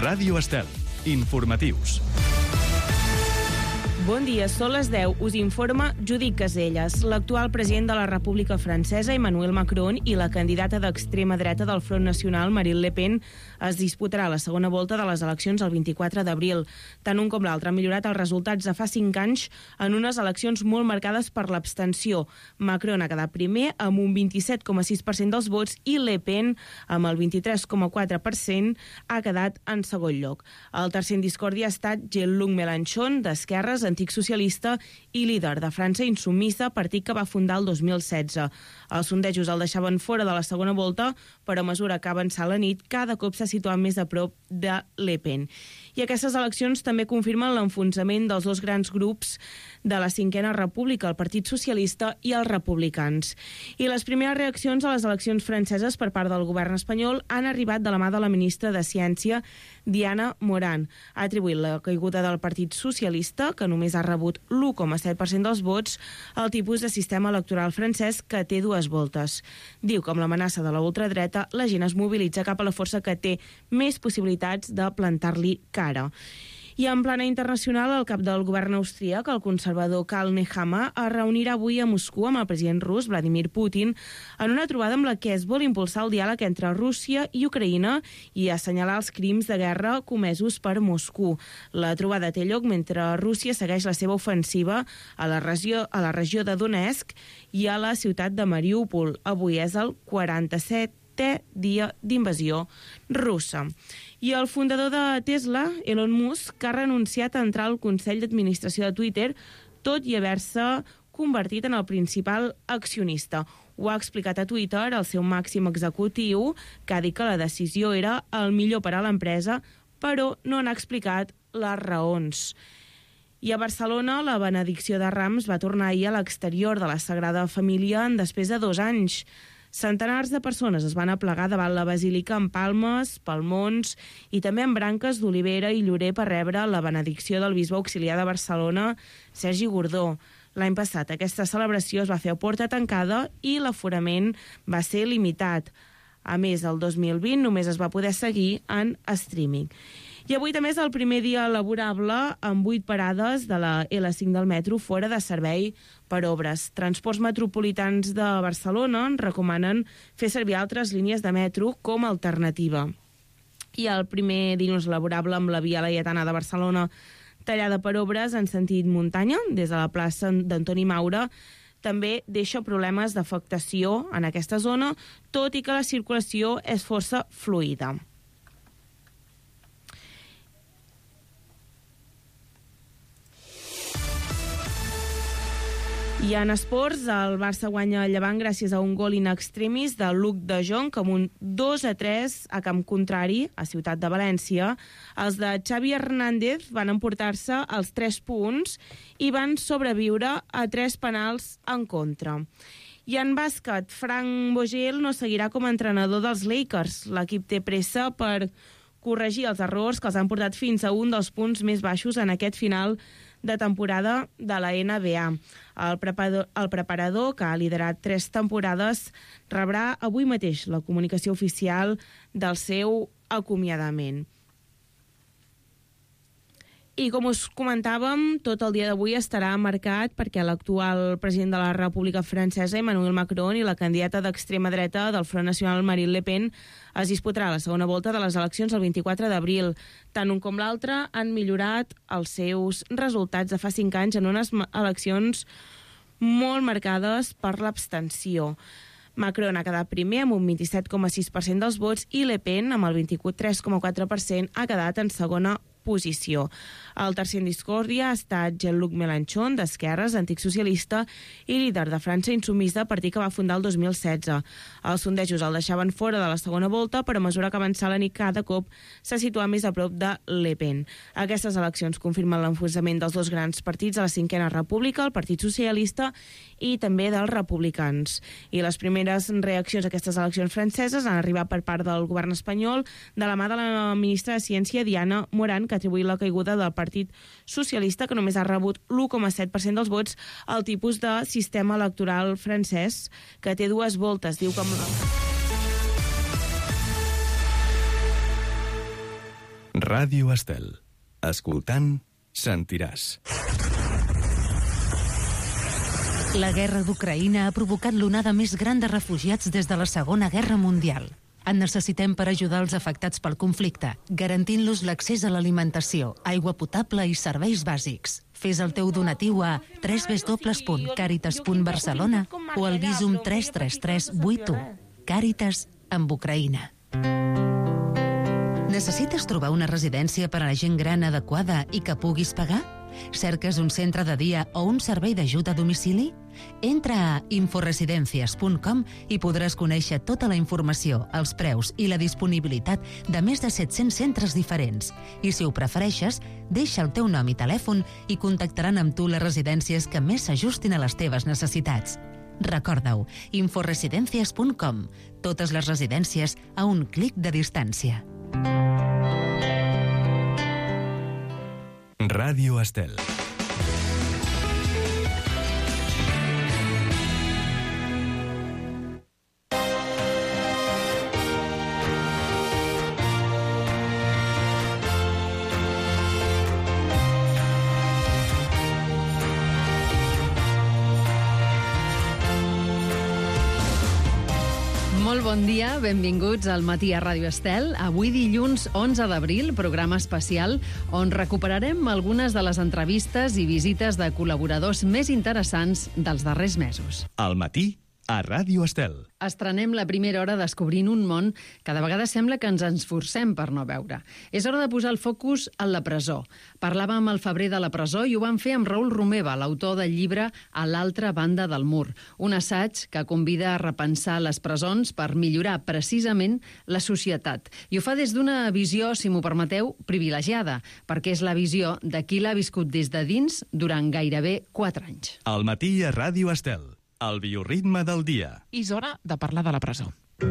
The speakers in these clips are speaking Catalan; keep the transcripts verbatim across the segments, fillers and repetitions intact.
Ràdio Estel. Informatius. Bon dia, són les deu. Us informa Judit Caselles. L'actual president de la República Francesa, Emmanuel Macron, i la candidata d'extrema dreta del Front Nacional, Marine Le Pen, es disputarà la segona volta de les eleccions el vint-i-quatre d'abril. Tant un com l'altre han millorat els resultats de fa cinc anys en unes eleccions molt marcades per l'abstenció. Macron ha quedat primer amb un vint-i-set coma sis per cent dels vots i Le Pen, amb el vint-i-tres coma quatre per cent, ha quedat en segon lloc. El tercer en discòrdia ha estat Jean-Luc Mélenchon, d'Esquerres, antic socialista i líder de França Insubmisa, partit que va fundar el dos mil setze. Els sondejos el deixaven fora de la segona volta, però a mesura que avançava la nit, cada cop s'ha situat més a prop de Le Pen. I aquestes eleccions també confirmen l'enfonsament dels dos grans grups de la Cinquena República, el Partit Socialista i els Republicans. I les primeres reaccions a les eleccions franceses per part del govern espanyol han arribat de la mà de la ministra de Ciència, Diana Morant. Ha atribuït la caiguda del Partit Socialista, que només ha rebut l'u coma set per cent dels vots, al tipus de sistema electoral francès que té dues voltes. Diu que amb l'amenaça de la ultradreta la gent es mobilitza cap a la força que té més possibilitats de plantar-li cara. I en plana internacional, el cap del govern austríac, el conservador Karl Nehammer, es reunirà avui a Moscou amb el president rus, Vladimir Putin, en una trobada amb la que es vol impulsar el diàleg entre Rússia i Ucraïna i assenyalar els crims de guerra comesos per Moscou. La trobada té lloc mentre Rússia segueix la seva ofensiva a la regió, a la regió de Donetsk i a la ciutat de Mariúpol. Avui és el quaranta-setè dia d'invasió russa. I el fundador de Tesla, Elon Musk, ha renunciat a entrar al Consell d'Administració de Twitter, tot i haver-se convertit en el principal accionista. Ho ha explicat a Twitter el seu màxim executiu, que ha dit que la decisió era el millor per a l'empresa, però no n'ha explicat les raons. I a Barcelona, la benedicció de Rams va tornar ahir a l'exterior de la Sagrada Família després de dos anys. Centenars de persones es van aplegar davant la basílica amb palmes, palmons i també amb branques d'olivera i llorer per rebre la benedicció del bisbe auxiliar de Barcelona, Sergi Gordó. L'any passat aquesta celebració es va fer a porta tancada i l'aforament va ser limitat. A més, el dos mil vint només es va poder seguir en streaming. I avui també és el primer dia laborable amb vuit parades de la L cinc del metro fora de servei per obres. Transports Metropolitans de Barcelona recomanen fer servir altres línies de metro com a alternativa. I el primer dilluns laborable amb la Via Laietana de Barcelona tallada per obres en sentit muntanya, des de la plaça d'Antoni Maura, també deixa problemes d'afectació en aquesta zona, tot i que la circulació és força fluida. I en esports, el Barça guanya el Llevant gràcies a un gol in extremis de Luc de Jong, amb un dos a tres a camp contrari, a Ciutat de València. Els de Xavi Hernández van emportar-se els tres punts i van sobreviure a tres penals en contra. I en bàsquet, Frank Vogel no seguirà com a entrenador dels Lakers. L'equip té pressa per corregir els errors que els han portat fins a un dels punts més baixos en aquest final de temporada de la N B A. El preparador, el preparador, que ha liderat tres temporades, rebrà avui mateix la comunicació oficial del seu acomiadament. I com us comentàvem, tot el dia d'avui estarà marcat perquè l'actual president de la República Francesa, Emmanuel Macron, i la candidata d'extrema dreta del Front Nacional, Marine Le Pen, es disputarà la segona volta de les eleccions el vint-i-quatre d'abril. Tant un com l'altre han millorat els seus resultats de fa cinc anys en unes eleccions molt marcades per l'abstenció. Macron ha quedat primer amb un vint-i-set coma sis per cent dels vots i Le Pen, amb el vint-i-tres coma quatre per cent, ha quedat en segona posició. El tercer en discòrdia ha estat Jean-Luc Mélenchon, d'Esquerres, antic socialista i líder de França Insubmisa, partit que va fundar el dos mil setze. Els sondejos el deixaven fora de la segona volta, però a mesura que avançava la nit cada cop s'ha situat més a prop de Le Pen. Aquestes eleccions confirmen l'enfonsament dels dos grans partits de la Cinquena República, el Partit Socialista i també dels Republicans. I les primeres reaccions a aquestes eleccions franceses han arribat per part del govern espanyol de la mà de la ministra de Ciència, Diana Morant, que ha atribuït la caiguda del Partit Socialista, que només ha rebut l'u coma set per cent dels vots, al tipus de sistema electoral francès, que té dues voltes. Diu com... Ràdio Estel. Escoltant, sentiràs. La guerra d'Ucraïna ha provocat l'onada més gran de refugiats des de la Segona Guerra Mundial. En necessitem per ajudar els afectats pel conflicte, garantint-los l'accés a l'alimentació, aigua potable i serveis bàsics. Fes el teu donatiu a w w w punt caritas punt barcelona o al Visum tres tres tres vuit u. Càritas amb Ucraïna. Necessites trobar una residència per a la gent gran adequada i que puguis pagar? Cerques un centre de dia o un servei d'ajuda a domicili? Entra a inforesidencias punt com i podràs conèixer tota la informació, els preus i la disponibilitat de més de set-cents centres diferents. I si ho prefereixes, deixa el teu nom i telèfon i contactaran amb tu les residències que més s'ajustin a les teves necessitats. Recorda-ho, inforesidencias punt com. Totes les residències a un clic de distància. Ràdio Estel. Molt bon dia, benvinguts al Matí a Ràdio Estel. Avui dilluns onze d'abril, programa especial on recuperarem algunes de les entrevistes i visites de col·laboradors més interessants dels darrers mesos. Al matí a Ràdio Estel. Estrenem la primera hora descobrint un món que de vegades sembla que ens esforcem per no veure. És hora de posar el focus en la presó. Parlàvem al febrer de la presó i ho vam fer amb Raül Romeva, l'autor del llibre A l'altra banda del mur, un assaig que convida a repensar les presons per millorar precisament la societat. I ho fa des d'una visió, si m'ho permeteu, privilegiada, perquè és la visió de qui l'ha viscut des de dins durant gairebé quatre anys. Al matí a Ràdio Estel. El bioritme del dia. I és hora de parlar de la presó.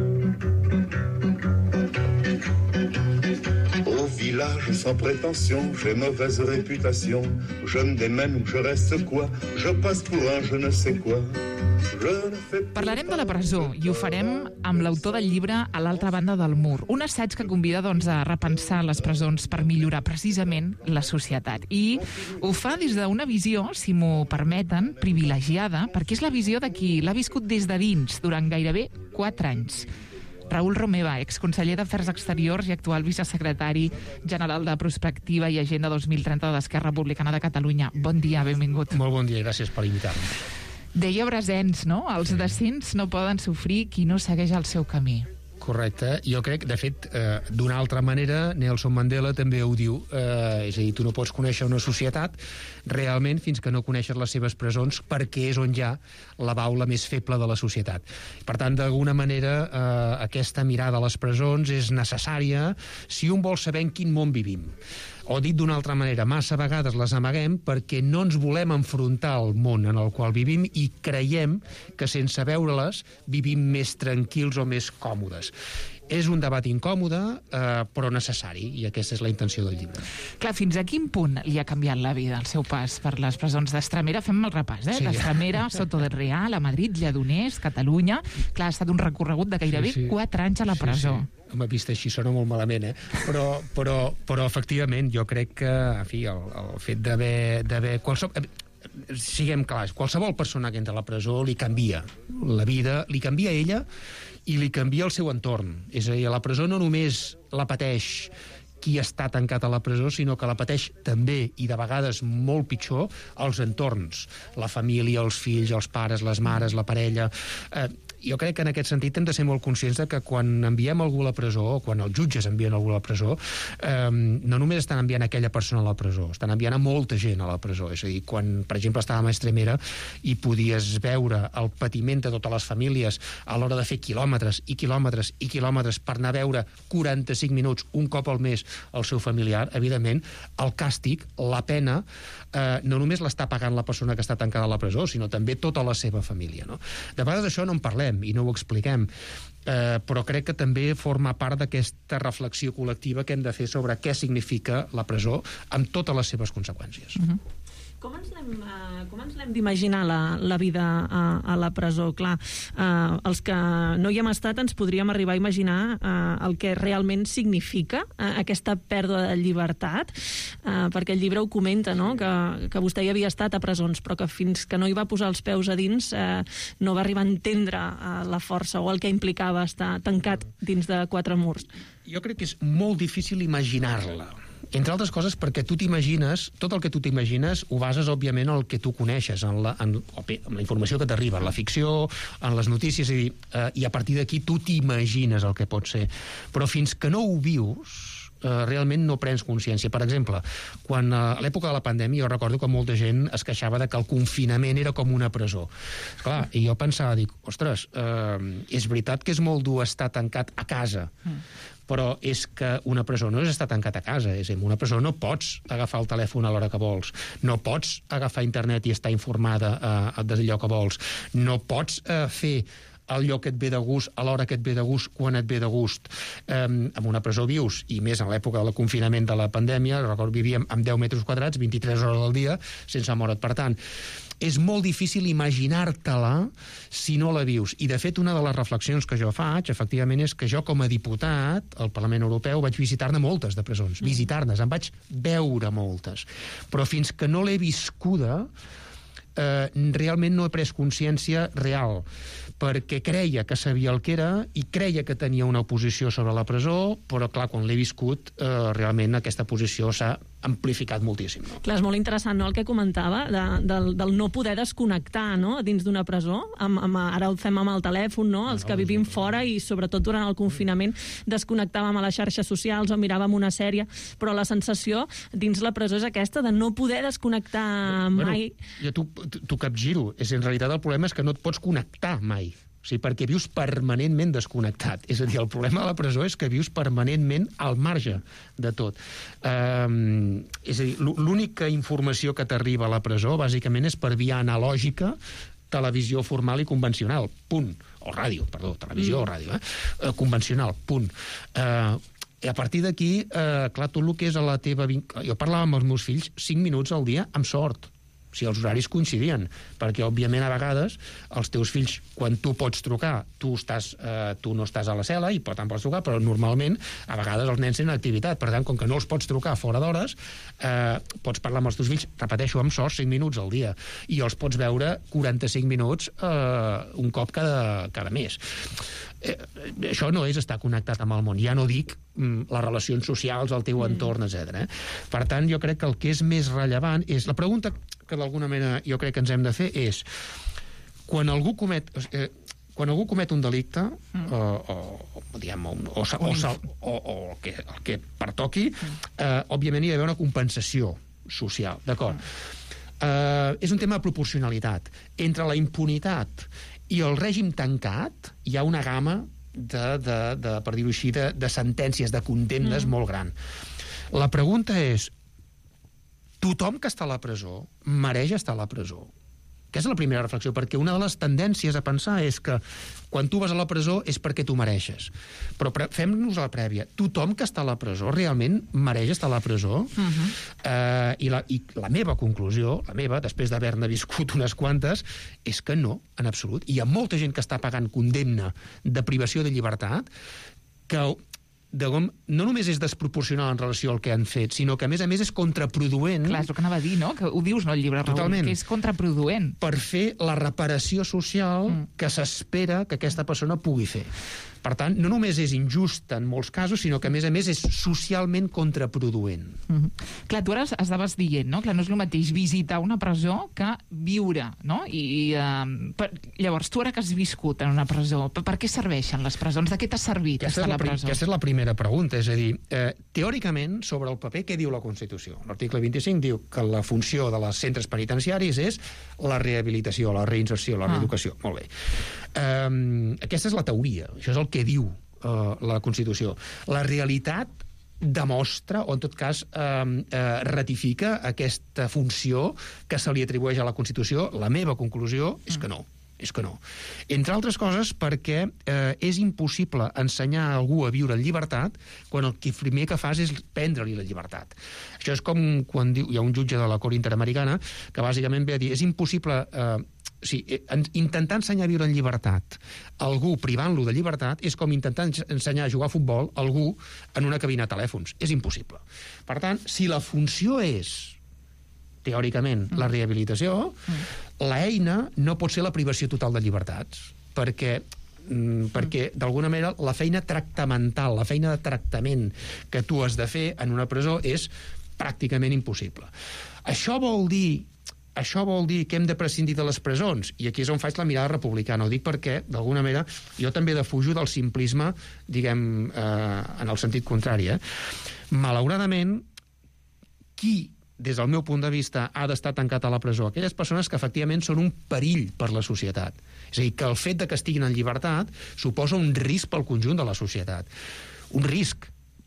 Au village sans prétention, j'ai mauvaise réputation. Je me démène ou je reste quoi? Je passe pour un je ne sais quoi. Parlarem de la presó i ho farem amb l'autor del llibre A l'altra banda del mur, un assaig que convida doncs, a repensar les presons per millorar precisament la societat. I ho fa des d'una visió, si m'ho permeten, privilegiada, perquè és la visió de qui l'ha viscut des de dins durant gairebé quatre anys. Raül Romeva, exconseller d'Afers Exteriors i actual vicesecretari general de Prospectiva i Agenda dos mil trenta d'Esquerra Republicana de Catalunya. Bon dia, benvingut. Molt bon dia, gràcies per invitar-me. Deia Brasens, no? Els decents no poden sofrir qui no segueix el seu camí. Correcte. Jo crec, de fet, eh, d'una altra manera, Nelson Mandela també ho diu. Eh, és a dir, tu no pots conèixer una societat realment fins que no coneixes les seves presons, perquè és on hi ha la baula més feble de la societat. Per tant, d'alguna manera, eh, aquesta mirada a les presons és necessària si un vol saber en quin món vivim. O dit d'una altra manera, massa vegades les amaguem perquè no ens volem enfrontar al món en el qual vivim i creiem que sense veure-les vivim més tranquils o més còmodes. És un debat incòmode, eh, però necessari, i aquesta és la intenció del llibre. Clar, fins a quin punt li ha canviat la vida el seu pas per les presons d'Estremera? Fem el repàs, eh? Sí. D'Estremera, Soto del Real, a Madrid, Lledoners, Catalunya... Clar, ha estat un recorregut de gairebé sí, sí. quatre anys a la presó. Sí, sí. Home, vist així sona molt malament, eh? Però, però, però efectivament, jo crec que, en fi, el, el fet d'haver... d'haver qualsevol... Siguem clars, qualsevol persona que entra a la presó li canvia la vida, li canvia ella i li canvia el seu entorn. És a dir, a la presó no només la pateix qui està tancat a la presó, sinó que la pateix també, i de vegades molt pitjor, els entorns. La família, els fills, els pares, les mares, la parella... Eh, jo crec que en aquest sentit hem de ser molt conscients de que quan enviem algú a la presó, o quan els jutges envien algú a la presó, eh, no només estan enviant aquella persona a la presó, estan enviant a molta gent a la presó. És a dir, quan, per exemple, estàvem a Estremera i podies veure el patiment de totes les famílies a l'hora de fer quilòmetres i quilòmetres i quilòmetres per anar a veure quaranta-cinc minuts un cop al mes el seu familiar, evidentment, el càstig, la pena, eh, no només l'està pagant la persona que està tancada a la presó, sinó també tota la seva família. No? De vegades això no en parlem i no ho expliquem, eh, però crec que també forma part d'aquesta reflexió col·lectiva que hem de fer sobre què significa la presó amb totes les seves conseqüències. Uh-huh. Com ens l'hem, uh, com ens l'hem d'imaginar la, la vida a, a la presó? Clar, uh, els que no hi hem estat ens podríem arribar a imaginar uh, el que realment significa uh, aquesta pèrdua de llibertat, uh, perquè el llibre ho comenta, no? que, que vostè hi havia estat a presons, però que fins que no hi va posar els peus a dins uh, no va arribar a entendre uh, la força o el que implicava estar tancat dins de quatre murs. Jo crec que és molt difícil imaginar-la. Entre altres coses perquè tu t'imagines, tot el que tu t'imagines ho bases, òbviament, en el que tu coneixes, en la, en, en la informació que t'arriba, en la ficció, en les notícies, i, eh, i a partir d'aquí tu t'imagines el que pot ser. Però fins que no ho vius, eh, realment no prens consciència. Per exemple, quan eh, a l'època de la pandèmia jo recordo que molta gent es queixava de que el confinament era com una presó. Esclar, i jo pensava, dic, ostres, eh, és veritat que és molt dur estar tancat a casa, mm. però és que una presó no és estar tancat a casa. És a dir, en una presó no pots agafar el telèfon a l'hora que vols, no pots agafar internet i estar informada eh, d'allò que vols, no pots eh, fer allò que et ve de gust, a l'hora que et ve de gust, quan et ve de gust. Eh, en una presó vius, i més en l'època del confinament de la pandèmia, recordo, vivíem amb deu metres quadrats, vint-i-tres hores al dia, sense moure't. Per tant, és molt difícil imaginar-te-la si no la vius. I, de fet, una de les reflexions que jo faig, efectivament, és que jo, com a diputat al Parlament Europeu, vaig visitar-ne moltes de presons. Mm. Visitar-nes, en vaig veure moltes. Però fins que no l'he viscuda, eh, realment no he pres consciència real, perquè creia que sabia el que era i creia que tenia una posició sobre la presó, però, clar, quan l'he viscut, eh, realment aquesta posició s'ha amplificat moltíssim. No? Clar, és molt interessant, no?, el que comentava de, del, del no poder desconnectar, no?, dins d'una presó. Amb, amb, ara ho fem amb el telèfon, no?, els que vivim fora i sobretot durant el confinament desconnectàvem a les xarxes socials o miràvem una sèrie, però la sensació dins la presó és aquesta de no poder desconnectar bueno, mai. Jo t'ho, t'ho capgiro. És, en realitat el problema és que no et pots connectar mai. O sigui, perquè vius permanentment desconnectat. És a dir, el problema de la presó és que vius permanentment al marge de tot. Um, és a dir, l'única informació que t'arriba a la presó, bàsicament, és per via analògica, televisió formal i convencional, punt. O ràdio, perdó, televisió mm. o ràdio, eh? Uh, convencional, punt. Uh, I a partir d'aquí, uh, clar, tot el que és a la teva... Jo parlava amb els meus fills cinc minuts al dia, amb sort. O sigui, els horaris coincidien, perquè, òbviament, a vegades, els teus fills, quan tu pots trucar, tu, estàs, eh, tu no estàs a la cel·la i per tant pots trucar, però normalment, a vegades, els nens tenen activitat. Per tant, com que no els pots trucar fora d'hores, eh, pots parlar amb els teus fills, repeteixo, amb sort, cinc minuts al dia, i els pots veure quaranta-cinc minuts eh, un cop cada, cada mes. Eh, això no és estar connectat amb el món. Ja no dic mm, les relacions socials, el teu entorn, etcètera. Eh? Per tant, jo crec que el que és més rellevant és... La pregunta que d'alguna manera jo crec que ens hem de fer és quan algú comet... Eh, quan algú comet un delicte mm. o, o, diguem, o, o, o, o, o el, que, el que pertoqui, eh, òbviament hi ha d'haver una compensació social, d'acord? Mm. Eh, és un tema de proporcionalitat. Entre la impunitat i el règim tancat hi ha una gamma de, de, de per dir-ho així, de, de sentències, de condemnes mm. molt gran. La pregunta és, tothom que està a la presó mereix estar a la presó? Aquesta és la primera reflexió, perquè una de les tendències a pensar és que quan tu vas a la presó és perquè tu mereixes. Però fem-nos a la prèvia. Tothom que està a la presó realment mereix estar a la presó? Uh-huh. eh, i, la, I la meva conclusió, la meva, després d'haver-ne viscut unes quantes, és que no, en absolut. Hi ha molta gent que està pagant condemna de privació de llibertat que... De com, no només és desproporcional en relació al que han fet, sinó que, a més a més, és contraproduent. Clar, és el que anava a dir, no? Que ho dius, no, el llibre, Raül? Totalment. Que és contraproduent. Per fer la reparació social mm. que s'espera que aquesta persona pugui fer. Per tant, no només és injust en molts casos, sinó que, a més a més, és socialment contraproduent. Mm-hmm. Clar, tu ara estaves dient, no? Clar, no és el mateix visitar una presó que viure, no? I, uh, per, llavors, tu ara que has viscut en una presó, per, per què serveixen les presons? De què t'ha servit estar a la presó? Aquesta és la primera pregunta, és a dir, eh, teòricament, sobre el paper, què diu la Constitució? L'article vint-i-cinc diu que la funció de les centres penitenciaris és la rehabilitació, la reinserció, la reeducació. Ah. Molt bé. Um, aquesta és la teoria, això és el que diu uh, la Constitució. La realitat demostra, o en tot cas eh, eh, ratifica aquesta funció que se li atribueix a la Constitució. La meva conclusió és que no. és que no. Entre altres coses perquè eh, és impossible ensenyar a algú a viure en llibertat quan el que primer que fas és prendre-li la llibertat. Això és com quan diu, hi ha un jutge de la Cort Interamericana que bàsicament ve a dir és impossible eh, o sigui, intentar ensenyar a viure en llibertat algú privant-lo de llibertat és com intentar ensenyar a jugar a futbol a algú en una cabina de telèfons. És impossible. Per tant, si la funció és teòricament, mm. la rehabilitació, mm. l'eina no pot ser la privació total de llibertats, perquè, mm, perquè d'alguna manera, la feina tractamental, la feina de tractament que tu has de fer en una presó és pràcticament impossible. Això vol dir Això vol dir que hem de prescindir de les presons, i aquí és on faig la mirada republicana. Ho dic perquè, d'alguna manera, jo també defujo del simplisme, diguem, eh, en el sentit contrari. Eh? Malauradament, qui des del meu punt de vista, ha d'estar tancat a la presó? Aquelles persones que efectivament són un perill per la societat. És a dir, que el fet de que estiguin en llibertat suposa un risc pel conjunt de la societat. Un risc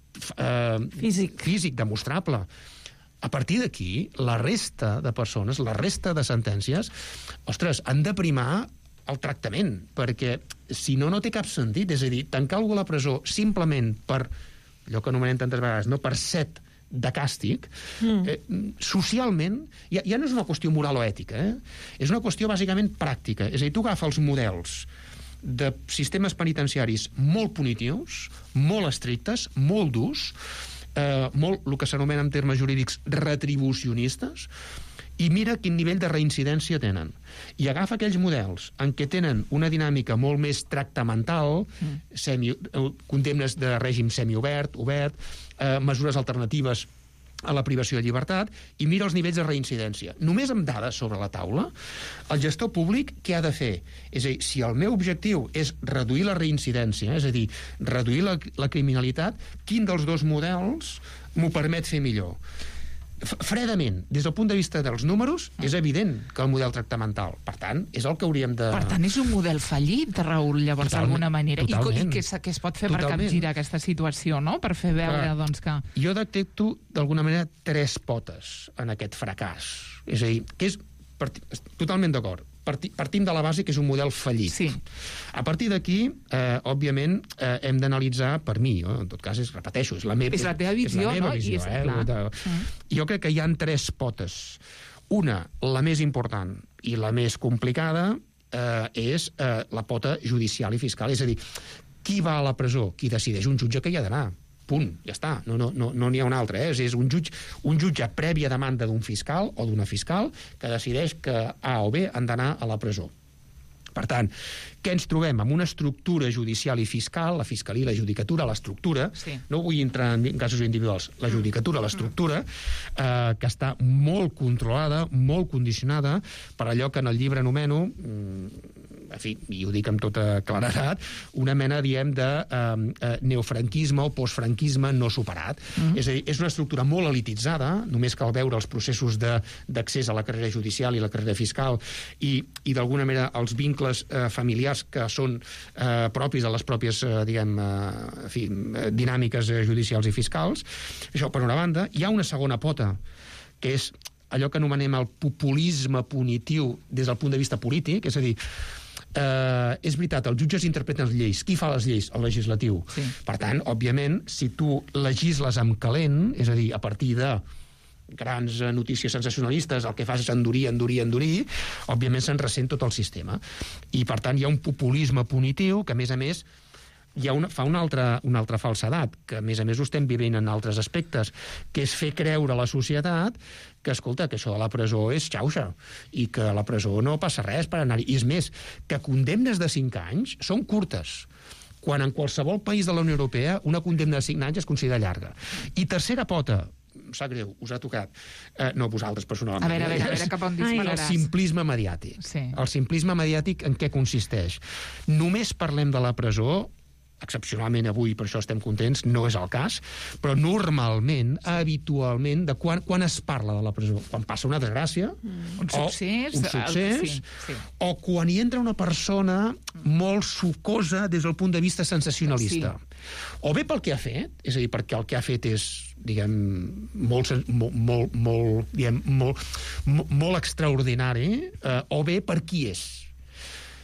eh, físic. físic, demostrable. A partir d'aquí, la resta de persones, la resta de sentències, ostres, han de primar el tractament, perquè si no, no té cap sentit. És a dir, tancar algú a la presó simplement per, allò que anomenem tantes vegades, no per set de càstig, mm. eh, socialment, ja, ja no és una qüestió moral o ètica, eh? És una qüestió bàsicament pràctica. És a dir, tu agafes els models de sistemes penitenciaris molt punitius, molt estrictes, molt durs, eh, molt, el que s'anomena en termes jurídics, retribucionistes, i mira quin nivell de reincidència tenen. I agafa aquells models en què tenen una dinàmica molt més tractamental, mm. semi, condemnes de règim semiobert, obert, eh, mesures alternatives a la privació de llibertat, i mira els nivells de reincidència. Només amb dades sobre la taula, el gestor públic què ha de fer? És a dir, si el meu objectiu és reduir la reincidència, és a dir, reduir la, la criminalitat, quin dels dos models m'ho permet fer millor? Fredament, des del punt de vista dels números, és evident que el model tractamental. Per tant, és el que hauríem de... Per tant, és un model fallit, Raül, llavors, d'alguna manera. Totalment. I, i què, què es pot fer Totalment. per capgirar aquesta situació, no? Per fer veure, Clar, doncs, que... Jo detecto, d'alguna manera, tres potes en aquest fracàs. És a dir, que és... Parti... Totalment d'acord. Parti... Partim de la base que és un model fallit. Sí. A partir d'aquí, eh, òbviament, eh, hem d'analitzar, per mi, jo, en tot cas, és, repeteixo, és la meva, és la teva visió, és la meva no? visió, I és, eh? clar. De... Mm. Jo crec que hi ha tres potes. Una, la més important i la més complicada, eh, és eh, la pota judicial i fiscal. És a dir, qui va a la presó? Qui decideix? Un jutge que hi ha d'anar. Punt, ja està, no n'hi no, no, no ha un altre, eh? És un jutge, un jutge prèvia demanda d'un fiscal o d'una fiscal que decideix que A o B han d'anar a la presó. Per tant, què ens trobem? Amb una estructura judicial i fiscal, la fiscalia i la judicatura, l'estructura, sí. No vull entrar en casos individuals, la judicatura, l'estructura, eh, que està molt controlada, molt condicionada per allò que en el llibre anomeno, en fi, i ho dic amb tota claredat, una mena, diem, de eh, neofranquisme o postfranquisme no superat. Mm-hmm. És a dir, és una estructura molt elititzada, només cal veure els processos d'accés a la carrera judicial i la carrera fiscal i, i d'alguna manera els vincles eh, familiars que són eh, propis de les pròpies, eh, diguem, eh, en fi, dinàmiques eh, judicials i fiscals. Això, per una banda. Hi ha una segona pota, que és allò que anomenem el populisme punitiu des del punt de vista polític, és a dir, Uh, és veritat, els jutges interpreten les lleis. Qui fa les lleis? El legislatiu. Sí. Per tant, òbviament, si tu legisles amb calent, és a dir, a partir de grans notícies sensacionalistes, el que fas és endurir, endurir, endurir, òbviament se'n ressent tot el sistema. I, per tant, hi ha un populisme punitiu que, a més a més, hi ha una, fa una altra, una altra falsedat, que a més a més ho estem vivint en altres aspectes, que és fer creure a la societat que, escolta, que això de la presó és xauxa, i que a la presó no passa res per anar-hi. I és més, que condemnes de cinc anys són curtes, quan en qualsevol país de la Unió Europea una condemna de cinc anys es considera llarga. I tercera pota, sap greu, us ha tocat. Eh, no, vosaltres personalment. A veure, a veure, a veure cap on dispararàs. El simplisme mediàtic. Sí. El simplisme mediàtic en què consisteix? Només parlem de la presó, excepcionalment avui, per això estem contents, no és el cas, però normalment, sí. habitualment, de quan, quan es parla de la presó? Quan passa una desgràcia, mm. un succés, un succés el... sí, sí. o quan hi entra una persona molt sucosa des del punt de vista sensacionalista. Sí. O bé pel que ha fet, és a dir, perquè el que ha fet és, diguem, molt, molt, molt, molt, diguem, molt, molt extraordinari, eh, o bé per qui és.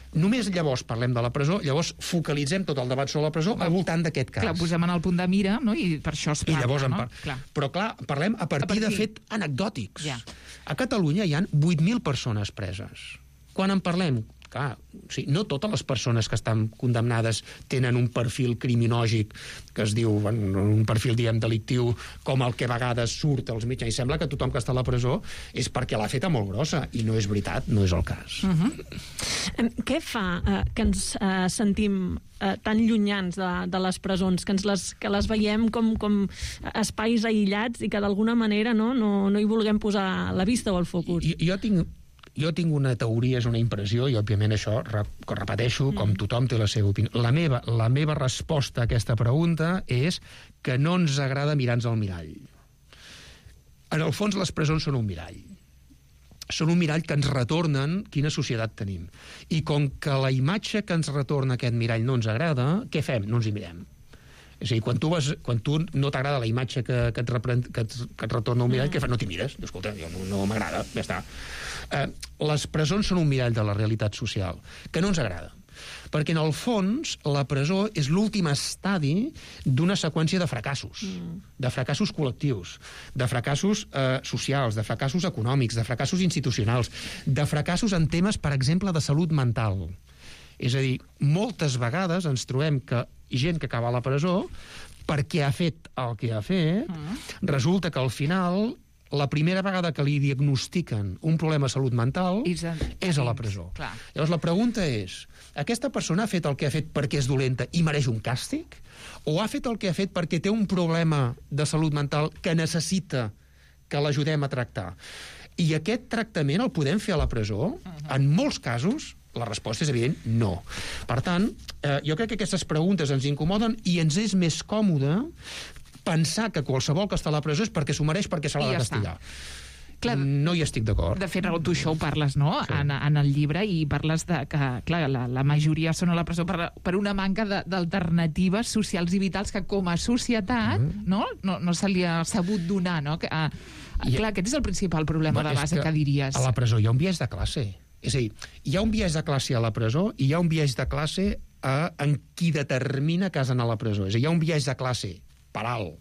Només llavors parlem de la presó, llavors focalitzem tot el debat sobre la presó al voltant d'aquest cas. Clar, posem en el punt de mira, no? I per això es parla, I llavors en no? par... Clar. Però clar, parlem a partir, a partir de fet anecdòtics. Ja. A Catalunya hi ha vuit mil persones preses. Quan en parlem, clar, o sigui, no totes les persones que estan condemnades tenen un perfil criminògic que es diu, un perfil, diguem, delictiu, com el que a vegades surt als mitjans. I sembla que tothom que està a la presó és perquè l'ha feta molt grossa, i no és veritat, no és el cas. Uh-huh. Què fa eh, que ens eh, sentim eh, tan llunyans de, de les presons, que, ens les, que les veiem com, com espais aïllats i que d'alguna manera no, no, no hi vulguem posar la vista o el focus? Jo, jo tinc... Jo tinc una teoria, és una impressió, i òbviament això, que repeteixo, com tothom té la seva opinió. La meva, la meva resposta a aquesta pregunta és que no ens agrada mirar-nos al mirall. En el fons, les presons són un mirall. Són un mirall que ens retornen quina societat tenim. I com que la imatge que ens retorna aquest mirall no ens agrada, què fem? No ens hi mirem. És a dir, quan tu, vas, quan tu no t'agrada la imatge que, que, et repren, que, et, que et retorna un mirall, mm. què fas? No t'hi mires. Escolta, jo no, no m'agrada, ja està. Eh, les presons són un mirall de la realitat social, que no ens agrada. Perquè, en el fons, la presó és l'últim estadi d'una seqüència de fracassos. Mm. De fracassos col·lectius, de fracassos eh, socials, de fracassos econòmics, de fracassos institucionals, de fracassos en temes, per exemple, de salut mental. És a dir, moltes vegades ens trobem que gent que acaba a la presó, perquè ha fet el que ha fet, mm. resulta que al final, la primera vegada que li diagnostiquen un problema de salut mental és a, és a la presó. Clar. Llavors la pregunta és, aquesta persona ha fet el que ha fet perquè és dolenta i mereix un càstig? O ha fet el que ha fet perquè té un problema de salut mental que necessita que l'ajudem a tractar? I aquest tractament el podem fer a la presó? Uh-huh. En molts casos, la resposta és evident, no. Per tant, eh, jo crec que aquestes preguntes ens incomoden i ens és més còmode pensar que qualsevol que està a la presó és perquè s'ho mereix, perquè se l'ha de castigar. Clar, no hi estic d'acord. De fet, Raül, tu això ho parles, no?, sí. en, en el llibre, i parles de que, clar, la, la majoria són a la presó per, per una manca d'alternatives socials i vitals que com a societat mm. no, no, no se li ha sabut donar, no? Que, a, a, clar, aquest és el principal problema bueno, de base que, que diries. A la presó hi ha un biaix de classe. És a dir, hi ha un biaix de classe a la presó i hi ha un biaix de classe a, en qui determina que has d'anar a la presó. És a dir, hi ha un biaix de classe per alt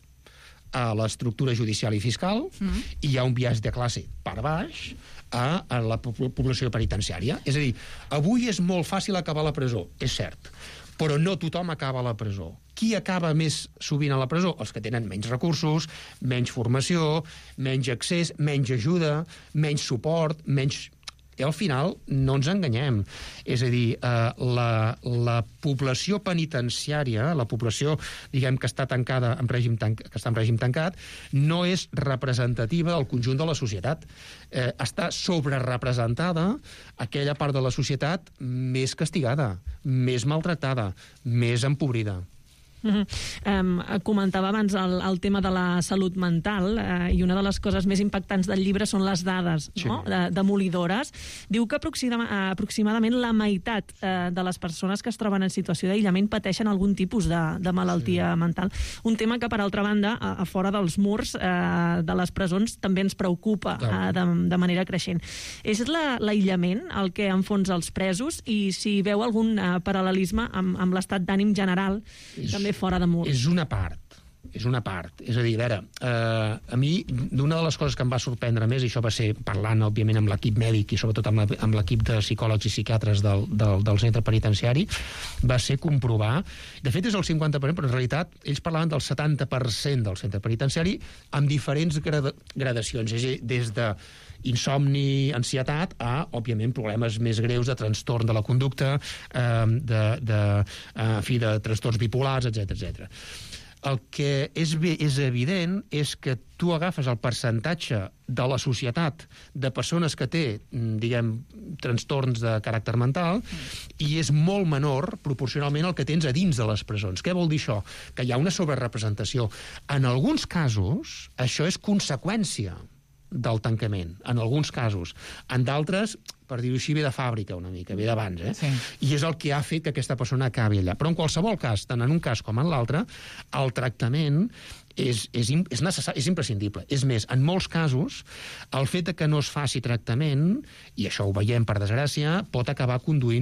a l'estructura judicial i fiscal mm. i hi ha un biaix de classe per baix a, a la població penitenciària. És a dir, avui és molt fàcil acabar a la presó, és cert, però no tothom acaba a la presó. Qui acaba més sovint a la presó? Els que tenen menys recursos, menys formació, menys accés, menys ajuda, menys suport, menys... I al final no ens enganyem. És a dir, eh, la, la població penitenciària, la població, diguem, que està tancada en règim tan, que està en règim tancat, no és representativa del conjunt de la societat. Eh, està sobrerepresentada aquella part de la societat més castigada, més maltractada, més empobrida. Uh-huh. Um, comentava abans el, el tema de la salut mental uh, i una de les coses més impactants del llibre són les dades, sí. no? de, demolidores. Diu que aproxima, aproximadament la meitat uh, de les persones que es troben en situació d'aïllament pateixen algun tipus de, de malaltia sí. mental. Un tema que, per altra banda, a, a fora dels murs uh, de les presons també ens preocupa uh, de, de manera creixent. És l'aïllament el que enfonsa els presos i si veu algun uh, paral·lelisme amb, amb l'estat d'ànim general és... també fora de murs. És una part, és una part. És a dir, a veure, eh, a mi, d'una de les coses que em va sorprendre més, i això va ser parlant, òbviament, amb l'equip mèdic i sobretot amb l'equip de psicòlegs i psiquiatres del, del, del centre penitenciari, va ser comprovar, de fet és el cinquanta per cent, però en realitat ells parlaven del setanta per cent del centre penitenciari amb diferents grada, gradacions, és a dir, des de insomni, ansietat, a, òbviament, problemes més greus de trastorn de la conducta, eh, de, de, en fi, de trastorns bipolars, etcètera, etcètera. El que és, és evident és que tu agafes el percentatge de la societat de persones que té, diguem, trastorns de caràcter mental i és molt menor proporcionalment el que tens a dins de les presons. Què vol dir això? Que hi ha una sobrerepresentació. En alguns casos, això és conseqüència del tancament, en alguns casos. En d'altres, per dir-ho així, ve de fàbrica una mica, ve d'abans, eh? Sí. I és el que ha fet que aquesta persona acabi allà. Però en qualsevol cas, tant en un cas com en l'altre, el tractament és, és, és, necessari, és imprescindible. És més, en molts casos, el fet de que no es faci tractament, i això ho veiem per desgràcia, pot acabar conduint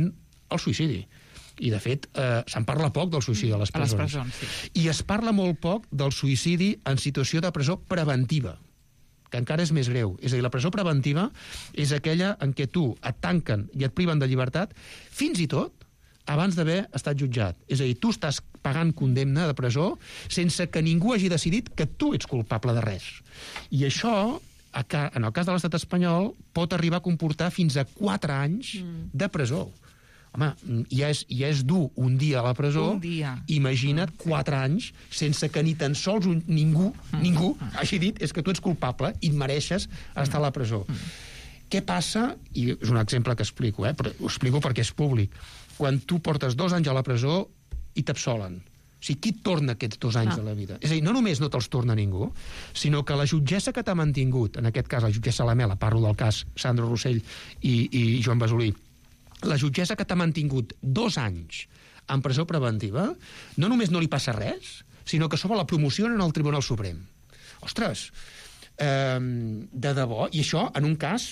el suïcidi. I, de fet, eh, se'n parla poc del suïcidi a les presons. A les presons, sí. I es parla molt poc del suïcidi en situació de presó preventiva, que encara és més greu. És a dir, la presó preventiva és aquella en què tu et tanquen i et priven de llibertat, fins i tot abans d'haver estat jutjat. És a dir, tu estàs pagant condemna de presó sense que ningú hagi decidit que tu ets culpable de res. I això, en el cas de l'estat espanyol, pot arribar a comportar fins a quatre anys de presó. Home, ja és, ja és dur un dia a la presó, un dia. Imagina't quatre anys sense que ni tan sols un, ningú, ningú hagi dit és que tu ets culpable i et mereixes estar a la presó. Què passa? I és un exemple que explico, eh? Però ho explico perquè és públic. Quan tu portes dos anys a la presó i t'absolen. O sigui, qui et torna aquests dos anys ah. de la vida? És a dir, no només no te'ls torna ningú, sinó que la jutgessa que t'ha mantingut, en aquest cas la jutgessa Lamela, parlo del cas Sandro Rossell i, i Joan Basolí, la jutgessa que t'ha mantingut dos anys en presó preventiva, no només no li passa res, sinó que sobre la promocionen al Tribunal Suprem. Ostres, eh, de debò, i això en un cas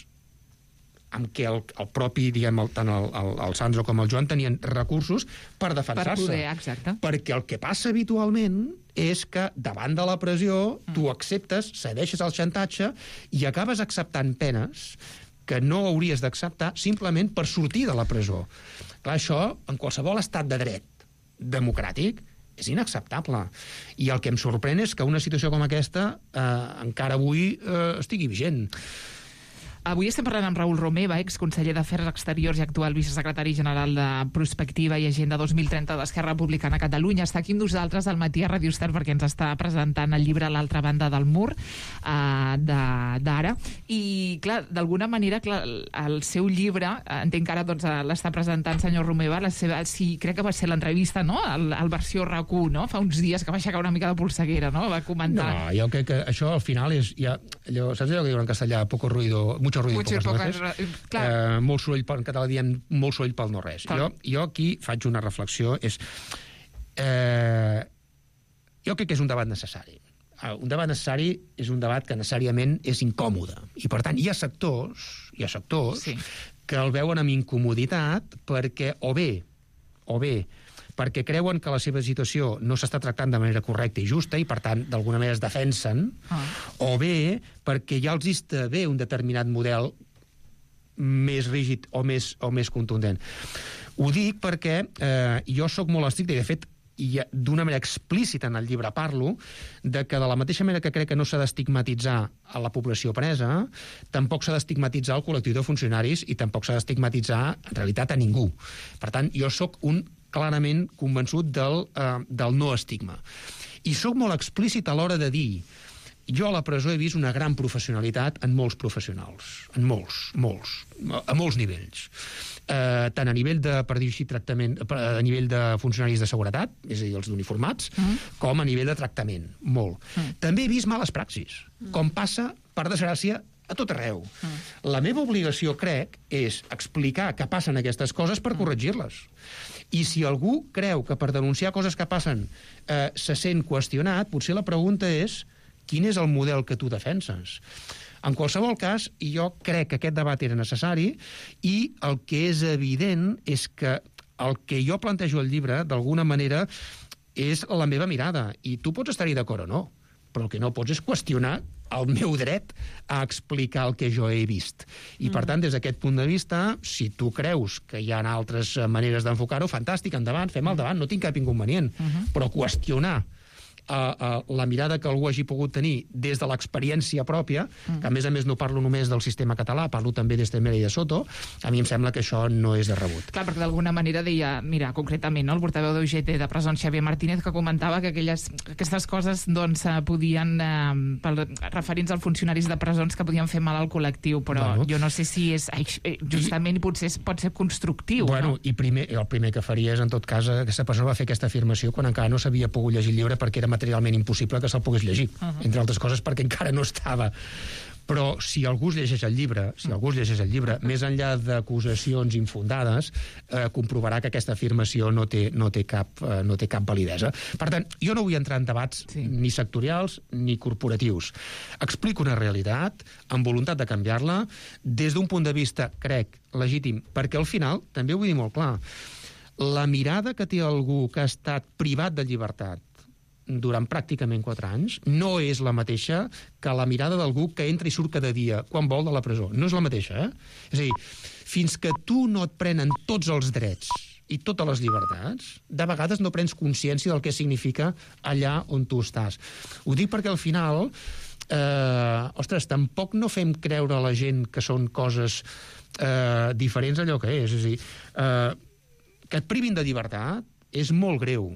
en què el, el propi, diguem, el, tant el, el, el Sandro com el Joan tenien recursos per defensar-se. Per poder, exacte. Perquè el que passa habitualment és que davant de la pressió mm. tu acceptes, cedeixes al xantatge i acabes acceptant penes que no hauries d'acceptar simplement per sortir de la presó. Clar, això, en qualsevol estat de dret democràtic, és inacceptable. I el que em sorprèn és que una situació com aquesta eh, encara avui eh, estigui vigent. Avui estem parlant amb Raül Romeva, exconseller d'Afers Exteriors i actual vicesecretari general de Prospectiva i Agenda dos mil trenta d'Esquerra Republicana a Catalunya. Està aquí amb nosaltres al matí a Radio Estel perquè ens està presentant el llibre A l'altra banda del mur eh, d'ara. I, clar, d'alguna manera, clar, el seu llibre, entenc que ara doncs, l'està presentant senyor Romeva, la seva, sí, crec que va ser l'entrevista, no?, al, al versió R A C U, no?, fa uns dies que va aixecar una mica de polseguera, no?, va comentar... No, jo crec que això al final és... Ja, allò, saps allò que diuen en castellà? Poco ruido... Mucho ruido, Mucho pocas no res. Eh, molt soroll, en català diem molt soroll pel no res. Jo, jo aquí faig una reflexió, és... Eh, jo crec que és un debat necessari. Un debat necessari és un debat que necessàriament és incòmode. I, per tant, hi ha sectors, hi ha sectors sí. que el veuen amb incomoditat perquè, o bé, o bé, perquè creuen que la seva situació no s'està tractant de manera correcta i justa i, per tant, d'alguna manera es defensen, ah. o bé perquè ja els està bé un determinat model més rígid o més, o més contundent. Ho dic perquè eh, jo sóc molt estricte i, de fet, i d'una manera explícita en el llibre parlo de que de la mateixa manera que crec que no s'ha d'estigmatitzar a la població presa, tampoc s'ha d'estigmatitzar el col·lectiu de funcionaris i tampoc s'ha d'estigmatitzar en realitat a ningú. Per tant, jo sóc un clarament convençut del, eh, del no estigma. I sóc molt explícit a l'hora de dir jo a la presó he vist una gran professionalitat en molts professionals, en molts, molts, a molts nivells. Eh, tant a nivell de, per dir així, tractament, a nivell de funcionaris de seguretat, és a dir, els uniformats, uh-huh. com a nivell de tractament, molt. Uh-huh. També he vist males praxis, uh-huh. com passa, per desgràcia, a tot arreu. Uh-huh. La meva obligació, crec, és explicar que passen aquestes coses per corregir-les. I si algú creu que per denunciar coses que passen eh, se sent qüestionat, potser la pregunta és quin és el model que tu defenses? En qualsevol cas, jo crec que aquest debat era necessari i el que és evident és que el que jo plantejo al llibre, d'alguna manera, és la meva mirada. I tu pots estar-hi d'acord o no, però el que no pots és qüestionar el meu dret a explicar el que jo he vist. I, per tant, des d'aquest punt de vista, si tu creus que hi ha altres maneres d'enfocar-ho, fantàstic, endavant, fem el debat, no tinc cap inconvenient. Uh-huh. Però qüestionar A, a la mirada que algú hagi pogut tenir des de l'experiència pròpia, mm. que a més a més no parlo només del sistema català, parlo també des de Mera i de Soto, a mi em sembla que això no és de rebut. Clar, perquè d'alguna manera deia, mira, concretament, no, el portaveu d'U G T de presons, Xavier Martínez, que comentava que aquelles, aquestes coses doncs, podien, eh, pel, referents als funcionaris de presons, que podien fer mal al col·lectiu, però bueno, jo no sé si és justament i, potser pot ser constructiu. Bueno, no? i primer, el primer que faria és, en tot cas, aquesta persona va fer aquesta afirmació quan encara no s'havia pogut llegir el llibre perquè era materialment impossible que se'l pogués llegir, uh-huh. entre altres coses perquè encara no estava. Però si algú es llegeix el llibre, si algú es llegeix el llibre, més enllà d'acusacions infundades, eh, comprovarà que aquesta afirmació no té, no té, cap, eh, no té cap validesa. Per tant, jo no vull entrar en debats sí. ni sectorials ni corporatius. Explico una realitat amb voluntat de canviar-la des d'un punt de vista, crec, legítim, perquè al final, també ho vull dir molt clar, la mirada que té algú que ha estat privat de llibertat durant pràcticament quatre anys no és la mateixa que la mirada d'algú que entra i surt cada dia quan vol de la presó. No és la mateixa, eh? És a dir, fins que tu no et prenen tots els drets i totes les llibertats, de vegades no prens consciència del que significa allà on tu estàs. Ho dic perquè al final, eh, ostres, tampoc no fem creure a la gent que són coses eh, diferents d'allò que és. És a dir, eh, que et privin de llibertat és molt greu.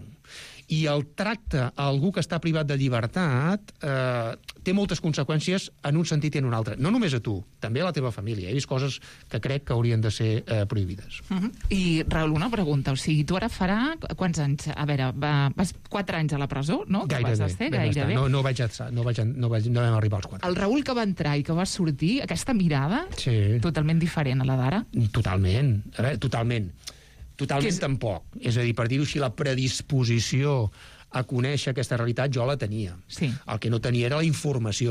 I el tracte a algú que està privat de llibertat eh, té moltes conseqüències en un sentit i en un altre. No només a tu, també a la teva família. He vist coses que crec que haurien de ser eh, prohibides. Uh-huh. I, Raül, una pregunta. O sigui, tu ara farà quants anys? A veure, va, vas quatre anys a la presó, no? Que gairebé. Vas estar, gairebé. No, no, vaig estar, no, vaig, no, vaig, no vam arribar als quatre. El Raül que va entrar i que va sortir, aquesta mirada, sí. totalment diferent a la d'ara? Totalment. A veure, totalment. Totalment és... tampoc. És a dir, per dir-ho així, la predisposició a conèixer aquesta realitat jo la tenia. Sí. El que no tenia era la informació.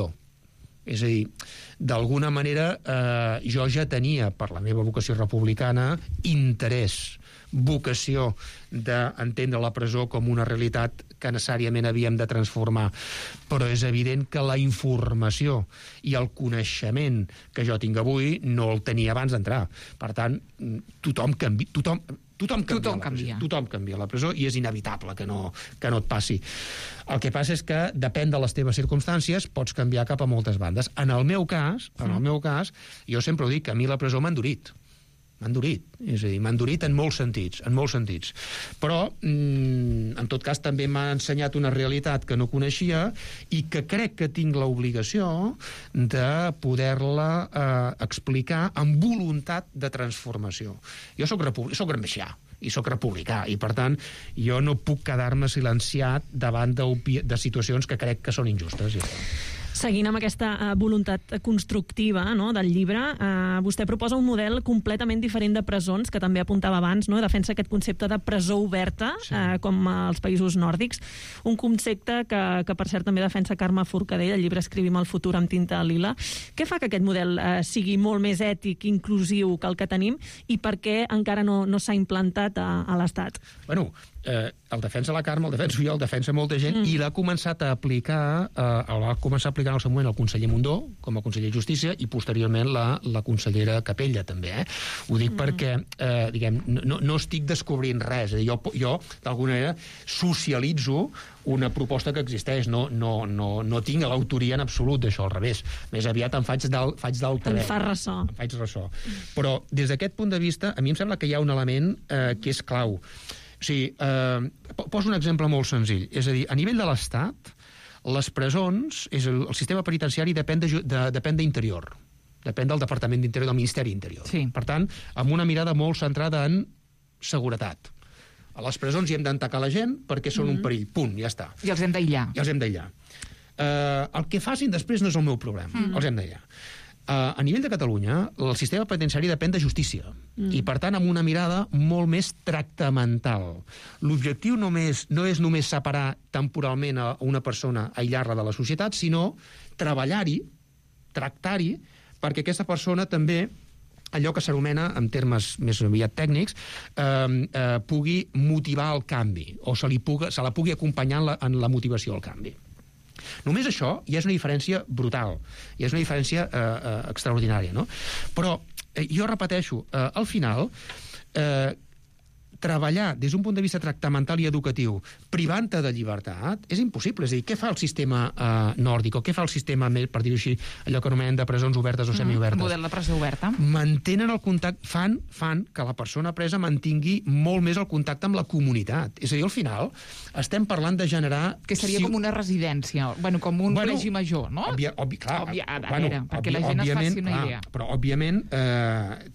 És a dir, d'alguna manera eh, jo ja tenia, per la meva vocació republicana, interès, vocació d'entendre la presó com una realitat que necessàriament havíem de transformar. Però és evident que la informació i el coneixement que jo tinc avui no el tenia abans d'entrar. Per tant, tothom canvia... Tothom, Tothom canvia, tothom canvia. Tothom canvia a la presó i és inevitable que no, que no et passi. El que passa és que depèn de les teves circumstàncies, pots canviar cap a moltes bandes. En el meu cas, en el meu cas, jo sempre ho dic, que a mi la presó m'ha endurit. M'ha endurit. És a dir, m'ha endurit en molts sentits, en molts sentits. Però, mm, en tot cas, també m'ha ensenyat una realitat que no coneixia i que crec que tinc l'obligació de poder-la eh, explicar amb voluntat de transformació. Jo soc, soc gramscià i soc republicà, i per tant jo no puc quedar-me silenciat davant de, de situacions que crec que són injustes. Ja. Seguint amb aquesta uh, voluntat constructiva, no, del llibre, uh, vostè proposa un model completament diferent de presons, que també apuntava abans, no? Defensa aquest concepte de presó oberta, sí. uh, com als països nòrdics, un concepte que, que per cert també defensa Carme Forcadell, el llibre Escrivim el futur amb tinta lila. Què fa que aquest model uh, sigui molt més ètic, inclusiu que el que tenim, i per què encara no, no s'ha implantat a, a l'Estat? Bueno, eh, el defensa la Carme, el defenso jo, el defensa molta gent, mm. i l'ha començat a aplicar, eh, el va començar a aplicar en el seu moment el conseller Mundó, com a conseller de Justícia, i posteriorment la, la consellera Capella, també. Eh? Ho dic mm. perquè, eh, diguem, no, no estic descobrint res. Eh? Jo, jo d'alguna manera, socialitzo una proposta que existeix. No, no, no, no tinc l'autoria en absolut d'això, al revés. Més aviat em faig del, faig del tret. En fa ressò. Em faig ressò. Però, des d'aquest punt de vista, a mi em sembla que hi ha un element eh, que és clau. O sigui, eh, poso un exemple molt senzill. És a dir, a nivell de l'Estat, les presons, és el, el sistema penitenciari depèn de, de, depèn d'Interior. Depèn del Departament d'Interior, del Ministeri d'Interior. Sí. Per tant, amb una mirada molt centrada en seguretat. A les presons hi hem d'entacar la gent perquè són mm-hmm. un perill. Punt, ja està. I els hem d'aïllar. I els hem d'aïllar. Eh, el que facin després no és el meu problema. Mm-hmm. Els hem d'aïllar. Uh, a nivell de Catalunya, el sistema penitenciari depèn de justícia, mm. i per tant amb una mirada molt més tractamental. L'objectiu només, no és només separar temporalment a una persona, aïllar-la de la societat, sinó treballar-hi, tractar-hi, perquè aquesta persona també, allò que s'anomena, en termes més aviat tècnics, eh, eh, pugui motivar el canvi, o se, li puga, se la pugui acompanyar en la, en la motivació al canvi. Només això ja és una diferència brutal, ja és una diferència eh, eh, extraordinària, no? Però eh, jo repeteixo, eh, al final, eh, treballar des d'un punt de vista tractamental i educatiu privant-te de llibertat és impossible. És a dir, què fa el sistema eh, nòrdic, o què fa el sistema, per dir-ho així, allò que anomenen de presons obertes o semiobertes? Mm, model de presó oberta. Mantenen el contacte, fan, fan que la persona presa mantingui molt més el contacte amb la comunitat. És a dir, al final, estem parlant de generar... Que seria si... com una residència, bueno, com un bueno, col·legi major, no? Òbvia, òbvi, clar, òbvia, a bueno, veure, perquè la gent es faci una clar, idea. Però, òbviament, eh,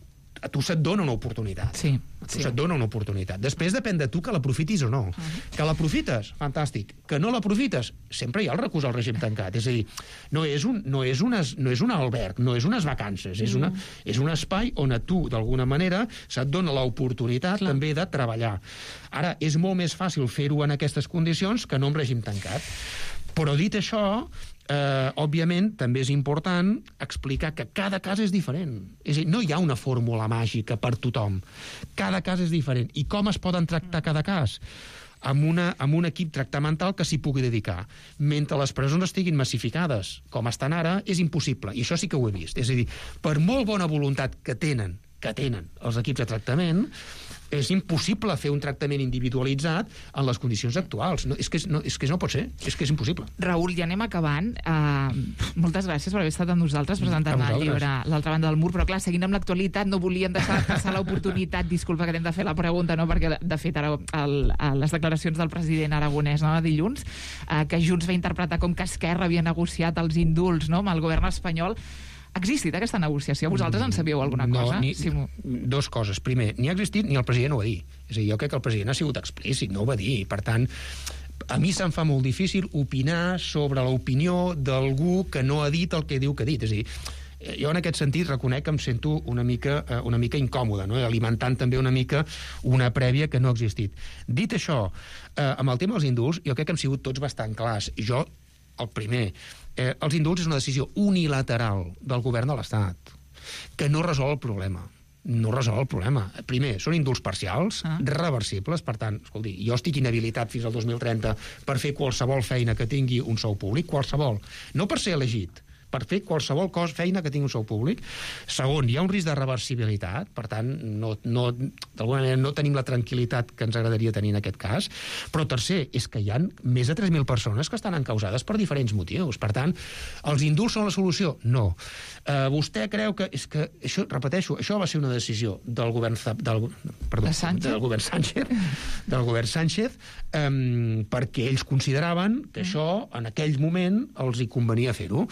a tu se't dona una oportunitat. Sí. A tu sí. se't dona una oportunitat. Després depèn de tu que l'aprofitis o no. Uh -huh. Que l'aprofites, fantàstic. Que no l'aprofites, sempre hi ha el recurs al règim tancat. És a dir, no és un, no és unes, no és un alberg, no és unes vacances, és, una, és un espai on a tu, d'alguna manera, se't dona l'oportunitat Clar. també de treballar. Ara, és molt més fàcil fer-ho en aquestes condicions que no en règim tancat. Però dit això, eh, òbviament, també és important explicar que cada cas és diferent. És a dir, no hi ha una fórmula màgica per tothom. Cada cas és diferent. I com es poden tractar cada cas? Amb, una, amb un equip tractamental que s'hi pugui dedicar. Mentre les presons estiguin massificades, com estan ara, és impossible. I això sí que ho he vist. És a dir, per molt bona voluntat que tenen, que tenen els equips de tractament, és impossible fer un tractament individualitzat en les condicions actuals. No, és, que no, és que no pot ser, és que és impossible. Raül, ja anem acabant. Uh, moltes gràcies per haver estat amb nosaltres presentant el llibre L'altra banda del mur, però clar, seguint amb l'actualitat, no volíem deixar passar l'oportunitat, disculpa que hem de fer la pregunta, no? Perquè de fet ara el, el, les declaracions del president aragonès, no? dilluns, uh, que Junts va interpretar com que Esquerra havia negociat els indults, no? amb el govern espanyol. Ha existit aquesta negociació? Vosaltres en sabíeu alguna cosa? No, ni, sí. Dos coses. Primer, ni ha existit ni el president ho va dir. És a dir, jo crec que el president ha sigut explícit, no ho va dir. Per tant, a mi se'm fa molt difícil opinar sobre l'opinió d'algú que no ha dit el que diu que ha dit. És a dir, jo en aquest sentit reconec que em sento una mica, una mica incòmode, no? Alimentant també una mica una prèvia que no ha existit. Dit això, eh, amb el tema dels indults, jo crec que hem sigut tots bastant clars. Jo, el primer, eh, els indults és una decisió unilateral del govern de l'Estat, que no resol el problema. No resol el problema. Primer, són indults parcials, ah. reversibles, per tant, escolti, jo estic inhabilitat fins al dos mil trenta per fer qualsevol feina que tingui un sou públic, qualsevol, no per ser elegit, per fer qualsevol cosa, feina que tingui un sou públic. Segon, hi ha un risc de reversibilitat, per tant, no, no, d'alguna manera no tenim la tranquil·litat que ens agradaria tenir en aquest cas. Però tercer, és que hi ha més de tres mil persones que estan encausades per diferents motius. Per tant, els indults són la solució? No. Uh, vostè creu que... És que això, repeteixo, això va ser una decisió del govern... Del, perdó, de Sánchez? Del govern Sánchez, del govern Sánchez, um, perquè ells consideraven que això, en aquell moment, els hi convenia fer-ho.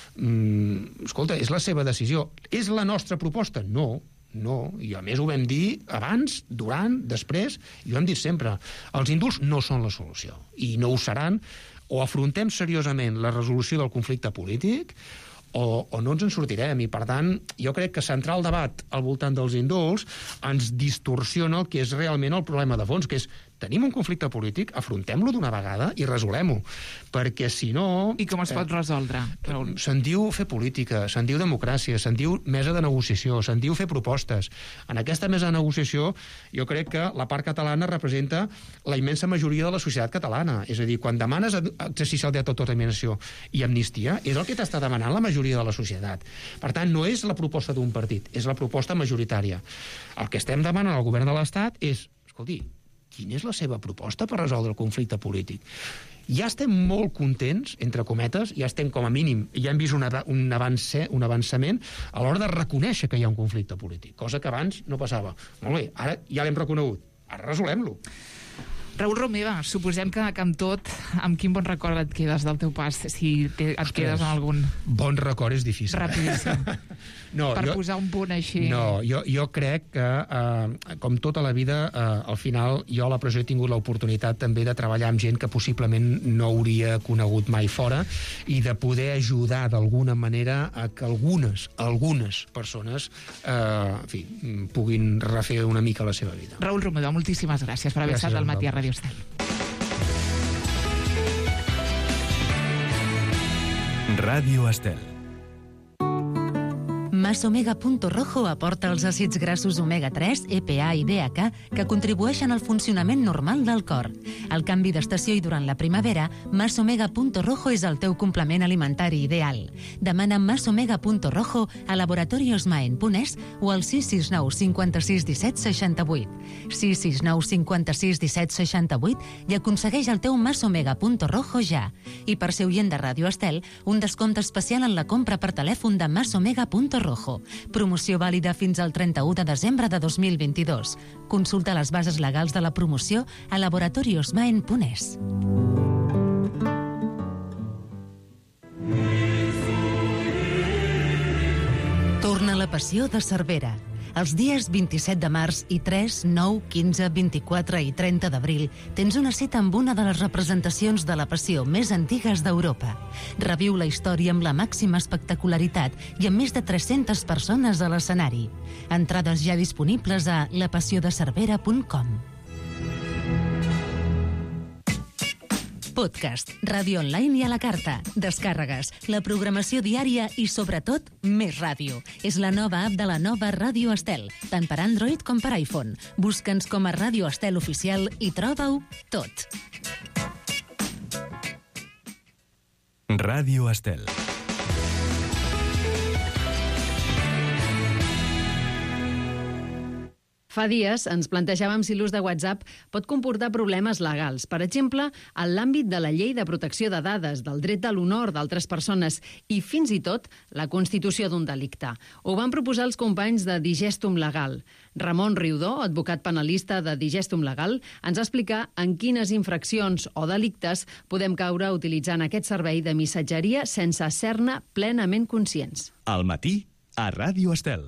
Mm, escolta, és la seva decisió. És la nostra proposta? No, no. I a més ho vam dir abans, durant, després, i ho hem dit sempre. Els indults no són la solució, i no ho seran. O afrontem seriosament la resolució del conflicte polític, o, o no ens en sortirem. I, per tant, jo crec que centrar el debat al voltant dels indults ens distorsiona el que és realment el problema de fons, que és tenim un conflicte polític, afrontem-lo d'una vegada i resolem-ho. Perquè, si no... I com es pot eh, resoldre? Se'n diu fer política, se'n diu democràcia, se'n diu mesa de negociació, se'n diu fer propostes. En aquesta mesa de negociació, jo crec que la part catalana representa la immensa majoria de la societat catalana. És a dir, quan demanes exercici del dret d'autodeterminació i amnistia, és el que t'està demanant la majoria de la societat. Per tant, no és la proposta d'un partit, és la proposta majoritària. El que estem demanant al govern de l'Estat és, escolti, quina és la seva proposta per resoldre el conflicte polític? Ja estem molt contents, entre cometes, ja estem com a mínim, ja hem vist un, un, avance, un avançament a l'hora de reconèixer que hi ha un conflicte polític, cosa que abans no passava. Molt bé, ara ja l'hem reconegut, ara resolem-lo. Raül Romeva, suposem que, que amb tot, amb quin bon record et quedes del teu pas, si te, et Ostres, quedes en algun... Bon record és difícil. Rapidíssim. No, per jo, posar un punt així... No, jo, jo crec que, eh, com tota la vida, eh, al final, jo a la presó he tingut l'oportunitat també de treballar amb gent que possiblement no hauria conegut mai fora i de poder ajudar d'alguna manera a que algunes, algunes persones eh, en fi, puguin refer una mica la seva vida. Raül Romeva, moltíssimes gràcies per haver gràcies estat al Matí a Ràdio Estel. Ràdio Estel. Masomega Punto Rojo aporta els àcids grassos omega tres, E P A i D H A que contribueixen al funcionament normal del cor. Al canvi d'estació i durant la primavera, Masomega Punto Rojo és el teu complement alimentari ideal. Demana Masomega Punto Rojo a Laboratorios Maen Punès o al sis sis nou cinquanta-sis disset seixanta-vuit. sis sis nou cinquanta-sis disset seixanta-vuit i aconsegueix el teu Masomega Punto Rojo ja. I per ser oient de Ràdio Estel, un descompte especial en la compra per telèfon de Masomega Punto Rojo. Promoció vàlida fins al trenta-u de desembre de dos mil vint-i-dos. Consulta les bases legals de la promoció a Laboratorios Maen Punès. Torna la passió de Cervera. Els dies vint-i-set de març i tres, nou, quinze, vint-i-quatre i trenta d'abril tens una cita amb una de les representacions de la Passió més antigues d'Europa. Reviu la història amb la màxima espectacularitat i amb més de tres-centes persones a l'escenari. Entrades ja disponibles a la passió de cervera punt com. Podcast, ràdio online i a la carta, descàrregues, la programació diària i, sobretot, més ràdio. És la nova app de la nova Ràdio Estel, tant per Android com per iPhone. Busca'ns com a Ràdio Estel Oficial i troba-ho tot. Ràdio Estel. Fa dies ens plantejàvem si l'ús de WhatsApp pot comportar problemes legals. Per exemple, en l'àmbit de la llei de protecció de dades, del dret de l'honor d'altres persones i, fins i tot, la constitució d'un delicte. Ho van proposar els companys de Digestum Legal. Ramon Riudó, advocat penalista de Digestum Legal, ens va explicar en quines infraccions o delictes podem caure utilitzant aquest servei de missatgeria sense ser-ne plenament conscients. Al matí, a Ràdio Estel.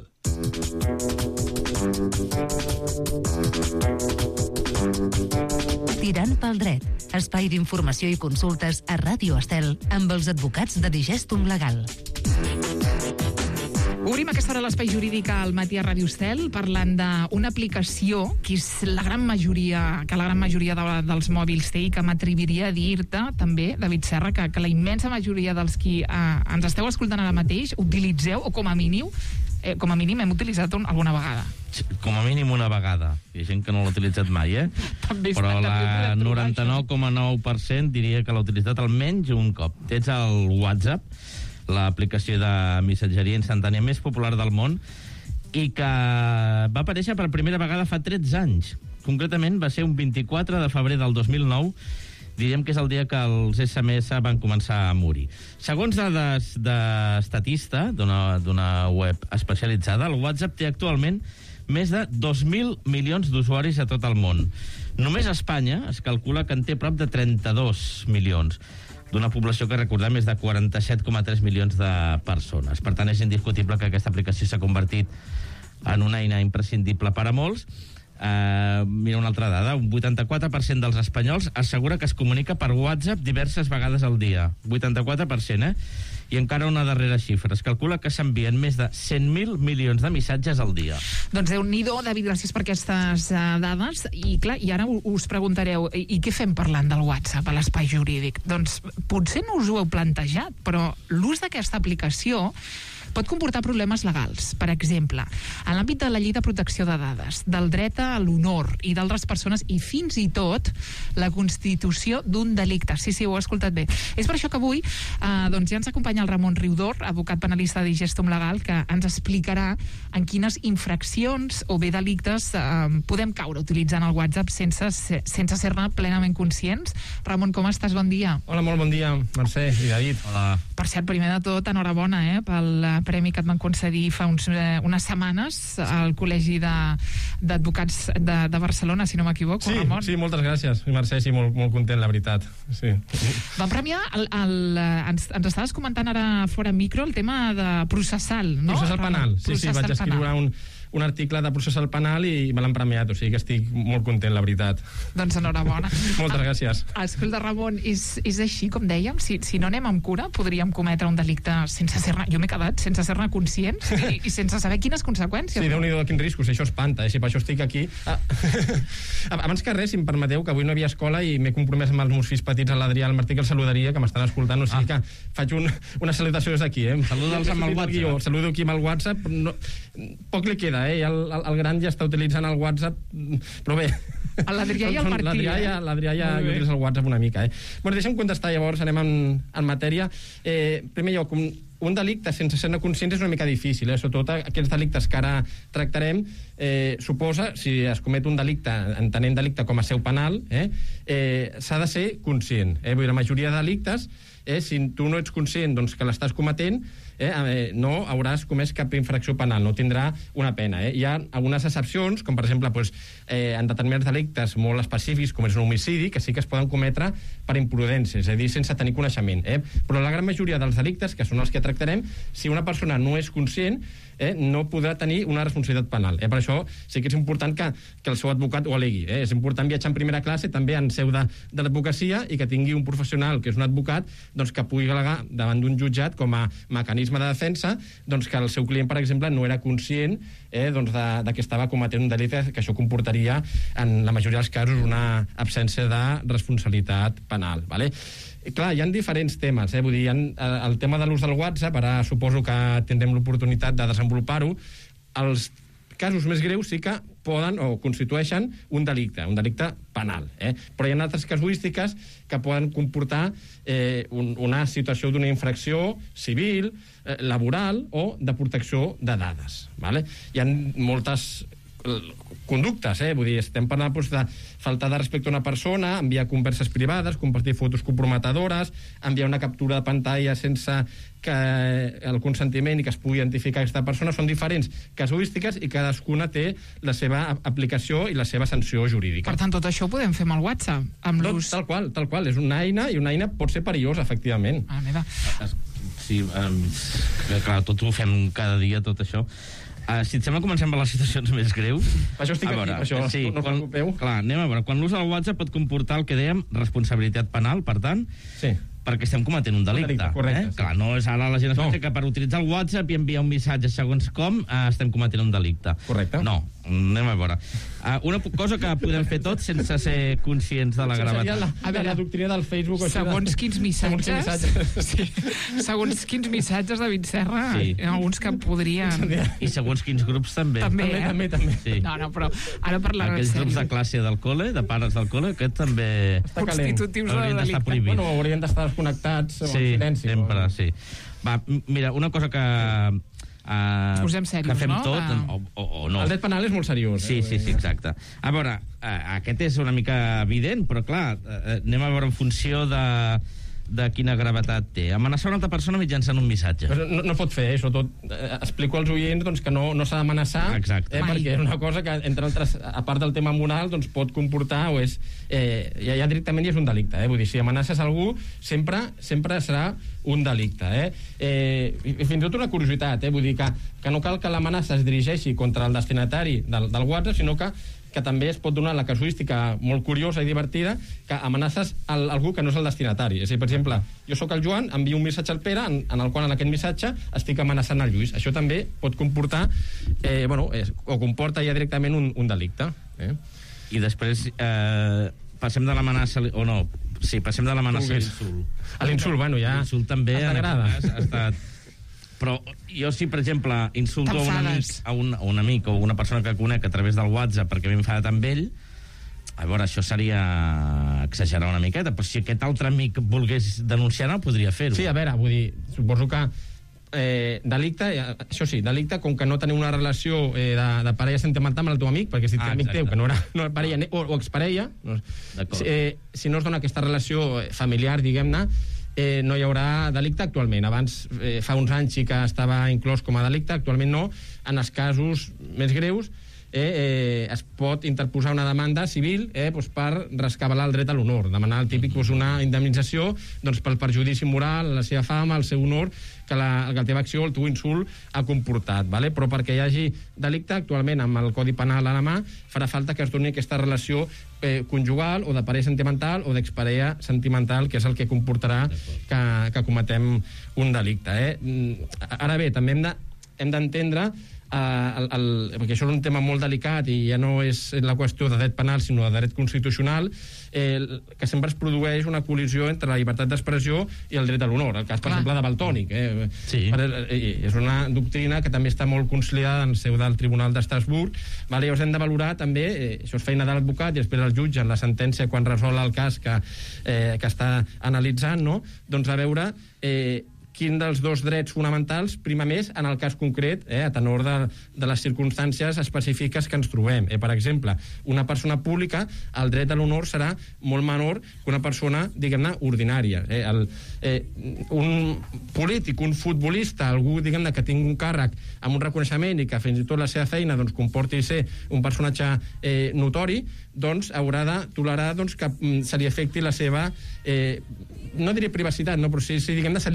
Tirant pel dret, espai d'informació i consultes a Ràdio Estel amb els advocats de Digestum Legal. Obrim aquesta hora l'espai jurídic al matí a Ràdio Estel parlant d'una aplicació que és la gran majoria, que la gran majoria de, dels mòbils té i que m'atreviria a dir-te també, David Serra, que, que la immensa majoria dels qui eh, ens esteu escoltant ara mateix utilitzeu, o com a mínim, eh, com a mínim hem utilitzat un, alguna vegada. Com a mínim una vegada. Hi ha gent que no l'ha utilitzat mai, eh? També Però està, la també noranta-nou coma nou per cent diria que l'ha utilitzat almenys un cop. Tens el WhatsApp, l'aplicació de missatgeria instantània més popular del món, i que va aparèixer per primera vegada fa tretze anys. Concretament va ser un vint-i-quatre de febrer del dos mil nou, diríem que és el dia que els esse eme esse van començar a morir. Segons dades d'Estatista, d'una web especialitzada, el WhatsApp té actualment més de dos mil milions d'usuaris a tot el món. Només a Espanya es calcula que en té prop de trenta-dos milions, d'una població que, recordem, és de quaranta-set coma tres milions de persones. Per tant, és indiscutible que aquesta aplicació s'ha convertit en una eina imprescindible per a molts. Uh, mira una altra dada, un vuitanta-quatre per cent dels espanyols assegura que es comunica per WhatsApp diverses vegades al dia. vuitanta-quatre per cent, eh? I encara una darrera xifra. Es calcula que s'envien més de cent mil milions de missatges al dia. Doncs Déu-n'hi-do, David, gràcies per aquestes uh, dades. I clar, i ara us preguntareu, i, i què fem parlant del WhatsApp a l'espai jurídic? Doncs potser no us ho heu plantejat, però l'ús d'aquesta aplicació pot comportar problemes legals. Per exemple, en l'àmbit de la llei de protecció de dades, del dret a l'honor i d'altres persones, i fins i tot la constitució d'un delicte. Sí, sí, ho he escoltat bé. És per això que avui eh, doncs ja ens acompanya el Ramon Riudor, advocat penalista de Digestum Legal, que ens explicarà en quines infraccions o bé delictes eh, podem caure utilitzant el WhatsApp sense, sense ser-ne plenament conscients. Ramon, com estàs? Bon dia. Hola, molt bon dia, Mercè i David. Hola. Per cert, primer de tot, enhorabona eh, pel premi que et van concedir fa uns, eh, unes setmanes al Col·legi d'Advocats de, de, de Barcelona, si no m'equivoco, sí, Ramon. Sí, moltes gràcies, Mercè, sí, molt, molt content, la veritat. Sí. Van premiar, el, el, ens, ens estaves comentant ara fora micro el tema de processal, no? Processal penal, sí, processal sí, vaig escriure un, un article de processal penal i me l'han premiat, o sigui que estic molt content, la veritat. Doncs enhorabona. Moltes gràcies. Escolta, Ramon, és, és així, com dèiem, si, si no anem amb cura, podríem cometre un delicte sense ser-ne, jo m'he quedat, sense ser-ne conscients i, i sense saber quines conseqüències. Sí, Déu-n'hi-do, quins riscos, això espanta, eh? Si per això estic aquí. Ah, abans que res, si em permeteu, que avui no hi havia escola i m'he compromès amb els meus fills petits, a l'Adrià, al Martí, que el saludaria, que m'estan escoltant, o sigui ah. que faig un, una salutació des d'aquí, eh? Saluda'ls amb el WhatsApp. Jo, saludo aquí amb el WhatsApp, no, poc li queda, eh? El, el, el gran ja està utilitzant el WhatsApp, però bé. L'Adrià i el Martí, L'Adrià ja, l'Adrià ja utilitza el WhatsApp una mica, eh? Bueno, deixa'm contestar llavors, anem en, en matèria. Eh, primer lloc, un, un delicte sense ser-ne conscients és una mica difícil, eh? Sobretot aquests delictes que ara tractarem, eh, suposa, si es comet un delicte, entenent delicte com a seu penal, eh, eh, s'ha de ser conscient, eh? Vull dir, la majoria de delictes, eh, si tu no ets conscient doncs, que l'estàs cometent, eh, eh, no hauràs comès cap infracció penal, no tindrà una pena. Eh? Hi ha algunes excepcions, com per exemple pues, eh, en determinats delictes molt específics, com és un homicidi, que sí que es poden cometre per imprudència, és a dir, sense tenir coneixement. Eh? Però la gran majoria dels delictes, que són els que tractem tractarem, si una persona no és conscient, eh, no podrà tenir una responsabilitat penal. Eh? Per això sí que és important que, que el seu advocat ho alegui. Eh? És important viatjar en primera classe, també en seu de, de l'advocacia, i que tingui un professional, que és un advocat, doncs, que pugui al·legar davant d'un jutjat com a mecanisme de defensa, doncs, que el seu client, per exemple, no era conscient eh, doncs, de, de que estava cometent un delicte, que això comportaria, en la majoria dels casos, una absència de responsabilitat penal. Vale? Clar, hi ha diferents temes, eh? Vull dir, hi ha el tema de l'ús del WhatsApp, ara suposo que tindrem l'oportunitat de desenvolupar-ho. Els casos més greus sí que poden o constitueixen un delicte, un delicte penal, eh? Però hi ha altres casuístiques que poden comportar eh, un, una situació d'una infracció civil, eh, laboral o de protecció de dades, vale? Hi ha moltes conductes, eh? Vull dir, estem parlant doncs, de faltar de respecte a una persona, enviar converses privades, compartir fotos comprometedores, enviar una captura de pantalla sense que el consentiment i que es pugui identificar aquesta persona. Són diferents casuístiques i cadascuna té la seva aplicació i la seva sanció jurídica. Per tant, tot això ho podem fer amb el WhatsApp? Amb l'ús... Tal qual, tal qual. És una eina i una eina pot ser perillosa, efectivament. Ah, mira. Sí, um, clar, tot ho fem cada dia, tot això. Uh, si et sembla, comencem per les situacions més greus. Per això estic a veure, aquí, per això sí, no us quan, preocupeu. Clar, anem a veure. Quan l'ús del WhatsApp pot comportar el que dèiem, responsabilitat penal, per tant, sí, perquè estem cometent un delicte. Un delicte, correcte, eh? sí. Clar, no és ara la gent es pensa no. que per utilitzar el WhatsApp i enviar un missatge segons com eh, estem cometent un delicte. Correcte. No, anem a veure. Uh, una cosa que podem fer tots sense ser conscients de la gravetat. La, a veure, la doctrina del Facebook... Segons quins missatges... Segons quins missatges, sí. Segons quins missatges de Serra, sí. Alguns que podrien... I segons quins grups també. També, també, eh? també, també. Sí. No, no, però ara parlarem Aquells grups de classe del col·le, de pares del col·le, aquest també... Està calent. Constitutius de haurien d'estar delicte. prohibits. Bueno, haurien d'estar desconnectats o sí, en silenci. sempre, o... sí. Va, mira, una cosa que... Uh, Posem serios, que fem no? tot, Uh... o, o, o no. El dret penal és molt seriós. Sí, eh? sí, sí, exacte. A veure, uh, aquest és una mica evident, però clar, uh, anem a veure en funció de, de quina gravetat té. Amenaçar una altra persona mitjançant un missatge. No, no pot fer, eh? Sobretot eh, explico als oients doncs, que no, no s'ha d'amenaçar, eh, perquè és una cosa que, entre altres, a part del tema moral, doncs, pot comportar o és... Eh, ja, ja directament ja és un delicte, eh? Vull dir, si amenaces algú, sempre sempre serà un delicte, eh? eh i, i fins i tot una curiositat, eh? Vull dir que, que no cal que l'amenaça es dirigeixi contra el destinatari del, del WhatsApp, sinó que que també es pot donar la casuística molt curiosa i divertida que amenaces el, algú que no és el destinatari. És a dir, per exemple, jo sóc el Joan, envio un missatge al Pere en, en el qual en aquest missatge estic amenaçant el Lluís. Això també pot comportar eh, bueno, eh, o comporta ja directament un, un delicte. Eh? I després eh, passem de l'amenaça o no, sí, passem de l'amenaça a l'insult. A l'insult, bueno, ja l'insult també en aquest cas ha estat... Però jo si, per exemple, insulto a un, amic, a, un, a un amic o una persona que conec a través del WhatsApp perquè m'he enfadat amb ell, a veure, això seria exagerar una miqueta, però si aquest altre amic volgués denunciar, no podria fer-ho. Sí, a veure, vull dir, suposo que eh, delicte, això sí, delicte, com que no teniu una relació eh, de, de parella sentimental amb el teu amic, perquè si ah, amic teu, que no era, no era parella, o, o exparella, no, si, eh, si no es dona aquesta relació familiar, diguem-ne, Eh, no hi haurà delicte actualment. Abans, eh, fa uns anys sí que estava inclòs com a delicte, actualment no. En els casos més greus eh, eh, es pot interposar una demanda civil eh, doncs per rescabalar el dret a l'honor, demanar el típic doncs, una indemnització doncs, pel perjudici moral, la seva fama, el seu honor que la, que la teva acció, el teu insult ha comportat, vale? Però perquè hi hagi delicte actualment amb el Codi Penal a la mà farà falta que es doni aquesta relació eh, conjugal o de parella sentimental o d'exparella sentimental, que és el que comportarà que, que cometem un delicte. Eh? Ara bé, també hem de, hem d'entendre Uh, el, el, perquè això és un tema molt delicat i ja no és la qüestió de dret penal sinó de dret constitucional, eh, que sempre es produeix una col·lisió entre la llibertat d'expressió i el dret a l'honor, el cas per Clar. exemple de Valtònyc eh? Sí. Per, eh, és una doctrina que també està molt consolidada en seu del Tribunal d'Estrasburg, vale? Llavors hem de valorar també, eh, això és feina de l'advocat i després el jutge en la sentència quan resol el cas que, eh, que està analitzant, no? Doncs a veure eh, quin dels dos drets fonamentals prima més en el cas concret, eh, a tenor de, de les circumstàncies específiques que ens trobem. Eh, per exemple, una persona pública, el dret a l'honor serà molt menor que una persona, diguem-ne, ordinària. Eh, el, eh, un polític, un futbolista, algú, diguem-ne, que tingui un càrrec amb un reconeixement i que fins i tot la seva feina doncs, comporti ser un personatge eh, notori, doncs haurà de tolerar doncs, que mm, se li afecti la seva... Eh, no diré privacitat, no, però sí, sí diguem-ne, se li critiqui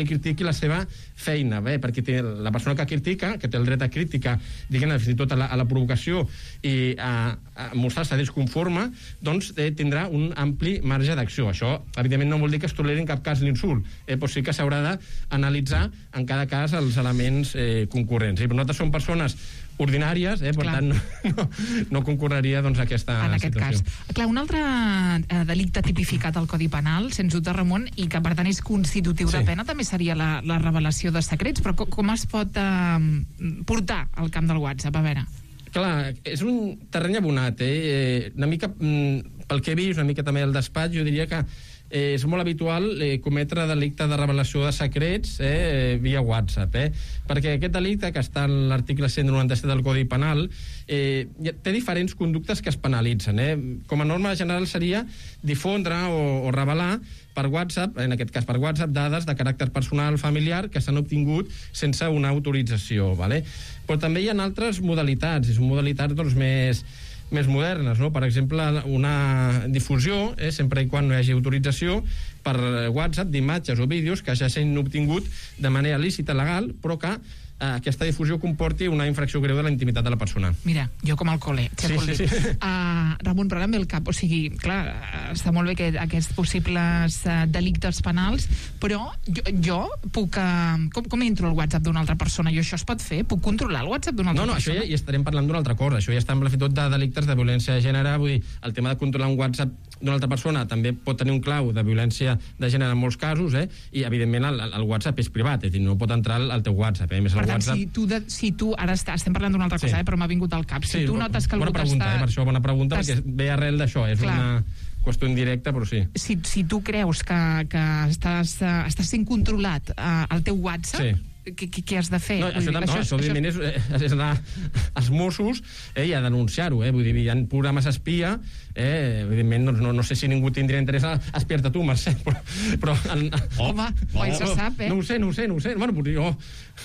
la seva feina, bé, perquè té la persona que critica, que té el dret a crítica, diguem-ne, fins i tot a la, a la provocació i a, a mostrar-se disconforme, doncs eh, tindrà un ampli marge d'acció. Això, evidentment, no vol dir que es toleri en cap cas l'insult, eh, però sí que s'haurà d'analitzar en cada cas els elements eh, concurrents. I per nosaltres som persones ordinàries, eh, per Clar. tant no, no, no concorreria doncs, a aquesta en aquest situació. Cas. Clar, un altre eh, delicte tipificat al Codi Penal, sens dubte, Ramon, i que per tant és constitutiu Sí. de pena, també seria la, la revelació de secrets, però com, com es pot eh, portar al camp del WhatsApp? A veure. Clar, és un terreny abonat, eh? Una mica, mm, pel que he vist, una mica també al despatx, jo diria que eh, és molt habitual eh, cometre delicte de revelació de secrets eh, via WhatsApp, eh? Perquè aquest delicte, que està en l'article cent noranta-set del Codi Penal, eh, té diferents conductes que es penalitzen, eh? Com a norma general seria difondre o, o revelar per WhatsApp, en aquest cas per WhatsApp, dades de caràcter personal familiar que s'han obtingut sense una autorització, ¿vale? Però també hi ha altres modalitats, i són modalitats doncs, més, més modernes, no? Per exemple, una difusió, eh, sempre i quan no hi hagi autorització, per WhatsApp d'imatges o vídeos que ja s'han obtingut de manera lícita, legal, però que eh, aquesta difusió comporti una infracció greu de la intimitat de la persona. Mira, jo com el col·le. Sí, sí, sí. Uh, Ramon, però ara em ve el cap. O sigui, clar, està molt bé que aquests possibles uh, delictes penals, però jo, jo puc... Uh, com, com entro al WhatsApp d'una altra persona? Jo això es pot fer? Puc controlar el WhatsApp d'una altra no, no, persona? No, no, això ja, ja estarem parlant d'una altra cosa. Això ja està amb la fitot de delictes de violència de gènere. Vull dir, el tema de controlar un WhatsApp d'una altra persona també pot tenir un clau de violència de gènere en molts casos, eh? I, evidentment, el, el WhatsApp és privat, és a dir, no pot entrar al, al teu WhatsApp. Eh? Més per el tant, WhatsApp... si tu, de, si tu ara està, estem parlant d'una altra cosa, Sí. eh, però m'ha vingut al cap. Si Sí, tu notes que algú bona pregunta, t'està... eh? Per això, bona pregunta, perquè ve arrel d'això. És Clar. una qüestió indirecta, però sí. Si, si tu creus que, que estàs, uh, estàs sent controlat uh, al teu WhatsApp, Sí. què, què, què has de fer? No, Vull això, dir, no, això, això, evidentment, és, és anar als Mossos eh, i a denunciar-ho. Eh? Vull dir, hi ha programes espia, eh? Evidentment, doncs, no, no sé si ningú tindria interès a espiar-te tu, Mercè, però... però en, oh, home, oh, mai se sap, eh? No ho sé, no ho sé, no ho sé. Bueno, pues jo...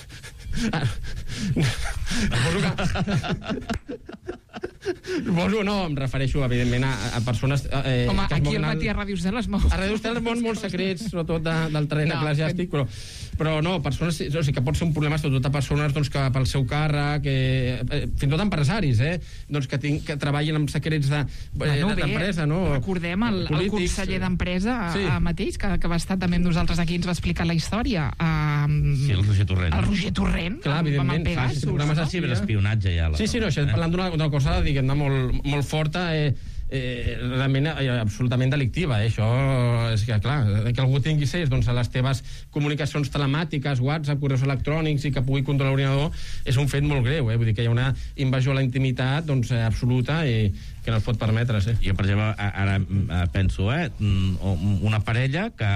Suposo que... Suposo, no, em refereixo, evidentment, a, a persones... Eh, Home, que es aquí al mouen matí a Ràdio Estel es mou. A Ràdio Estel es mouen molts secrets, sobretot de, del terreny No, eclesiàstic, però, però no, persones, o sigui, que pot ser un problema sobretot a persones doncs, que pel seu càrrec, eh, fins i tot empresaris, eh, doncs, que, tinc, que treballin amb secrets de, Bueno, eh, d'empresa, no? Recordem el, el Polítics, conseller d'empresa sí. sí. mateix, que, que va estar també amb nosaltres aquí, ens va explicar la història. Um, Sí, el Roger Torrent. El Roger Torrent, Clar, amb, amb el evidentment, Pegasus. sí, sí, programes no? així, Ciberespionatge, ja. La Sí, sí, no, això, parlant d'una una cosa, diguem-ne, molt, molt forta, eh, eh, realment eh, absolutament delictiva, eh? Això és que, clar, que algú tingui accés doncs, a les teves comunicacions telemàtiques, WhatsApp, correus electrònics i que pugui controlar l'ordinador, és un fet molt greu, eh? Vull dir que hi ha una invasió a la intimitat doncs, eh, absoluta i que no es pot permetre, sí. Jo, per exemple, ara penso, eh, una parella que,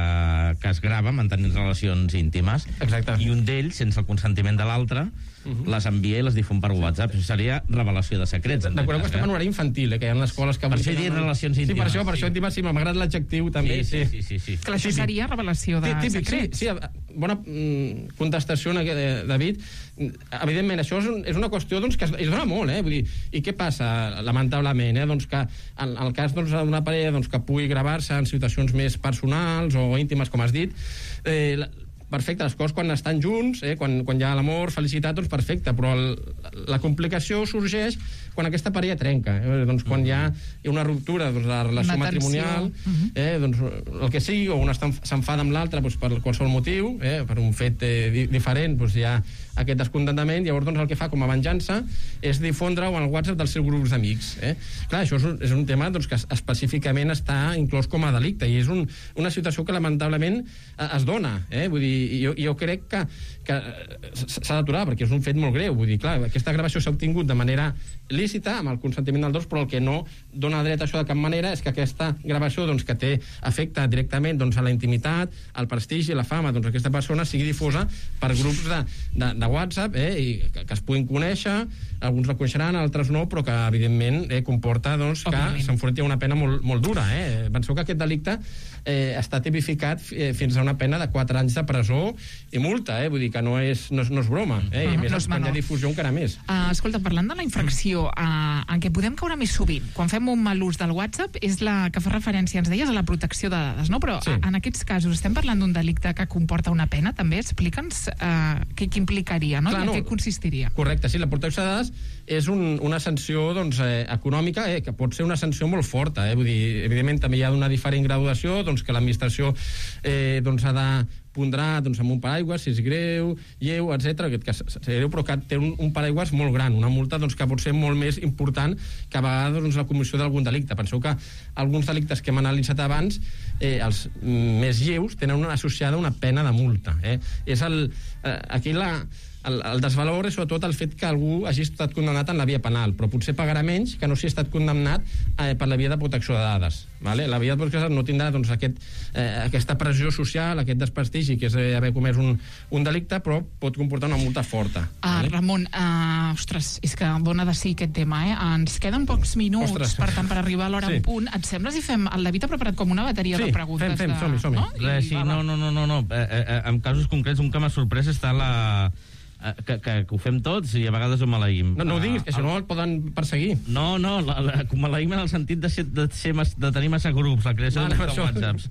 que es grava mantenint relacions íntimes. Exacte. I un d'ells, sense el consentiment de l'altre, uh -huh. les envia i les difon per WhatsApp. Això seria revelació de secrets. Recordeu que estem en horari infantil, eh, que hi ha escoles que... Per això he dit relacions íntimes. Sí, per això, per sí. això íntimes, sí, m'agrada l'adjectiu també. Sí, sí, sí. sí, sí. Clar, això seria revelació de Típic, secrets. sí, sí, bona mm, contestació, eh, David. Evidentment, això és, un, és una qüestió doncs, que es, es dona molt, eh? Vull dir, i què passa, lamentablement, eh? Doncs que en el cas doncs, d'una parella doncs, que pugui gravar-se en situacions més personals o íntimes, com has dit, eh, perfecte, les coses quan estan junts, eh, quan, quan hi ha l'amor, felicitat, doncs perfecte, però el, la complicació sorgeix quan aquesta parella trenca, eh, doncs quan hi ha una ruptura doncs, de la relació Una tensió. matrimonial, eh, doncs el que sigui, o una s'enfada amb l'altre doncs, per qualsevol motiu, eh, per un fet eh, di diferent, doncs hi ha aquest descontentament, llavors doncs, el que fa com a venjança és difondre-ho en el WhatsApp dels seus grups d'amics. Eh? Clar, això és un, és un tema doncs, que específicament està inclòs com a delicte i és un, una situació que lamentablement eh, es dona. Eh? Vull dir, jo, jo crec que, que s'ha d'aturar perquè és un fet molt greu. Vull dir, clar, aquesta gravació s'ha obtingut de manera lícita, amb el consentiment dels dos, però el que no dona dret a això de cap manera és que aquesta gravació doncs, que té efecte directament doncs, a la intimitat, al prestigi, a la fama, doncs aquesta persona sigui difosa per grups de, de, de WhatsApp, eh, i que, que es puguin conèixer, alguns la coneixeran, altres no, però que evidentment eh, comporta doncs, que s'enfronti a una pena molt, molt dura. Eh? Penseu que aquest delicte eh, està tipificat eh, fins a una pena de quatre anys de presó. presó i multa, eh? Vull dir que no és, no és, no és broma, eh? I a més, no és quan hi ha menor. difusió encara més. Uh, escolta, parlant de la infracció, uh, en què podem caure més sovint, quan fem un mal ús del WhatsApp, és la que fa referència, ens deies, a la protecció de dades, no? Però Sí. uh, en aquests casos estem parlant d'un delicte que comporta una pena, també? Explica'ns uh, què, què implicaria, no? Clar, I en no. què consistiria. Correcte, sí, la protecció de dades és un, una sanció doncs, eh, econòmica, eh, que pot ser una sanció molt forta, eh? Vull dir, evidentment també hi ha una diferent graduació, doncs que l'administració eh, doncs, ha de pondrà doncs, amb un paraigua, si és greu, lleu, etcètera, que és greu, però que té un, un paraigua molt gran, una multa doncs, que pot ser molt més important que a vegades doncs, la comissió d'algun delicte. Penseu que alguns delictes que hem analitzat abans, eh, els més lleus, tenen una, associada una pena de multa. Eh? És el, eh, aquí la, el, el desvalor és sobretot el fet que algú hagi estat condemnat en la via penal, però potser pagarà menys que no si ha estat condemnat eh, per la via de protecció de dades. Vale? La via de protecció de dades no tindrà doncs, aquest, eh, aquesta pressió social, aquest desprestigi, que és eh, haver comès un, un delicte, però pot comportar una multa forta. Ah, vale? Ramon, uh, ostres, és que dona de sí aquest tema, eh? Ens queden pocs minuts, Ostres. per tant, per arribar a l'hora Sí. en punt. Et sembla si fem... El David ha preparat com una bateria Sí, de preguntes. fem, fem, de... som-hi, som-hi. No? Res, sí, no, no, no, no, no. Eh, eh, en casos concrets, un que m'ha sorprès està la... eh, Que, que, que ho fem tots i a vegades ho maleïm. No, no ho diguis, que si Ah, no el poden perseguir. No, no, la, la, com maleïm en el sentit de, ser, de, ser, mas- de tenir massa grups, la creació Ah, de, no, de això. whatsapps.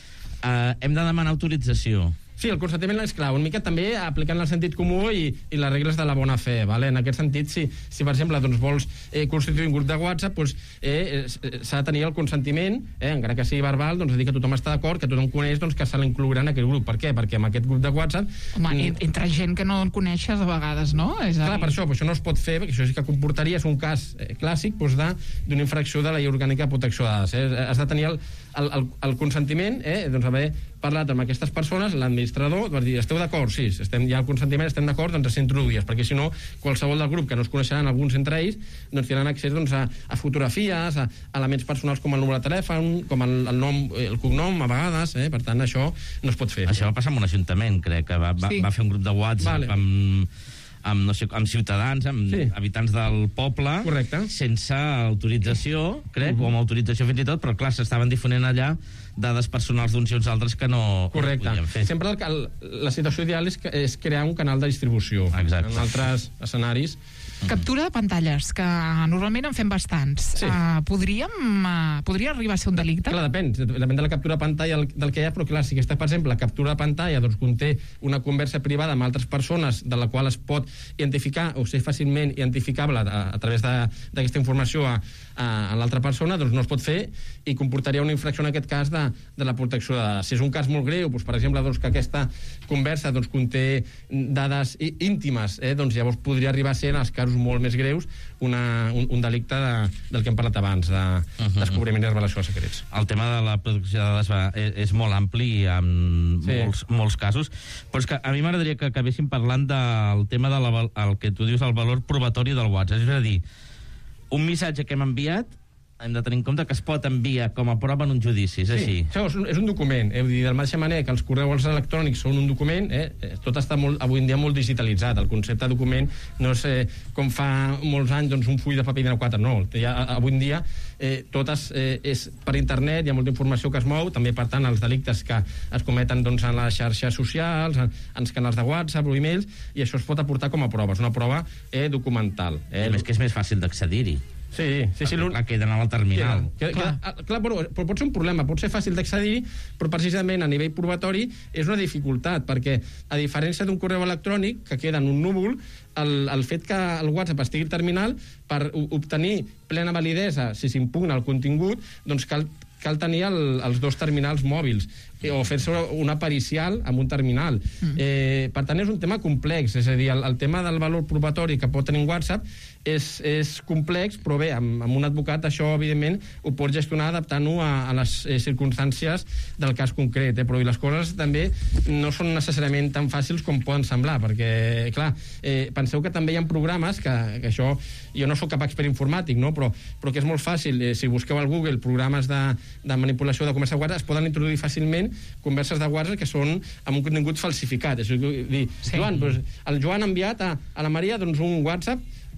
Uh, hem de demanar autorització. Sí, el consentiment és clar, una mica també aplicant el sentit comú i, i les regles de la bona fe, vale? En aquest sentit, si, si per exemple doncs, vols eh, constituir un grup de WhatsApp, doncs, eh, s'ha de tenir el consentiment, eh, encara que sigui verbal, doncs dir que tothom està d'acord, que tothom coneix doncs, que se l'inclourà en aquest grup. Per què? Perquè amb aquest grup de WhatsApp... Home, mm, entre gent que no en coneixes a vegades, no? És a Clar, dir- per això, per això no es pot fer, perquè això sí que comportaria, és un cas eh, clàssic doncs, de- d'una infracció de la llei orgànica de protecció de dades. Eh? Has de tenir el, el, el, el consentiment, eh? doncs haver parlat amb aquestes persones, l'administrador, doncs dir, esteu d'acord? Sí, estem, ja el consentiment, estem d'acord, doncs a ser introduïdes, perquè si no, qualsevol del grup que no es coneixeran alguns entre ells, doncs tindran accés doncs, a, a fotografies, a, a elements personals com el número de telèfon, com el, el nom, el cognom, a vegades, eh? Per tant, això no es pot fer. Això va passar amb un ajuntament, crec, que va, va, Sí. va fer un grup de WhatsApp Vale. amb, amb, no sé, amb ciutadans, amb Sí. habitants del poble, Correcte. sense autorització, crec, uh -huh. o amb autorització fins i tot, però clar, s'estaven difonent allà dades personals d'uns i uns altres que no, Correcte. no podien fer. Sempre el, el, la situació ideal és, que, és crear un canal de distribució. Exacte. En altres escenaris. Captura de pantalles, que normalment en fem bastants. Sí. Uh, podríem, uh, podria arribar a ser un delicte? Clar, depèn, depèn de la captura de pantalla del, del que hi ha, però clar, si aquesta, per exemple, la captura de pantalla doncs, conté una conversa privada amb altres persones de la qual es pot identificar o ser fàcilment identificable a, a través d'aquesta informació a, a, a l'altra persona, doncs no es pot fer i comportaria una infracció en aquest cas de, de la protecció de dades. Si és un cas molt greu, doncs, per exemple, doncs, que aquesta conversa doncs, conté dades í- íntimes, eh, doncs llavors podria arribar a ser, en els casos molt més greus, una, un, un delicte de, del que hem parlat abans, de Uh-huh. descobriment i revelació de secrets. El tema de la protecció de dades va, és, és molt ampli amb Sí. sí. molts, molts casos, però és que a mi m'agradaria que acabéssim parlant del tema de la, val- el que tu dius, el valor probatori del WhatsApp. És a dir, un missatge que hem enviat hem de tenir en compte que es pot enviar com a prova en un judici, és així. Això és un, és un document, eh? Vull dir, de la mateixa manera que els correus electrònics són un document, eh? Tot està molt, avui en dia molt digitalitzat. El concepte de document no és eh, com fa molts anys doncs, un full de paper de quatre, no. Ja, avui en dia eh, tot es, eh, és per internet, hi ha molta informació que es mou, també, per tant, els delictes que es cometen doncs, en les xarxes socials, en, en els canals de WhatsApp o e-mails, i això es pot aportar com a prova. És una prova eh, documental. Eh? A més que és més fàcil d'accedir-hi. Sí, sí, sí. Clar, queden al terminal. Que, clar, clar, clar però, però pot ser un problema, pot ser fàcil d'accedir, però precisament a nivell probatori és una dificultat, perquè a diferència d'un correu electrònic que queda en un núvol, el, el fet que el WhatsApp estigui al terminal, per o- obtenir plena validesa, si s'impugna el contingut, doncs cal, cal tenir el, els dos terminals mòbils eh, o fer-se una pericial amb un terminal. Mm. Eh, per tant, és un tema complex, és a dir, el, el tema del valor probatori que pot tenir un WhatsApp és, és complex, però bé, amb, amb un advocat això, evidentment, ho pot gestionar adaptant-ho a, a les eh, circumstàncies del cas concret, eh? Però i les coses també no són necessàriament tan fàcils com poden semblar, perquè, clar, eh, penseu que també hi ha programes que, que això, jo no sóc cap expert informàtic, no? però, però que és molt fàcil, eh, si busqueu al Google programes de, de manipulació de conversa de WhatsApp, es poden introduir fàcilment converses de WhatsApp que són amb un contingut falsificat. És a dir, Sí. Joan, doncs, el Joan ha enviat a, a la Maria doncs, un WhatsApp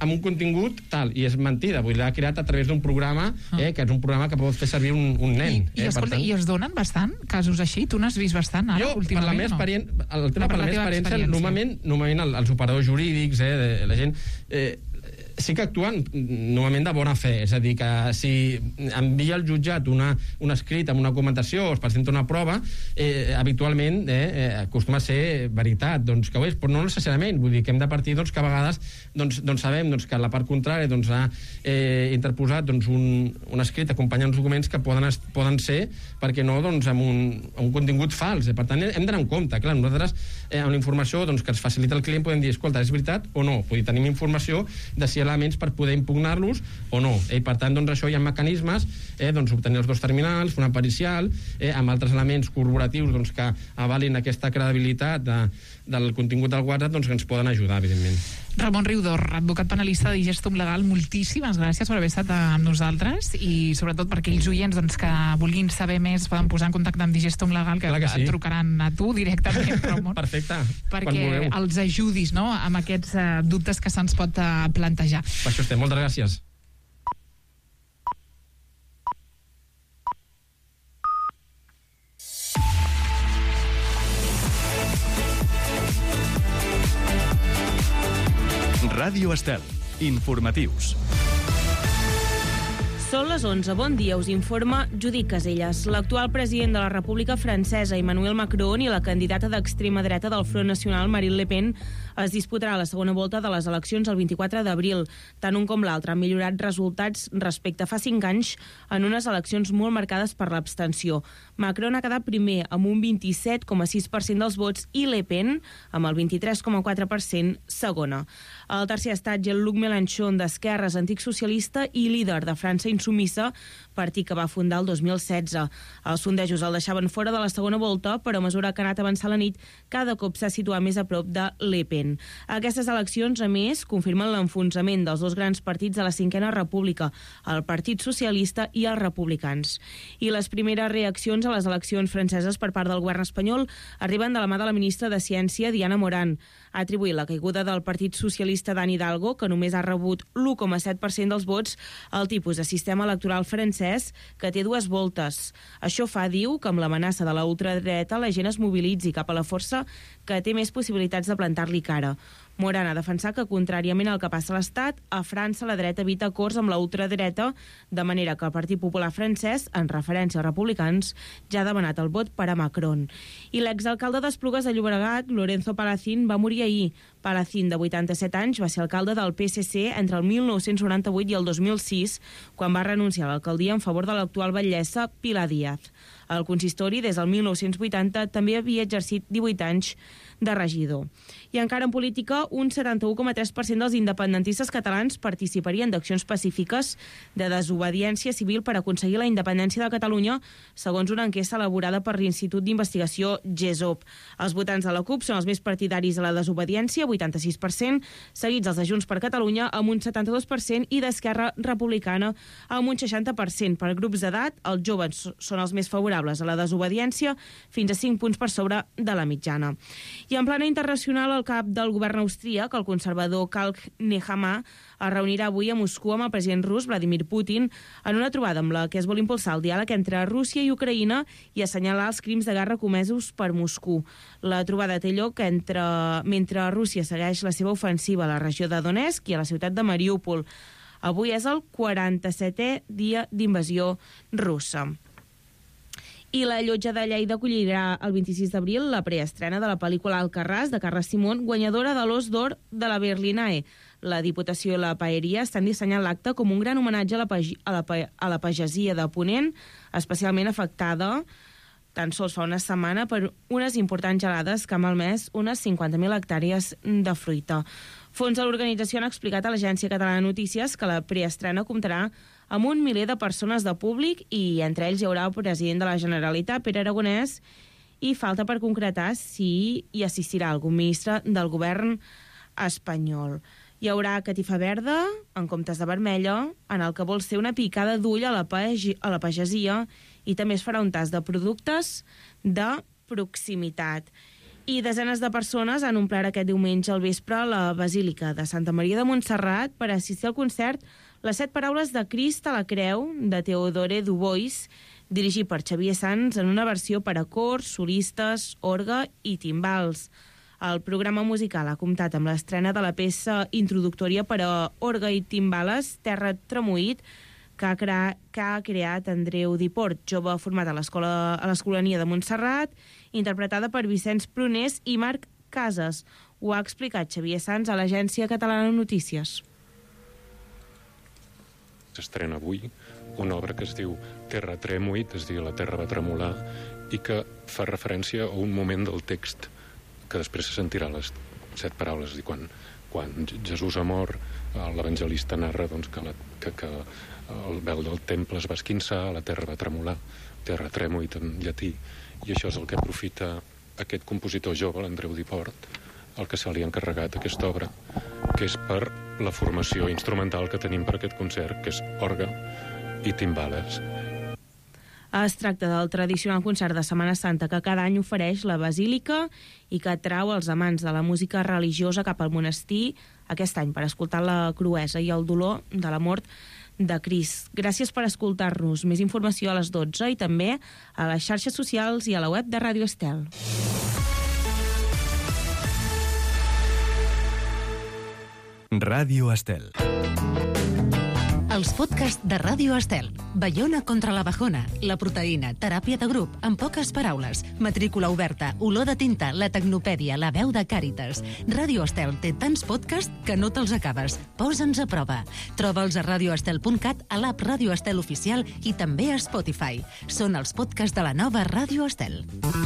amb un contingut tal, i és mentida, vull dir, l'ha creat a través d'un programa, eh, que és un programa que pot fer servir un, un nen. I, i, eh, escolta, tant... i es donen bastant casos així? Tu n'has vist bastant ara, jo, últimament? Per la meva experiència, el tema per per la meva experiència, normalment, normalment el, els operadors jurídics, eh, de, la gent... Eh, sí que actuen normalment de bona fe, és a dir, que si envia al jutjat una, un escrit amb una documentació o es presenta una prova, eh, habitualment eh, eh, acostuma a ser veritat, doncs que ho és, però no necessàriament, vull dir que hem de partir doncs, que a vegades doncs, doncs sabem doncs, que la part contrària doncs, ha eh, interposat doncs, un, un escrit acompanyant uns documents que poden, poden ser, perquè no, doncs, amb un, un contingut fals, eh, per tant hem d'anar en compte, clar, nosaltres eh, amb la informació doncs, que ens facilita el client podem dir, escolta, és veritat o no, vull dir, tenim informació de si elements per poder impugnar-los o no. Eh, per tant, doncs, això hi ha mecanismes, eh, doncs, obtenir els dos terminals, una pericial, eh, amb altres elements corporatius doncs, que avalin aquesta credibilitat de, del contingut del WhatsApp, doncs, que ens poden ajudar, evidentment. Ramon Riudor, advocat penalista de Digestum Legal, moltíssimes gràcies per haver estat amb nosaltres i sobretot per aquells oients doncs, que vulguin saber més poden posar en contacte amb Digestum Legal, que, que sí. Et trucaran a tu directament, Ramon. Perfecte. Perquè els ajudis, no?, amb aquests uh, dubtes que se'ns pot uh, plantejar. Per això estem. Moltes gràcies. Ràdio Estel. Informatius. Són les onze. Bon dia, us informa Judit Caselles. L'actual president de la República Francesa, Emmanuel Macron, i la candidata d'extrema dreta del Front Nacional, Marine Le Pen, es disputarà la segona volta de les eleccions el vint-i-quatre d'abril. Tant un com l'altre han millorat resultats respecte a fa cinc anys en unes eleccions molt marcades per l'abstenció. Macron ha quedat primer amb un vint-i-set coma sis per cent dels vots i Le Pen amb el vint-i-tres coma quatre per cent segona. Al tercer estat, Jean-Luc Mélenchon, d'Esquerres, antic socialista i líder de França Insumissa, partit que va fundar el dos mil setze. Els sondejos el deixaven fora de la segona volta, però a mesura que ha anat avançant la nit, cada cop s'ha situat més a prop de Le Pen. Aquestes eleccions, a més, confirmen l'enfonsament dels dos grans partits de la cinquena república, el Partit Socialista i els Republicans. I les primeres reaccions a les eleccions franceses per part del govern espanyol arriben de la mà de la ministra de Ciència, Diana Morant. Ha atribuït la caiguda del Partit Socialista d'Anne Hidalgo, que només ha rebut l'u coma set per cent dels vots, al tipus de sistema electoral francès, que té dues voltes. Això fa, diu, que amb l'amenaça de la ultradreta la gent es mobilitzi cap a la força que té més possibilitats de plantar-li cara. Morant ha defensat que, contràriament al que passa a l'Estat, a França la dreta evita acords amb la ultradreta, de manera que el Partit Popular francès, en referència als republicans, ja ha demanat el vot per a Macron. I l'exalcalde d'Esplugues de Llobregat, Lorenzo Palacín, va morir ahir. Palacín, de vuitanta-set anys, va ser alcalde del P S C entre el mil nou-cents noranta-vuit i el dos mil sis, quan va renunciar a l'alcaldia en favor de l'actual batllessa Pilar Díaz. El consistori, des del mil nou-cents vuitanta, també havia exercit divuit anys de regidor. I encara en política, un setanta-u coma tres per cent dels independentistes catalans participarien d'accions pacífiques de desobediència civil per aconseguir la independència de Catalunya, segons una enquesta elaborada per l'Institut d'Investigació GESOP. Els votants de la CUP són els més partidaris de la desobediència, vuitanta-sis per cent, seguits els de Junts per Catalunya amb un setanta-dos per cent i d'Esquerra Republicana amb un seixanta per cent. Per grups d'edat, els joves són els més favorables a la desobediència, fins a cinc punts per sobre de la mitjana. I en plana internacional, el cap del govern austríac, el conservador Karl Nehammer, es reunirà avui a Moscou amb el president rus Vladimir Putin en una trobada amb la que es vol impulsar el diàleg entre Rússia i Ucraïna i assenyalar els crims de guerra comesos per Moscou. La trobada té lloc entre, mentre Rússia segueix la seva ofensiva a la regió de Donetsk i a la ciutat de Mariúpol. Avui és el quaranta-setè dia d'invasió russa. I la Llotja de Lleida acollirà el vint-i-sis d'abril la preestrena de la pel·lícula Alcarràs, de Carles Simón, guanyadora de l'Os d'Or de la Berlinae. La Diputació i la Paeria estan dissenyant l'acte com un gran homenatge a la, page, a la, a la pagesia de Ponent, especialment afectada tan sols fa una setmana per unes importants gelades que han malmès unes cinquanta mil hectàrees de fruita. Fons de l'organització han explicat a l'Agència Catalana de Notícies que la preestrena comptarà amb un miler de persones de públic i entre ells hi haurà el president de la Generalitat, Pere Aragonès, i falta per concretar si hi assistirà algun ministre del govern espanyol. Hi haurà catifa verda, en comptes de vermella, en el que vol ser una picada d'ull a la, page, a la pagesia, i també es farà un tast de productes de proximitat. I desenes de persones han omplert aquest diumenge al vespre la Basílica de Santa Maria de Montserrat per assistir al concert Les set paraules de Crist a la Creu de Teodore Dubois, dirigit per Xavier Sans en una versió per a cors, solistes, orgue i timbals. El programa musical ha comptat amb l'estrena de la peça introductòria per a orgue i timbales Terra Tremoït, que ha, crea, que ha creat Andreu Diport, jove format a l'escola a l'Escolania de Montserrat, interpretada per Vicenç Prunés i Marc Casas. Ho ha explicat Xavier Sans a l'Agència Catalana de Notícies. S'estrena avui una obra que es diu Terra Tremoït, és a dir, la terra va tremolar, i que fa referència a un moment del text que després se sentirà les set paraules. És a dir, quan, quan Jesús ha mort, l'evangelista narra doncs, que, la, que, que el vel del temple es va esquinçar, la terra va tremolar, terra tremoït en llatí, i això és el que aprofita aquest compositor jove, l'Andreu Diport, el que se li ha encarregat aquesta obra, que és per la formació instrumental que tenim per aquest concert, que és orgue i timbales. Es tracta del tradicional concert de Setmana Santa que cada any ofereix la Basílica i que atrau els amants de la música religiosa cap al monestir aquest any per escoltar la cruesa i el dolor de la mort de Crist. Gràcies per escoltar-nos. Més informació a les dotze i també a les xarxes socials i a la web de Ràdio Estel. Ràdio Estel. Els podcasts de Ràdio Estel. Baiona contra la bajona, la proteïna, teràpia de grup, en poques paraules, matrícula oberta, olor de tinta, la tecnopèdia, la veu de Càritas. Ràdio Estel té tants podcasts que no te'ls acabes. Posa'ns a prova. Troba'ls a radioestel punt cat, a l'app Ràdio Estel oficial i també a Spotify. Són els podcasts de la nova Ràdio Estel.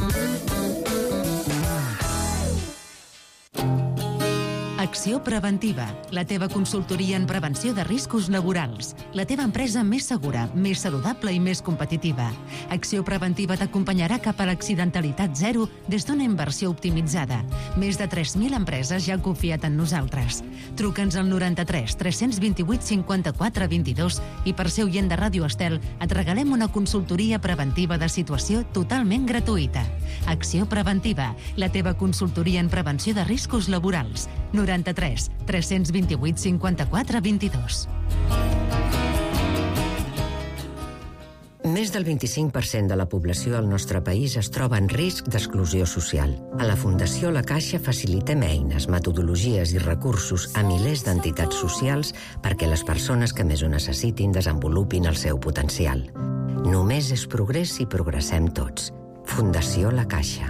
Acció Preventiva, la teva consultoria en prevenció de riscos laborals. La teva empresa més segura, més saludable i més competitiva. Acció Preventiva t'acompanyarà cap a l'accidentalitat zero des d'una inversió optimitzada. Més de tres mil empreses ja han confiat en nosaltres. Truca'ns al noranta-tres tres cents vint-i-vuit cinquanta-quatre vint-i-dos i per ser oient de Ràdio Estel et regalem una consultoria preventiva de situació totalment gratuïta. Acció Preventiva, la teva consultoria en prevenció de riscos laborals. noranta-tres tres cents vint-i-vuit cinquanta-quatre vint-i-dos. Més del vint-i-cinc per cent de la població al nostre país es troba en risc d'exclusió social. A la Fundació La Caixa facilitem eines, metodologies i recursos a milers d'entitats socials perquè les persones que més ho necessitin desenvolupin el seu potencial. Només és progrés si progressem tots. Fundació La Caixa.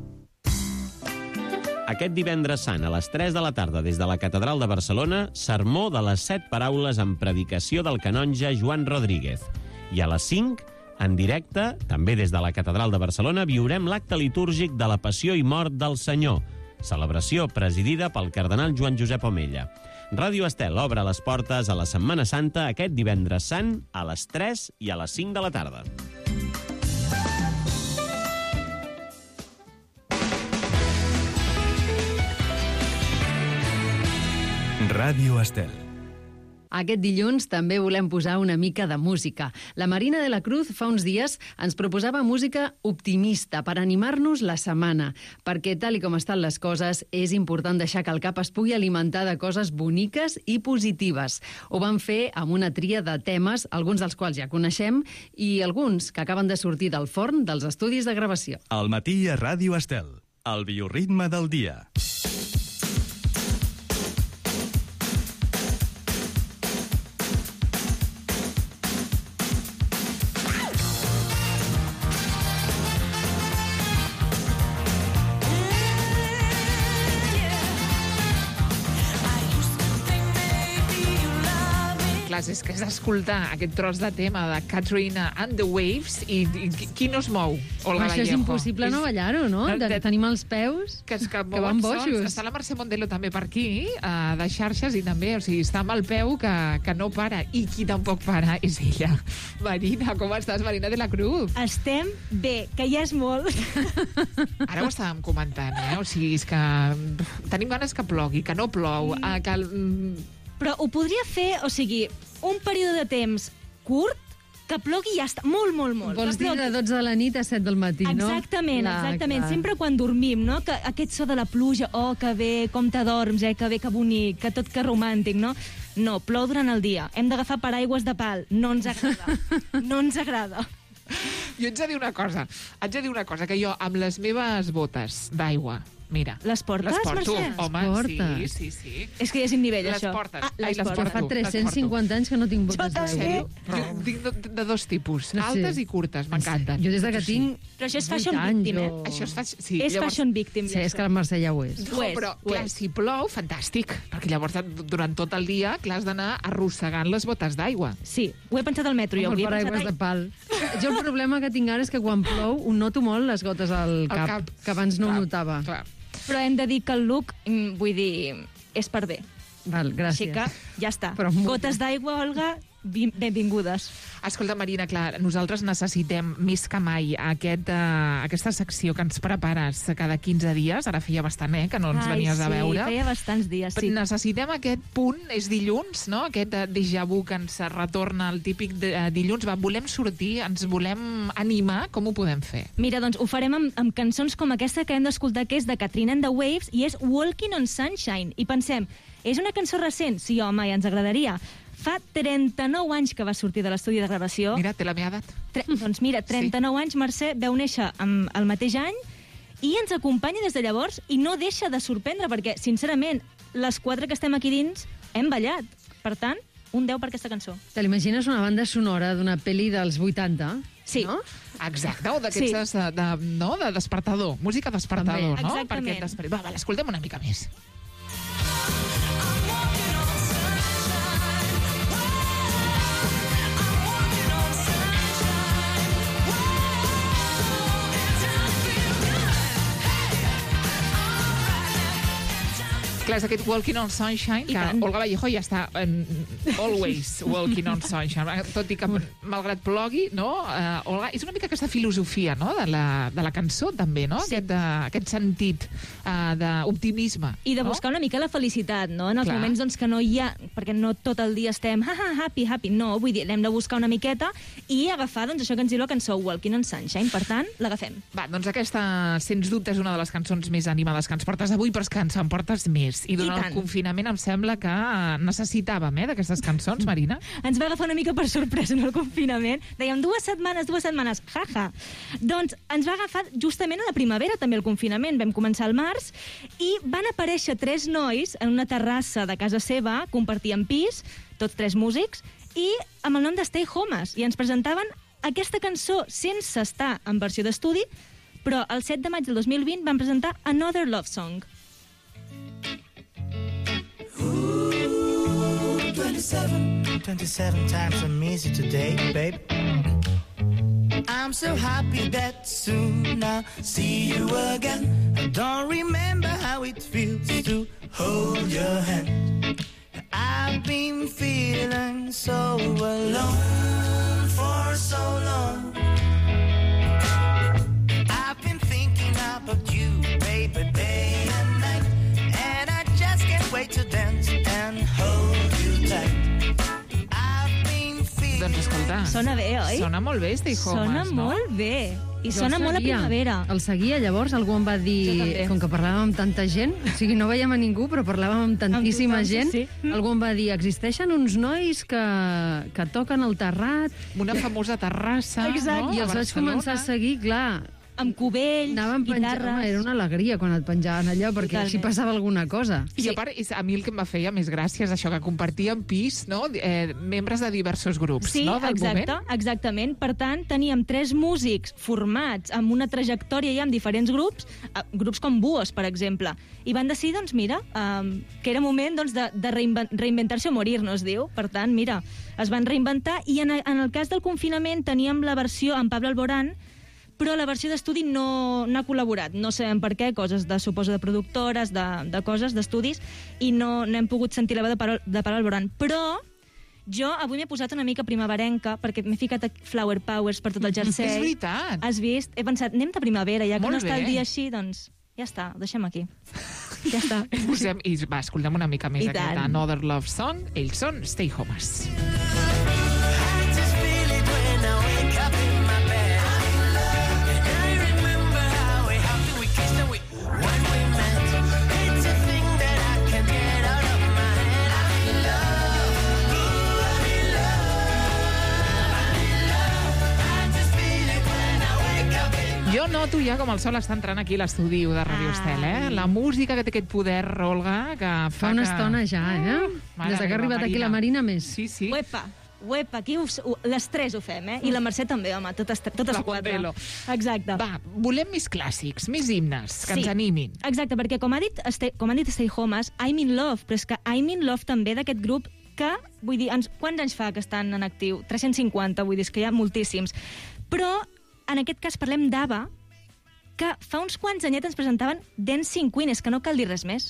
Aquest divendres sant, a les tres de la tarda, des de la Catedral de Barcelona, sermó de les set paraules amb predicació del canonge Joan Rodríguez. I a les cinc, en directe, també des de la Catedral de Barcelona, viurem l'acte litúrgic de la Passió i Mort del Senyor, celebració presidida pel cardenal Joan Josep Omella. Ràdio Estel obre les portes a la Setmana Santa aquest divendres sant a les tres i a les cinc de la tarda. Ràdio Estel. Aquest dilluns també volem posar una mica de música. La Marina de la Cruz fa uns dies ens proposava música optimista per animar-nos la setmana, perquè tal i com estan les coses és important deixar que el cap es pugui alimentar de coses boniques i positives. Ho van fer amb una tria de temes, alguns dels quals ja coneixem, i alguns que acaben de sortir del forn dels estudis de gravació. Al matí a Ràdio Estel, el bioritme del dia. És que és escoltar aquest tros de tema de Katrina and the Waves i, i qui no es mou, Olga Això Vallejo? és impossible no ballar-ho, no? De, de, tenim els peus que, es, que, que van boixos. Està la Mercè Mondelo també per aquí, uh, de xarxes, i també, o sigui, està amb el peu que, que no para, i qui tampoc para és ella. Marina, com estàs, Marina de la Cruz? Estem bé, que ja és molt. Ara ho estàvem comentant, eh? O sigui, és que tenim ganes que plogui, que no plou, uh, que... Però ho podria fer, o sigui, un període de temps curt, que plogui i ja està. Molt, molt, molt. Vols dir de dotze de la nit a set del matí, no? Exactament, Clar, exactament. clar. Sempre quan dormim, no? Que aquest so de la pluja, oh, que bé, com t'adorms, eh? Que bé, que bonic, que tot que romàntic, no? No, plou durant el dia. Hem d'agafar paraigües de pal. No ens agrada. No ens agrada. Jo ets a dir una cosa. Haig de dir una cosa, que jo, amb les meves botes d'aigua, mira... Les portes, les porto. Mercè? Home, Les portes. sí, sí, sí. És que ja és un nivell, Les això. portes. Ah, Ai, les les portes. porto. Fa tres-cents cinquanta anys que no tinc botes d'aigua. Sèrio? Jo tinc de, de dos tipus, No sé. altes i curtes, m'encanten. Jo des de que tinc... Però això és vuit fashion anys, victim, eh? o- Això és, fa... sí, És fashion victim. Sí, és que la Mercè ja ho és. No, però, clar, si plou, fantàstic, perquè llavors durant tot el dia, clar, has d'anar arrossegant les botes d'aigua. Sí, ho he pensat al metro. Jo Amb el havia paraigües pensat... de pal. Jo el problema que tinc ara és que quan plou ho noto molt les gotes al cap, cap. que abans no Clar, ho notava. Clar. Però hem de dir que el look, mm, vull dir, és per bé. Val, gràcies. Així que ja està. Però molt Gotes d'aigua, Olga, bin- benvingudes. Escolta, Marina, clar, nosaltres necessitem més que mai aquest, uh, aquesta secció que ens prepares cada quinze dies. Ara feia bastant, eh, que no ens Ai, venies a veure. Sí, feia bastants dies, sí. Necessitem aquest punt, és dilluns, no? Aquest uh, déjà vu que ens retorna el típic de, uh, dilluns. Va, volem sortir, ens volem animar, com ho podem fer? Mira, doncs ho farem amb, amb cançons com aquesta que hem d'escoltar, que és de Katrina and the Waves, i és Walking on Sunshine. I pensem, és una cançó recent? Sí, home, ja ens agradaria. Fa trenta-nou anys que va sortir de l'estudi de gravació. Mira, té la meva edat. Tre doncs mira, trenta-nou sí. anys, Mercè, veu néixer amb el mateix any i ens acompanya des de llavors i no deixa de sorprendre, perquè, sincerament, les quatre que estem aquí dins hem ballat. Per tant, un deu per aquesta cançó. Te l'imagines una banda sonora d'una pel·li dels vuitanta? Sí. No? Exacte, o d'aquests sí. de, de, no, de despertador, música despertador, També. no? Exactament. Perquè després... Va, va, l'escoltem una mica més. Clar, és aquest Walking on Sunshine, que Olga Vallejo ja està en always walking on sunshine, tot i que malgrat plogui, no? Uh, Olga, és una mica aquesta filosofia, no?, de la, de la cançó, també, no? Sí. Aquest, uh, aquest sentit uh, d'optimisme. I de no? buscar una mica la felicitat, no? En els Clar. moments doncs, que no hi ha... Perquè no tot el dia estem ha, ha, happy, happy. No, vull dir, l'hem de buscar una miqueta i agafar doncs, això que ens diu la cançó Walking on Sunshine. Per tant, l'agafem. Va, doncs aquesta, sens dubte, és una de les cançons més animades que ens portes avui, però és que ens en portes més. I durant I el confinament em sembla que necessitàvem, eh, d'aquestes cançons, Marina. Ens va agafar una mica per sorpresa en el confinament. Dèiem dues setmanes, dues setmanes, jaja. Doncs ens va agafar justament a la primavera, també, el confinament. Vam començar al març i van aparèixer tres nois en una terrassa de casa seva, compartien pis, tots tres músics, i amb el nom de Stay Homes. I ens presentaven aquesta cançó sense estar en versió d'estudi, però el set de maig del dos mil vint van presentar Another Love Song. twenty-seven, twenty-seven times I'm easy today, babe. I'm so happy that soon I'll see you again. I don't remember how it feels to hold your hand. I've been feeling so alone for so long. I've been thinking about you, baby, day and night. And I just can't wait to dance and hold you tight. Doncs escolta... Sona bé, oi? Sona molt bé, Stay Homes, Sona no? molt bé. I Jo sona el molt a seguia. primavera. El seguia, llavors algú em va Jo dir, també. com que parlàvem amb tanta gent, o sigui, no veiem a ningú, però parlàvem amb tantíssima Amb tothom, gent, sí, sí. algú em va dir, existeixen uns nois que, que toquen el terrat... Una famosa terrassa, Exacte. no? I A els vaig Barcelona. començar a seguir, clar... Amb cubells, Anaven penjant, guitarres... home, era una alegria quan et penjaven allò, perquè Totalment. així passava alguna cosa. I a part, és a mi el que em va fer més gràcia és això, que compartíem pis, no?, eh, membres de diversos grups, Sí, no?, del exacte, moment. exactament. Per tant, teníem tres músics formats amb una trajectòria ja amb diferents grups, eh, grups com Buos, per exemple, i van decidir, doncs, mira, eh, que era moment doncs, de, de reinven reinventar-se o morir, no es diu. Per tant, mira, es van reinventar, i en, en el cas del confinament teníem la versió amb Pablo Alborán, però la versió d'estudi no, no ha col·laborat. No sabem per què, coses de, suposo, de productores, de, de coses, d'estudis, i no, no hem pogut sentir la veu de Pablo, de Pablo Alborán. Però jo avui m'he posat una mica primaverenca, perquè m'he ficat a Flower Powers per tot el jersei. És veritat. Has vist? He pensat, anem de primavera, ja que Molt no està bé. el dia així, doncs ja està, ho deixem aquí. Ja està. Posem, I va, escoltem una mica més I aquest tant. Another Love Song. Ells són Stay Homes. I just feel it when noto ja com el sol està entrant aquí a l'estudi de Radio Estel, eh? La música que té aquest poder, Olga, que fa, fa una que... estona ja, eh? Mare Des que ha meva, arribat aquí Marina. la Marina més. Sí, sí. Uepa, uepa, aquí us, u, les tres ho fem, eh? I la Mercè també, home, totes, totes La quatre. Modelo. Exacte. Va, volem més clàssics, més himnes, que Sí. ens animin. Exacte, perquè com ha dit, Stay, com han dit Stay Homes, I'm in love, però és que I'm in love també d'aquest grup que, vull dir, ens, quants anys fa que estan en actiu? tres-cents cinquanta, vull dir, és que hi ha moltíssims. Però, en aquest cas, parlem d'Ava, que fa uns quants anyets ens presentaven Dancing Queen, és que no cal dir res més.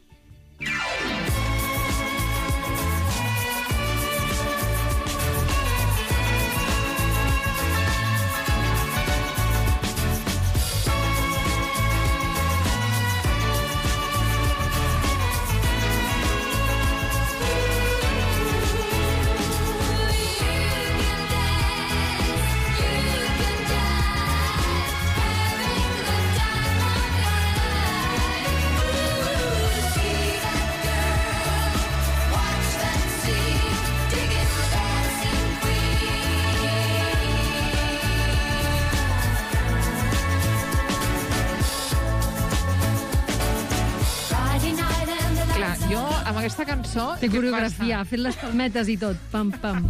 Clar, jo amb aquesta cançó... Té què coreografia, ha fet les palmetes i tot. Pam, pam.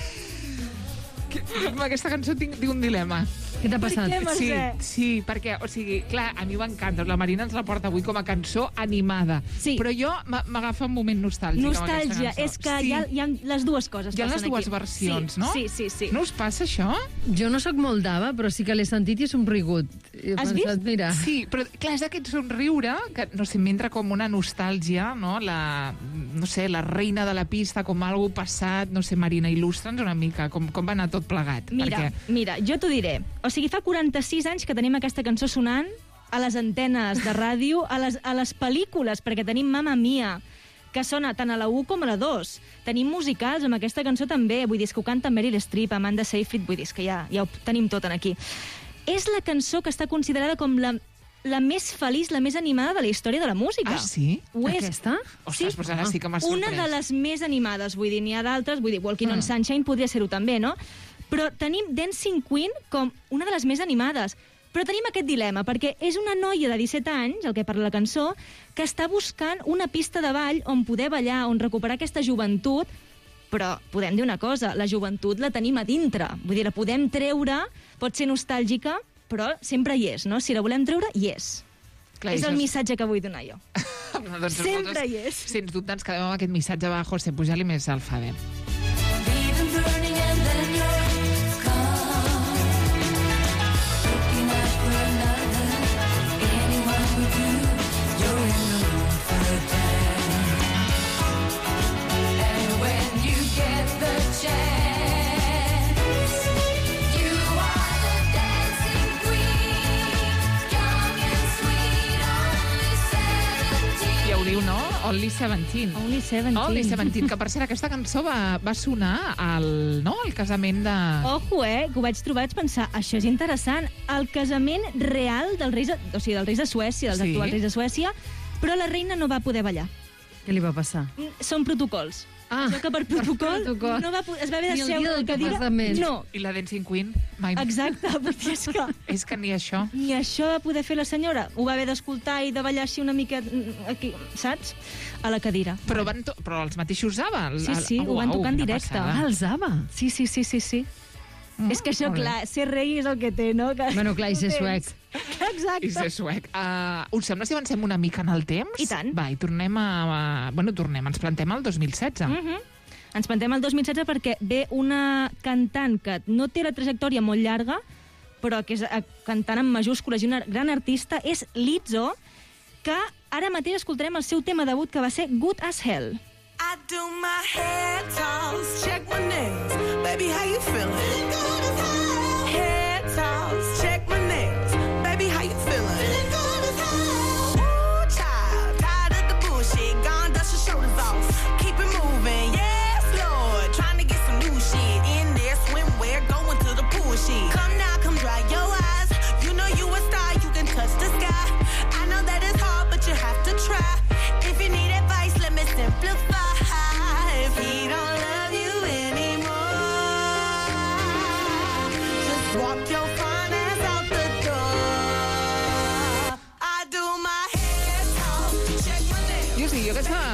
Amb aquesta cançó tinc, tinc un dilema. Què t'ha passat? Sí, sí, perquè, o sigui, clar, a mi m'encanta. La Marina ens la porta avui com a cançó animada. Sí. Però jo m- m'agafa un moment nostàlgic amb aquesta Nostàlgia, cançó. és que sí. hi, ha, hi ha les dues coses. Hi ha les passen dues aquí. versions, sí, no? Sí, sí, sí. No us passa això? Jo no sóc molt d'Ava, però sí que l'he sentit i he somrigut. He Has pensat, vist? mira... Sí, però clar, és aquest somriure que, no sé, m'entra com una nostàlgia, no? La, no sé, la reina de la pista, com algo passat, no sé, Marina, il·lustra'ns una mica com, com va anar tot plegat. Mira, perquè... mira, jo t'ho diré. O sigui, fa quaranta-sis anys que tenim aquesta cançó sonant a les antenes de ràdio, a les, a les pel·lícules, perquè tenim Mamma Mia, que sona tant a la u com a la dos. Tenim musicals amb aquesta cançó també, vull dir, és que ho canta Meryl Streep, Amanda Seyfried, vull dir, és que ja, ja ho tenim tot en aquí. És la cançó que està considerada com la, la més feliç, la més animada de la història de la música. Ah, sí? Ho és. Aquesta? Ostres, doncs ara sí que m'ha Una sorprès. de les més animades, vull dir, n'hi ha d'altres, vull dir, Walking Ah. on Sunshine podria ser-ho també, no? Però tenim Dancing Queen com una de les més animades. Però tenim aquest dilema, perquè és una noia de disset anys, el que parla la cançó, que està buscant una pista de ball on poder ballar, on recuperar aquesta joventut, però podem dir una cosa, la joventut la tenim a dintre. Vull dir, la podem treure, pot ser nostàlgica, però sempre hi és, no? Si la volem treure, hi és. Clar, és això el és- missatge que vull donar jo. No, doncs Sempre nosaltres, hi és. Sens dubte ens quedem amb aquest missatge de José Pujal i més el Fadem. Ja ho diu, no? Only Seventeen. Only Seventeen. Only Seventeen, que per cert aquesta cançó va, va sonar al, no? al casament de... Ojo, eh, que ho vaig trobar, vaig pensar, això és interessant, el casament real dels reis, de- o sigui, dels reis de Suècia, dels Sí. actuals reis de Suècia, però la reina no va poder ballar. Què li va passar? Mm, Són protocols. Ah, Això que per protocol, protocol. no va, po- es va haver Ni de el seure dia a la del cadira. casament. No, I la Dancing Queen mai... exacte, vull dir, és que És que ni això... ni això va poder fer la senyora. Ho va haver d'escoltar i de ballar així una mica, mm, aquí, saps? A la cadira. Però, van to... però els mateixos Ava... El, Sí, sí, el... ho van Uau, tocar en una directe. passada. Ah, els Ava. Sí, sí, sí, sí, sí. Mm, és que això, molt bé. clar, ser rei és el que té, no? Que Bueno, clar, i ser ho tens. suec. Exacte. I ser suec. Uh, us sembla si avancem una mica en el temps? I tant. Va, i tornem a... a... Bueno, tornem, ens plantem al dos mil setze. Mm -hmm. Ens plantem al dos mil setze perquè ve una cantant que no té la trajectòria molt llarga, però que és eh, cantant en majúscules i una gran artista, és Lizzo, que ara mateix escoltarem el seu tema debut, que va ser Good as Hell. I do my head toss, check my nails. Baby, how you feeling? Good as hell. Head toss, check my nails. Baby, how you feeling? Good as hell. Ooh, child, tired of the bullshit. Gone, dust your shoulders off. Keep it moving, yes, Lord. Trying to get some new shit in there. Swimwear, going to the pool shit. Come now, come dry your eyes. You know you a star, you can touch the sky. I know that it's hard, but you have to try. If you need advice, let me simplify. If he don't love you anymore,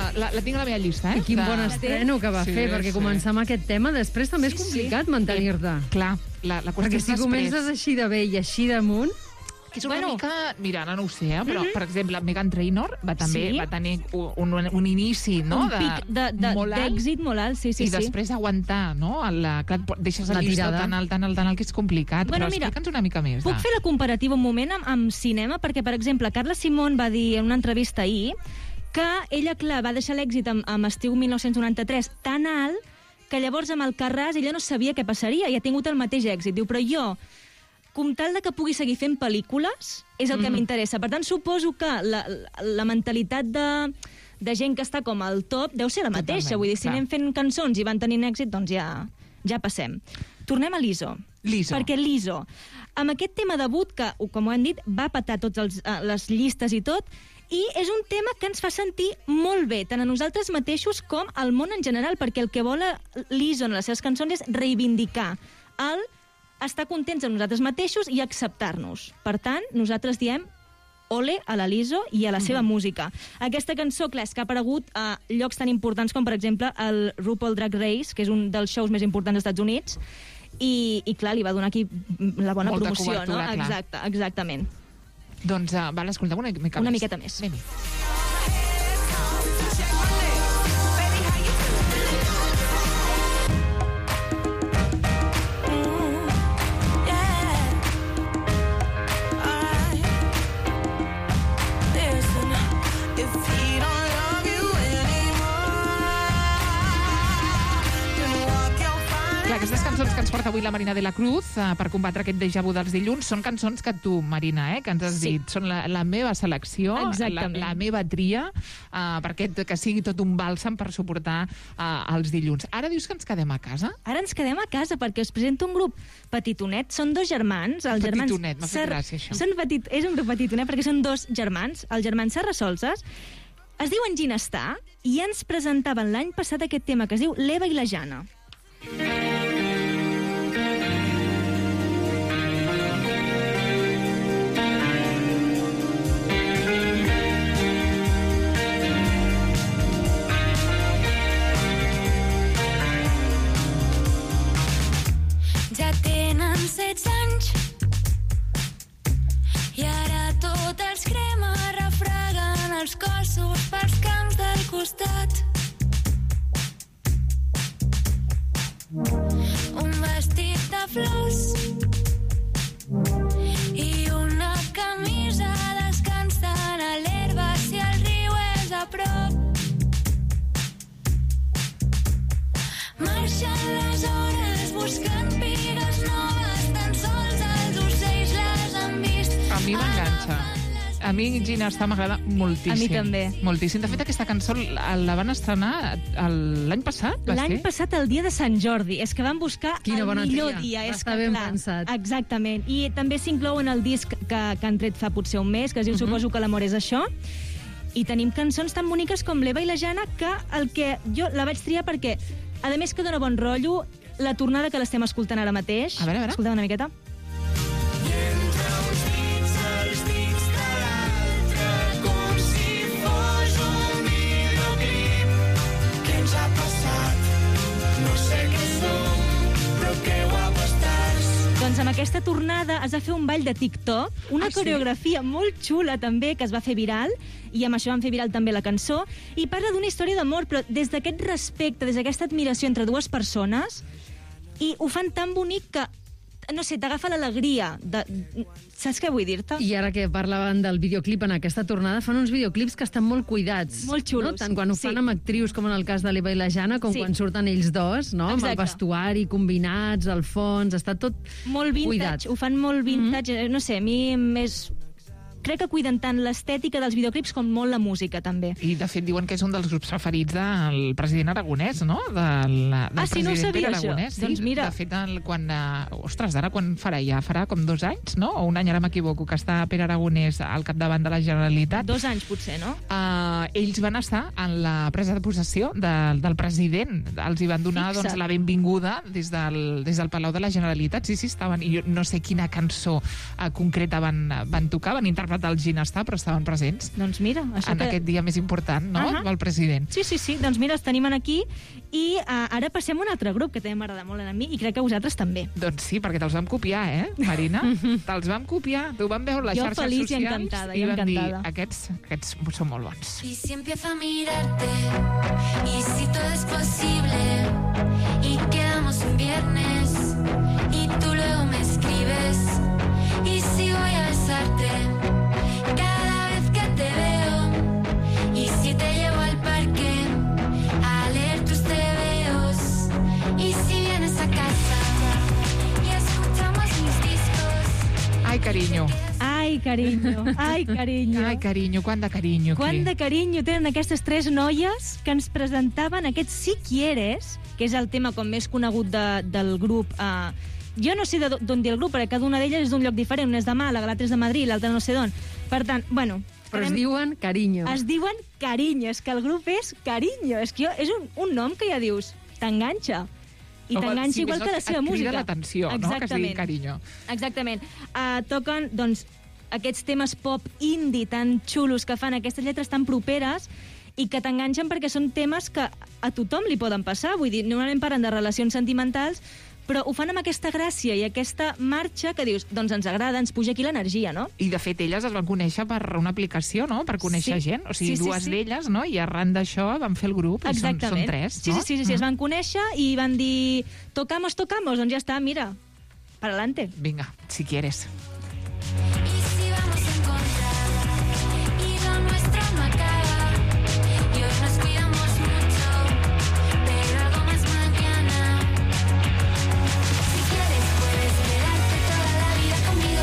la, la tinc a la meva llista, eh? I quin de... bon estreno que va sí, fer, perquè sí. començar amb aquest tema després també és Sí, complicat sí. mantenir-te. Eh, clar, la, la qüestió Perquè és si després. comences així de bé i així damunt... Que és una bueno. mica... Mira, ara no ho sé, eh? però, Mhm. per exemple, Meghan Trainor va, també, Sí. va tenir un, un, un inici, no?, Un pic de- de- molt alt, d'èxit molt alt, sí, sí, i sí. després aguantar, no?, el, clar, deixes La el llistó tirada. tan alt, tan alt, tan alt, que és complicat. Bueno, però mira, explica'ns una mica més. Puc de... fer la comparativa un moment amb, amb cinema? Perquè, per exemple, Carla Simón va dir en una entrevista ahir que ella, clar, va deixar l'èxit amb, amb Estiu mil nou-cents noranta-tres tan alt que llavors amb el Carràs ella no sabia què passaria i ha tingut el mateix èxit. Diu, però jo, com tal de que pugui seguir fent pel·lícules, és el que Mhm. m'interessa. Per tant, suposo que la, la mentalitat de, de gent que està com al top deu ser la mateixa. Totalment, Vull dir, si clar. anem fent cançons i van tenint èxit, doncs ja, ja passem. Tornem a l'I S O. L'I S O. Perquè l'I S O, amb aquest tema debut, que, com ho hem dit, va petar totes les llistes i tot, i és un tema que ens fa sentir molt bé, tant a nosaltres mateixos com al món en general, perquè el que vol l'I S O en les seves cançons és reivindicar el estar contents amb nosaltres mateixos i acceptar-nos. Per tant, nosaltres diem ole a la L I S O i a la seva Mhm. música. Aquesta cançó, clar, és que ha aparegut a llocs tan importants com, per exemple, el RuPaul Drag Race, que és un dels shows més importants dels Estats Units, i, i clar, li va donar aquí la bona Molta promoció, cobertura, no? clar. Exacte, exactament. Doncs, uh, val, escolta'm una mica Una més. miqueta més. Anem-hi. Clar, aquestes cançons que ens porta avui la Marina de la Cruz uh, per combatre aquest déjà vu dels dilluns són cançons que tu, Marina, eh, que ens has Sí. dit, són la, la meva selecció, la, Exactament. la meva tria, uh, perquè que sigui tot un bàlsam per suportar uh, els dilluns. Ara dius que ens quedem a casa? Ara ens quedem a casa perquè us presento un grup petitonet. Són dos germans. Els germans Petitonet, m'ha fet Sar- gràcia, això. Són petit... És un grup petitonet perquè són dos germans, els germans Serrasolses. Es diuen Ginestar i ens presentaven l'any passat aquest tema que es diu L'Eva i la Jana. Ja tenen setze anys i ara tot els crema, refreguen els cossos pels camps del costat. Un vestit de flors i una camisa descansen a l'herba si el riu és a prop. Marxen les hores buscant pigues noves, tan sols els ocells les han vist. A mi m'enganxa. A mi Ginestar m'agrada moltíssim. A mi també. Moltíssim. De fet, aquesta cançó la, la van estrenar el- l'any passat, va L'any ser? passat, el dia de Sant Jordi. És que van buscar Quina el bona millor tria. dia. Va És estar que, ben clar, pensat. Exactament. I també s'inclou en el disc que, que han tret fa potser un mes, que es diu Mhm. Suposo que l'amor és això. I tenim cançons tan boniques com l'Eva i la Jana, que el que jo la vaig triar perquè, a més que dona bon rotllo, la tornada que l'estem escoltant ara mateix. A veure, a veure. Escolteu una miqueta. Entre uns dits, els dits de l'altre, com si fos un videoclip. Què ens ha passat? No sé què som, però que guapo estàs. Doncs amb aquesta tornada has de fer un ball de TikTok, una Ah, sí? coreografia molt xula també, que es va fer viral, i amb això van fer viral també la cançó, i parla d'una història d'amor, però des d'aquest respecte, des d'aquesta admiració entre dues persones, i ho fan tan bonic que, no sé, t'agafa l'alegria. De... Saps què vull dir-te? I ara que parlaven del videoclip en aquesta tornada, fan uns videoclips que estan molt cuidats. Molt xulos. No? Tant quan ho fan Sí. amb actrius com en el cas de l'Eva i la Jana, com Sí. quan surten ells dos, no? Amb el Exacte. vestuari combinats, el fons, està tot Molt vintage, cuidat. ho fan molt vintage, mm-hmm. no sé, a mi més... Crec que cuiden tant l'estètica dels videoclips com molt la música, també. I, de fet, diuen que és un dels grups preferits del president Aragonès, no? Del, del Ah, sí, no ho president sabia, Pere això. Aragonès. Sí. Doncs mira. De fet, el, quan... Uh, ostres, ara quan farà? Ja farà com dos anys, no? O un any, ara m'equivoco, que està Pere Aragonès al capdavant de la Generalitat. Dos anys, potser, no? Uh, ells van estar en la presa de possessió del, del president. Els hi van donar Fixa't. doncs, la benvinguda des del, des del Palau de la Generalitat. Sí, sí, estaven... I jo no sé quina cançó uh, concreta van, van tocar, van interpretar faltar el Ginestar, però estaven presents. Doncs mira, això en que... aquest dia més important, no?, uh -huh. del president. Sí, sí, sí, doncs mira, els tenim aquí i uh, ara passem a un altre grup que també m'agrada molt a mi i crec que a vosaltres també. Doncs sí, perquè te'ls vam copiar, eh, Marina? Te'ls vam copiar, t'ho vam veure a les Jo xarxes feliç i socials encantada, i i vam dir, encantada. aquests, aquests són molt bons. Y si empiezo a mirarte, y si todo es posible, y quedamos un viernes, y tú luego me escribes, y si voy a besarte cada vez que te veo, y si te llevo al parque a leer tus tebeos, y si vienes a casa y escuchamos mis discos. Ai, carinyo. Ai, carinyo, ai, carinyo. Ai, carinyo, quant de carinyo. Quant aquí. de carinyo tenen aquestes tres noies que ens presentaven aquest Si Quieres, que és el tema com més conegut de, del grup. Uh, jo no sé d'on dir el grup, perquè cada una d'elles és d'un lloc diferent. Una és de Màlaga, l'altra és de Madrid, l'altra no sé d'on. Per tant, bueno... Però es diuen Carinyo. Es diuen Carinyo, és que el grup és Carinyo. És que jo, és un, un nom que ja dius, t'enganxa. I Home, t'enganxa sí, igual és que el la que seva et crida música. l'atenció, no?, que es digui Carinyo. Exactament. Uh, toquen, doncs, aquests temes pop indie tan xulos que fan aquestes lletres tan properes i que t'enganxen perquè són temes que a tothom li poden passar. Vull dir, normalment parlen de relacions sentimentals, però ho fan amb aquesta gràcia i aquesta marxa que dius, doncs ens agrada, ens puja aquí l'energia, no? I, de fet, elles es van conèixer per una aplicació, no?, per conèixer Sí. gent. O sigui, Sí, sí, dues sí. d'elles, no?, i arran d'això van fer el grup. I són, són tres, Sí, no? sí, sí, sí, sí, es van conèixer i van dir, tocamos, tocamos, doncs ja està, mira, para adelante. Vinga, si quieres. Si vamos a encontrar y lo nuestro no acaba, y hoy nos cuidamos mucho, pero algo más mañana. Si quieres puedes quedarte toda la vida conmigo.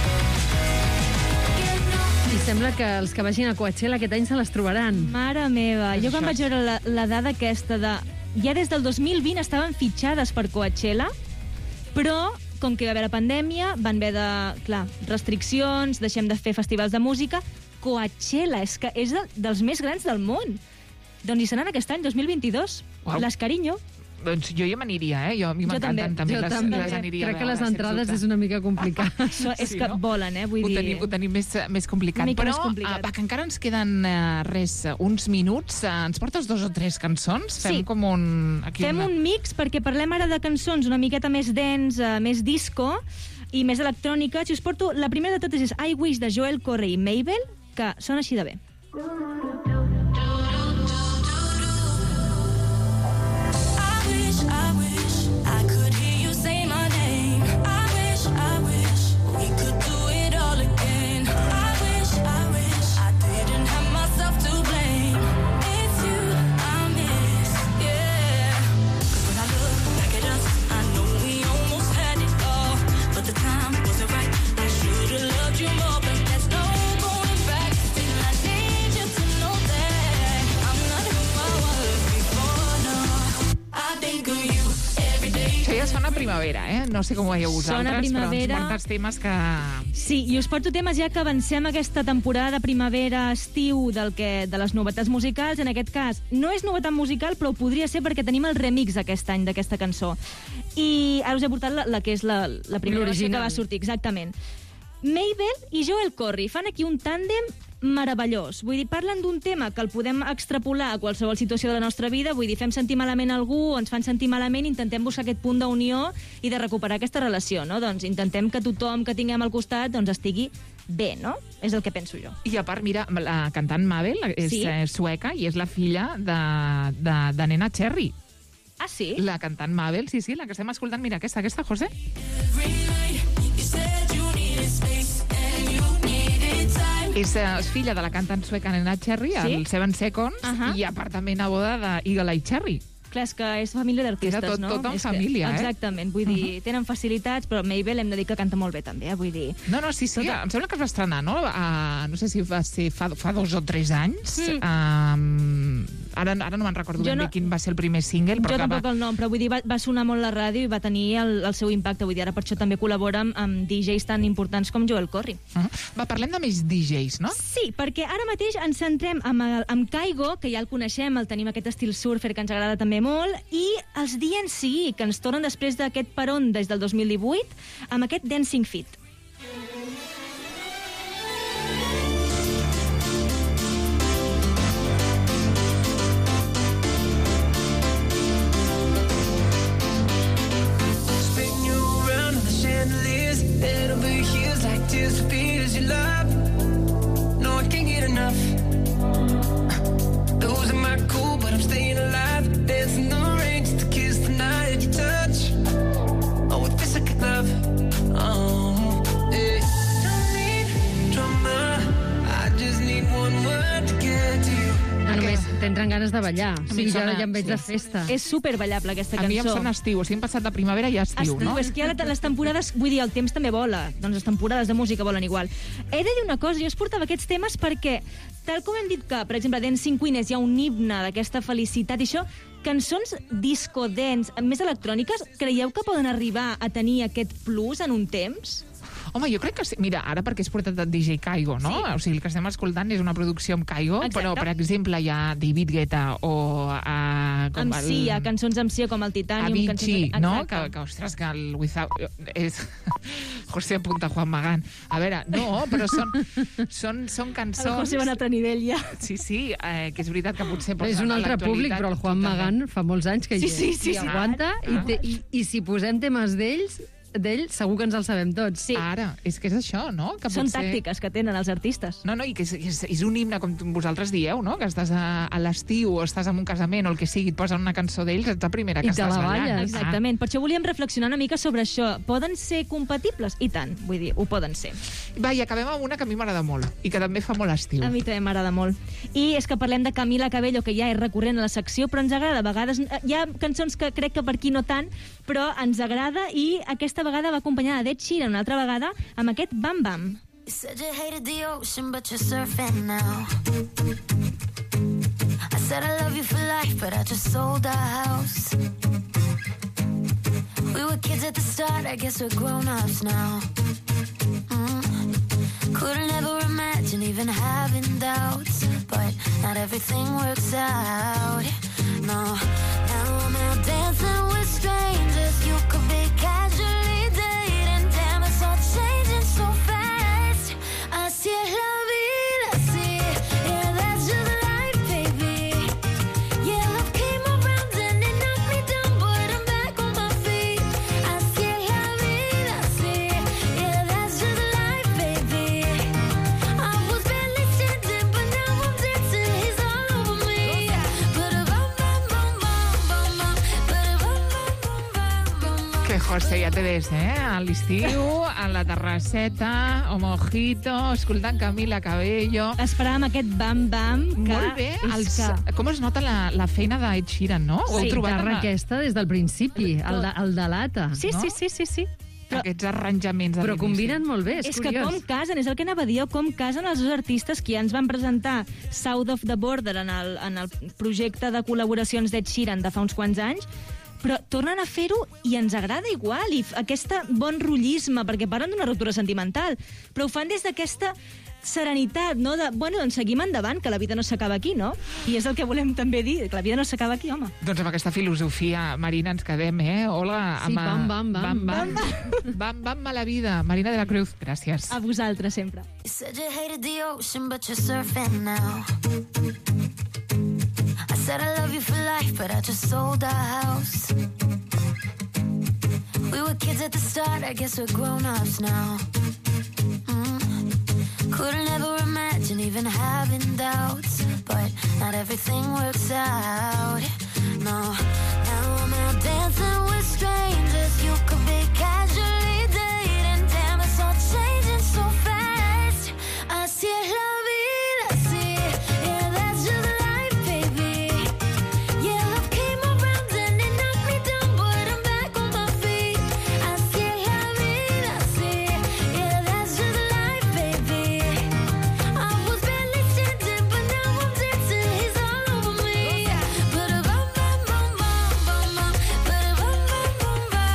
Que no. I sembla que els que vagin a Coachella aquest any se les trobaran. Mare meva, jo quan vaig veure la, la dada aquesta de... Ja des del dos mil vint estaven fitxades per Coachella, però com que va haver la pandèmia, van haver de... Clar, restriccions, deixem de fer festivals de música. Coachella, és que és de, dels més grans del món. Doncs hi seran aquest any, dos mil vint-i-dos. Uau. Les Carinyo. Doncs jo hi m'aniria, eh? Jo, a mi Jo m'encanten també. també, Jo les, també. les aniria Crec a que veure, les sens entrades dubte. és una mica complicat. Això és Sí, que no? volen, eh? Vull Ho dir... tenim, ho tenim més, més complicat. Una mica Però, més complicat. eh, va, que encara ens queden eh, res, uns minuts. Eh, ens portes dos o tres cançons? Fem Sí. com un... Aquí Fem una... un mix perquè parlem ara de cançons una miqueta més dens, uh, més disco i més electrònica. Si us porto, la primera de totes és I Wish de Joel Corry i Mabel, que sona així de bé. I wish, I wish I could hear you say my name. I wish, I wish we could do it all again. I wish, I wish I didn't have myself to blame. It's you I miss, yeah. 'Cause when I look back at us, I know we almost had it all, but the time wasn't right. I should've loved you more, but there's no going back. Still I need you to know that I'm not who I was before, no. I think of you every day. Això ja sona primavera, eh? No sé com ho veieu vosaltres, Sona primavera. però ens portes temes que... Sí, i us porto temes ja que avancem aquesta temporada de primavera-estiu del que, de les novetats musicals. En aquest cas, no és novetat musical, però ho podria ser perquè tenim el remix aquest any d'aquesta cançó. I ara us he portat la, la que és la, la primera versió que L'original. va sortir, exactament. Mabel i Joel Corry fan aquí un tàndem meravellós. Vull dir, parlen d'un tema que el podem extrapolar a qualsevol situació de la nostra vida. Vull dir, fem sentir malament algú, ens fan sentir malament, intentem buscar aquest punt d'unió i de recuperar aquesta relació, no? Doncs intentem que tothom que tinguem al costat doncs estigui bé, no? És el que penso jo. I a part, mira, la cantant Mabel és Sí. eh, sueca i és la filla de, de, de Nena Cherry. Ah, sí? La cantant Mabel, sí, sí, la que estem escoltant. Mira, aquesta, aquesta, José. Every night you said you needed space and you needed time. És, eh, és filla de la cantant sueca Nena Cherry, Sí? el Seven Seconds, Ahà. i a part també neboda d'Eagle Eye Cherry. Clar, és que és família d'artistes, Era tot- no? tot en És que- família, eh? Exactament, vull dir, tenen facilitats, però Mabel hem de dir que canta molt bé també, eh? Vull dir... No, no, sí, sí, Tota- em sembla que es va estrenar, no? A, no sé si va ser fa, fa dos o tres anys. Mm. Um, ara, ara no me'n recordo Jo ben no- bé quin va ser el primer single, però Jo que va... tampoc el nom, però vull dir, va, va sonar molt la ràdio i va tenir el, el seu impacte. Vull dir, ara per això també col·labora amb, amb D Js tan importants com Joel Corry. Uh, va, parlem de més D Js, no? Sí, perquè ara mateix ens centrem amb, el, amb Kaigo, que ja el coneixem, el tenim aquest estil surfer que ens agrada també molt, i els D N C, que ens tornen després d'aquest peron des del dos mil divuit, amb aquest Dancing Fit. t'entren ganes de ballar. A Sí, mi em jo ara sona- ja em veig sí. de festa. És superballable, aquesta A cançó. mi em sona estiu, o sigui, hem passat de primavera i a estiu, Estiu, no? és que ara les temporades, vull dir, el temps també vola. Doncs les temporades de música volen igual. He de dir una cosa, jo us portava aquests temes perquè, tal com hem dit que, per exemple, d'Dancing Queen hi ha un himne d'aquesta felicitat i això, cançons disco dance, més electròniques, creieu que poden arribar a tenir aquest plus en un temps? Home, jo crec que sí. Mira, ara perquè és portat el D J Kaigo, no? Sí. O sigui, el que estem escoltant és una producció amb Kaigo, Exacte. però, per exemple, hi ha David Guetta o... Uh, com Amb el... Sia, cançons amb Sia com el Titanium. Avicii, cançons... no? Exacte. Que, que, ostres, que el Without... És... José apunta Juan Magán. A veure, no, però són, són, són cançons... El José va a un altre nivell, ja. Sí, sí, eh, que és veritat que potser... És un altre públic, però el Juan Magán fa molts anys que Sí, hi, sí, sí, hi sí. aguanta i, te, i, i si posem temes d'ells, d'ell segur que ens els sabem tots. Sí. Ara, és que és això, no? Que Són potser... tàctiques que tenen els artistes. No, no, i que és, és, és un himne, com vosaltres dieu, no? Que estàs a, a l'estiu o estàs en un casament o el que sigui, et posen una cançó d'ells, ets la primera que I te estàs la ballant. balles. Exactament. Per això volíem reflexionar una mica sobre això. Poden ser compatibles? I tant, vull dir, ho poden ser. Va, i acabem amb una que a mi m'agrada molt i que també fa molt estiu. A mi també m'agrada molt. I és que parlem de Camila Cabello, que ja és recurrent a la secció, però ens agrada. A vegades hi ha cançons que crec que per aquí no tant, però ens agrada i aquesta vegada va acompanyada d'Ed Sheeran, una altra vegada, amb aquest Bam Bam. You said you hated the ocean, but you're surfing now. I said I love you for life, but I just sold our house. We were kids at the start, I guess we're grown-ups now. Mm. Couldn't ever imagine even having doubts, but not everything works out. No, now I'm out dancing with strangers. You could be casually dating. Damn, it's all changing so fast. Así es la vida, sí. Yeah, that's just life, baby. Yeah, love came around and it knocked me down, but I'm back on my feet. Así es la vida, sí. Yeah, that's just life, baby. I was barely standing, but now I'm dancing. He's all over me. Ba-da-bum, bum, bum, bum, bum, bum. Ba-da-bum, bum, bum, bum, bum. Que José, ja te ves, eh? A l'estiu, a la terrasseta, o mojito, escoltant Camila Cabello. Esperàvem aquest Bam Bam. Que Molt bé. és Els, que... Com es nota la, la feina d'Ed Sheeran, no? Ho heu Sí, trobat guitarra amb aquesta des del principi, el de, el de l'Ata. Sí, no? sí, sí, sí, sí. Però, aquests arranjaments. a Però l'inici. combinen molt bé, és, És que curiós. com casen, és el que anava a dir, com casen els dos artistes que ja ens van presentar South of the Border en el, en el projecte de col·laboracions d'Ed Sheeran de fa uns quants anys, però tornen a fer-ho i ens agrada igual, i f- aquest bon rotllisme, perquè parlen d'una ruptura sentimental, però ho fan des d'aquesta serenitat, no? De, bueno, doncs seguim endavant, que la vida no s'acaba aquí, no? I és el que volem també dir, que la vida no s'acaba aquí, home. Doncs amb aquesta filosofia, Marina, ens quedem, eh? Hola. Sí, amb, bam, bam, bam. Bam, bam. Bam, bam, a la vida. Marina de la Cruz, gràcies. A vosaltres, sempre. You said you hated the ocean, but you're surfing now. I said I love you for life, but I just sold our house. We were kids at the start, I guess we're grown-ups now. Mm. Couldn't ever imagine even having doubts, but not everything works out. No, now I'm out dancing with strangers. You could be casually dating. Damn, it's all changing so fast. Así es la vida, sí. Yeah, that's just life, baby. Yeah, love came around and it knocked me down, but I'm back on my feet. Así es la vida, sí. Yeah, that's just life, baby. I was barely standing, but now I'm dancing. He's all over me. Ba-da-bum, bum, bum, bum, bum, bum. Ba-da-bum, bum, bum, bum.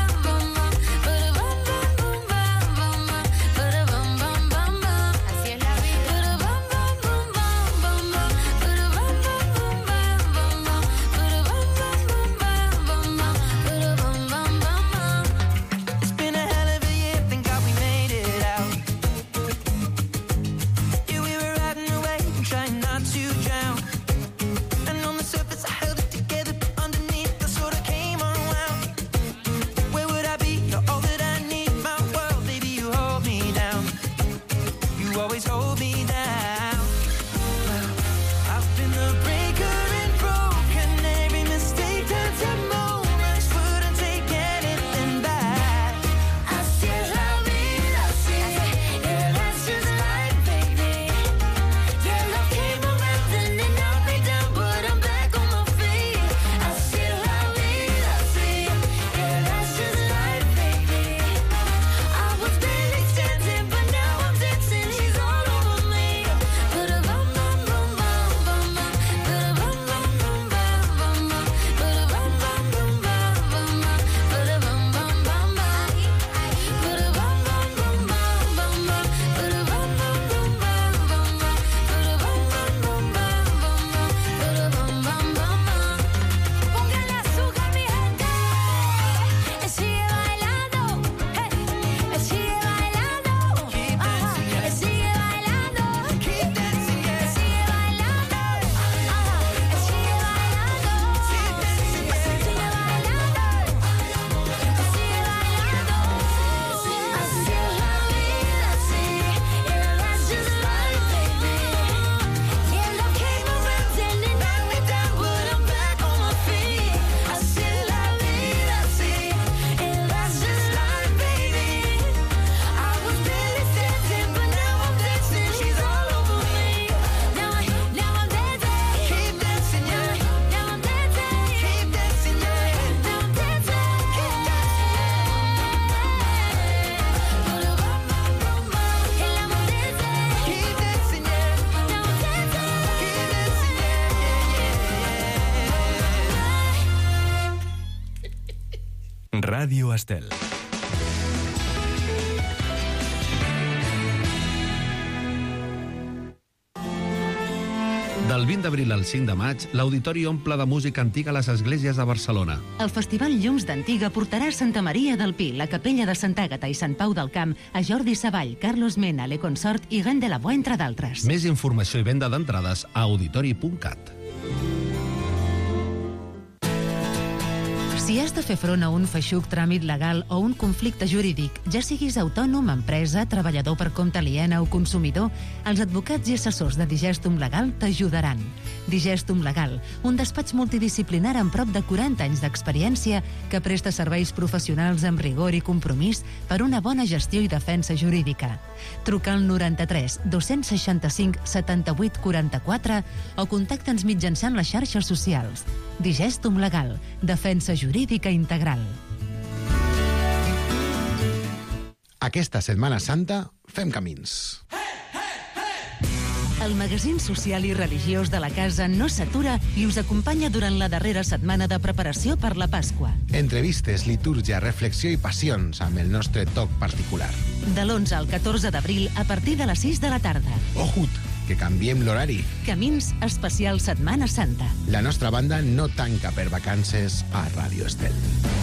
Ràdio Estel. Del vint d'abril al cinc de maig, l'Auditori omple de música antiga a les esglésies de Barcelona. El Festival Llums d'Antiga portarà a Santa Maria del Pi, la Capella de Sant Àgata i Sant Pau del Camp, a Jordi Savall, Carlos Mena, Le Consort i Gant de la Boa, entre d'altres. Més informació i venda d'entrades a auditori punt cat. Si has de fer front a un feixuc tràmit legal o un conflicte jurídic, ja siguis autònom, empresa, treballador per compte aliena o consumidor, els advocats i assessors de Digestum Legal t'ajudaran. Digestum Legal, un despatx multidisciplinar amb prop de quaranta anys d'experiència que presta serveis professionals amb rigor i compromís per una bona gestió i defensa jurídica. Truca al noranta-tres dos-cents seixanta-cinc setanta-vuit quaranta-quatre o contacta'ns mitjançant les xarxes socials. Digestum Legal, defensa jurídica integral. Aquesta Setmana Santa fem camins. El magazín social i religiós de la casa no s'atura i us acompanya durant la darrera setmana de preparació per la Pasqua. Entrevistes, litúrgia, reflexió i passions amb el nostre toc particular. De l'onze al catorze d'abril a partir de les sis de la tarda. Ojut, que canviem l'horari. Camins especial Setmana Santa. La nostra banda no tanca per vacances a Ràdio Estel.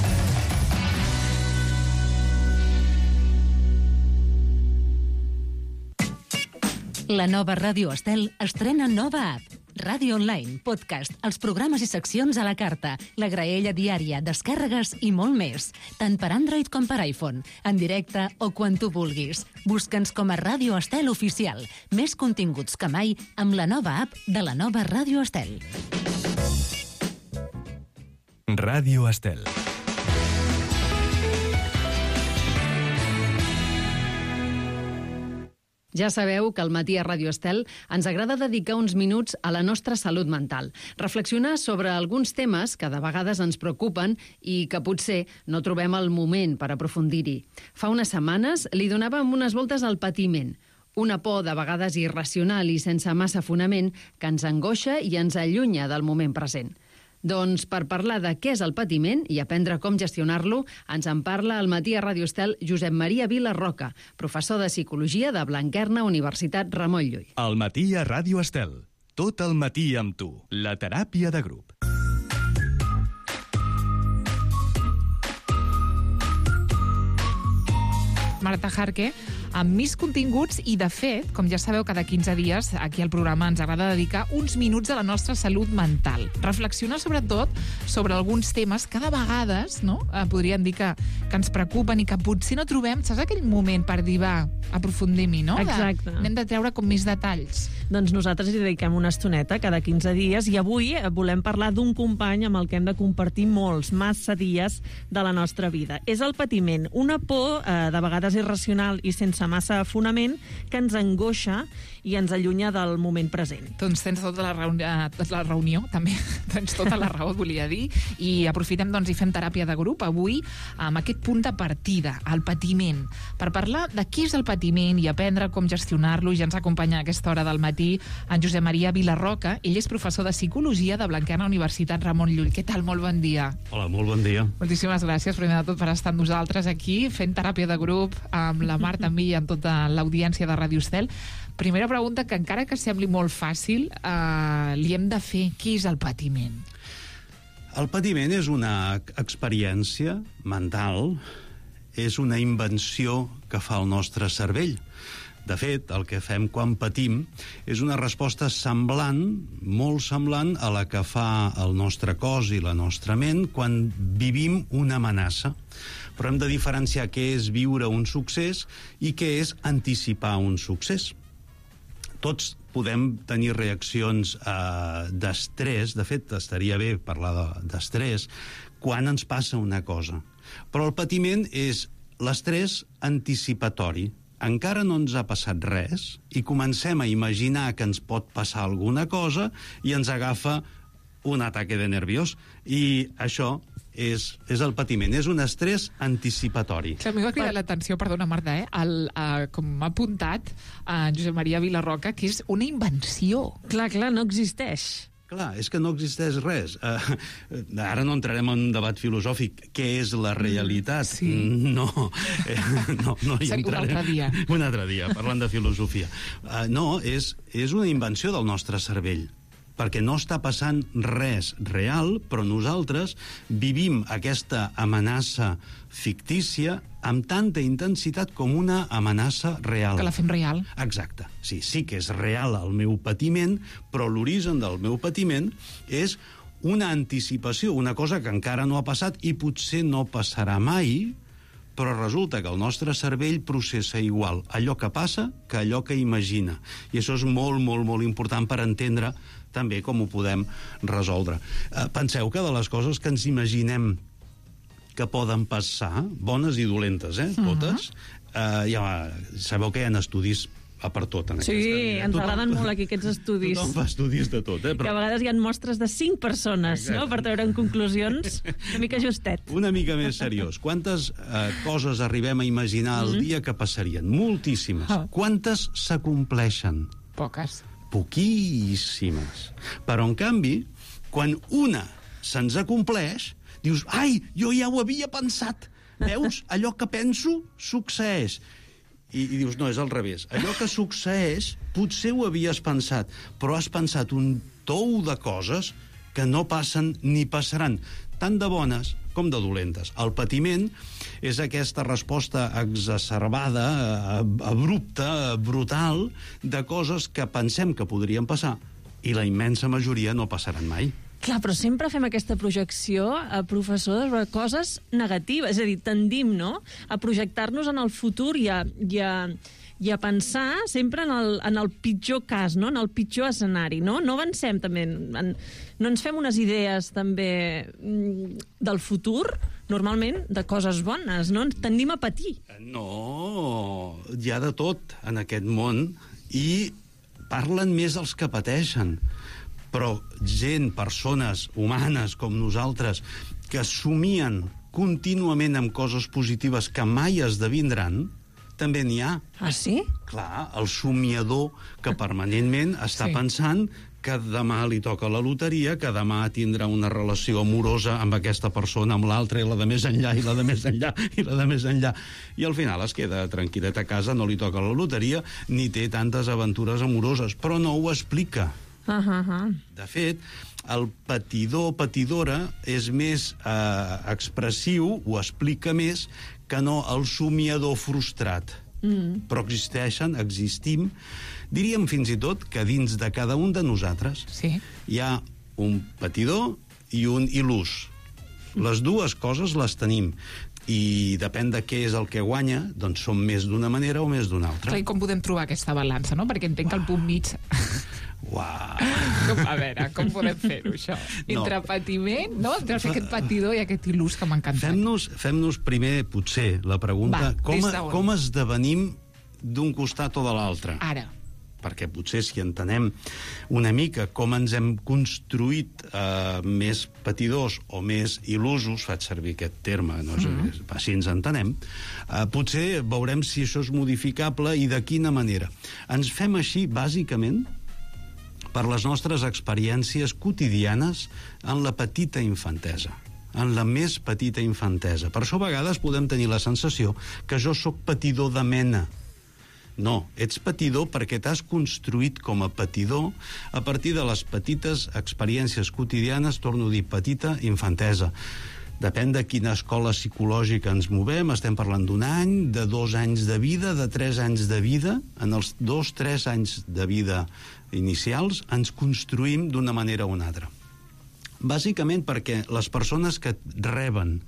La nova Ràdio Estel estrena nova app. Ràdio online, podcast, els programes i seccions a la carta, la graella diària, descàrregues i molt més. Tant per Android com per iPhone, en directe o quan tu vulguis. Busca'ns com a Ràdio Estel Oficial. Més continguts que mai amb la nova app de la nova Ràdio Estel. Ràdio Estel. Ja sabeu que al matí a Ràdio Estel ens agrada dedicar uns minuts a la nostra salut mental. Reflexionar sobre alguns temes que de vegades ens preocupen i que potser no trobem el moment per aprofundir-hi. Fa unes setmanes li donàvem unes voltes al patiment, una por de vegades irracional i sense massa fonament que ens angoixa i ens allunya del moment present. Doncs per parlar de què és el patiment i aprendre com gestionar-lo, ens en parla al matí a Ràdio Estel Josep Maria Vila-roca, professor de Psicologia de Blanquerna, Universitat Ramon Llull. Al matí a Ràdio Estel. Tot el matí amb tu. La teràpia de grup. Marta Jarque, amb més continguts i, de fet, com ja sabeu, cada quinze dies aquí al programa ens agrada dedicar uns minuts a la nostra salut mental. Reflexionar, sobretot, sobre alguns temes que de vegades, no?, eh, podríem dir que, que ens preocupen i que potser no trobem, saps, aquell moment per dir, va, aprofundim-hi, no? Exacte. De, n'hem de treure com més detalls. Doncs nosaltres hi dediquem una estoneta cada quinze dies i avui volem parlar d'un company amb el que hem de compartir molts, massa dies de la nostra vida. És el patiment, una por eh, de vegades irracional i sense massa fonament que ens angoixa i ens allunya del moment present. Doncs tens tota la reunió, la reunió també, tens tota la raó, volia dir, i aprofitem doncs i fem teràpia de grup avui amb aquest punt de partida, el patiment, per parlar de què és el patiment i aprendre com gestionar-lo. Ja ens acompanya a aquesta hora del matí en Josep Maria Vila-roca. Ell és professor de Psicologia de Blanquerna, Universitat Ramon Llull. Què tal? Molt bon dia. Hola, molt bon dia. Moltíssimes gràcies, primer de tot, per estar amb nosaltres aquí, fent teràpia de grup amb la Marta, amb mi i amb tota l'audiència de Ràdio Estel. Primera pregunta, que encara que sembli molt fàcil, eh, li hem de fer. Què és el patiment? El patiment és una experiència mental, és una invenció que fa el nostre cervell. De fet, el que fem quan patim és una resposta semblant, molt semblant a la que fa el nostre cos i la nostra ment quan vivim una amenaça. Però hem de diferenciar què és viure un succés i què és anticipar un succés. Tots podem tenir reaccions eh, d'estrès, de fet, estaria bé parlar d'estrès, quan ens passa una cosa. Però el patiment és l'estrès anticipatori. Encara no ens ha passat res i comencem a imaginar que ens pot passar alguna cosa i ens agafa un ataque de nerviós. I això és, és el patiment, és un estrès anticipatori. A mi m'ha cridat l'atenció, perdona Marta, eh? el, uh, com m'ha apuntat uh, Josep Maria Vila-roca, que és una invenció. Clar, clar, no existeix. Clar, és que no existeix res. Uh, ara no entrarem en un debat filosòfic. Què és la realitat? Sí. No, eh, no, no hi Un entrarem. altre dia. Un altre dia, parlant de filosofia. Uh, no, és, és una invenció del nostre cervell, perquè no està passant res real, però nosaltres vivim aquesta amenaça fictícia amb tanta intensitat com una amenaça real. Que la fem real. Exacte. Sí, sí que és real el meu patiment, però l'origen del meu patiment és una anticipació, una cosa que encara no ha passat i potser no passarà mai, però resulta que el nostre cervell processa igual allò que passa que allò que imagina. I això és molt, molt, molt important per entendre també com ho podem resoldre. Eh, penseu que de les coses que ens imaginem que poden passar, bones i dolentes, eh, totes, uh-huh. eh, ja sabeu que hi ha estudis a per tot en sí, aquesta vida. ens Tothom- agraden molt aquí aquests estudis. Tothom fa estudis de tot, eh? Que a vegades hi ha mostres de cinc persones, Exacte. no?, per treure'n conclusions una mica justet. Una mica més seriós. Quantes eh, coses arribem a imaginar el Mhm. dia que passarien? Moltíssimes. Ah. Quantes s'acompleixen? Poques. Poquíssimes. Però, en canvi, quan una se'ns acompleix, dius, ai, jo ja ho havia pensat. Veus? Allò que penso succeeix. I, i dius, no, és al revés. Allò que succeeix, potser ho havies pensat, però has pensat un tou de coses que no passen ni passaran, tant de bones com de dolentes. El patiment és aquesta resposta exacerbada, eh, abrupta, brutal, de coses que pensem que podrien passar, i la immensa majoria no passaran mai. Clar, però sempre fem aquesta projecció, a professor, de coses negatives. És a dir, tendim, no?, a projectar-nos en el futur i a, i a, i a pensar sempre en el, en el pitjor cas, no?, en el pitjor escenari, no? No avancem també, en, no ens fem unes idees també mm, del futur, normalment, de coses bones, no? Ens tendim a patir. No, hi ha de tot en aquest món i parlen més els que pateixen. Però gent, persones humanes com nosaltres, que somien contínuament amb coses positives que mai esdevindran, també n'hi ha. Ah, sí? Clar, el somiador que permanentment està Sí. pensant que demà li toca la loteria, que demà tindrà una relació amorosa amb aquesta persona, amb l'altra, i la de més enllà, i la de més enllà, i la de més enllà. I al final es queda tranquil·let a casa, no li toca la loteria, ni té tantes aventures amoroses, però no ho explica. Ah, ah, ah. De fet, el patidor o patidora és més eh, expressiu, ho explica més, que no el somiador frustrat. Mm. Però existeixen, existim, diríem fins i tot que dins de cada un de nosaltres sí. hi ha un patidor i un il·lús. Les dues coses les tenim, i depèn de què és el que guanya, doncs som més d'una manera o més d'una altra. Clar, i com podem trobar aquesta balança, no? Perquè entenc que el punt mig... Uau. Com, a veure, com podem fer-ho, això? No. Entre patiment, no? Entre fer aquest patidor i aquest il·lús que m'encanta. Fem-nos fem-nos primer, potser, la pregunta, Va, com, des d'on? com esdevenim d'un costat o de l'altre? Ara. Perquè potser si entenem una mica com ens hem construït eh, més patidors o més il·lusos, faig servir aquest terme, no? Mm. Així ens entenem, eh, potser veurem si això és modificable i de quina manera. Ens fem així, bàsicament, per les nostres experiències quotidianes en la petita infantesa, en la més petita infantesa. Per això a vegades podem tenir la sensació que jo sóc patidor de mena. No, ets patidor perquè t'has construït com a patidor a partir de les petites experiències quotidianes, torno a dir, petita infantesa. Depèn de quina escola psicològica ens movem, estem parlant d'un any, de dos anys de vida, de tres anys de vida. En els dos, tres anys de vida inicials ens construïm d'una manera o una altra. Bàsicament perquè les persones que reben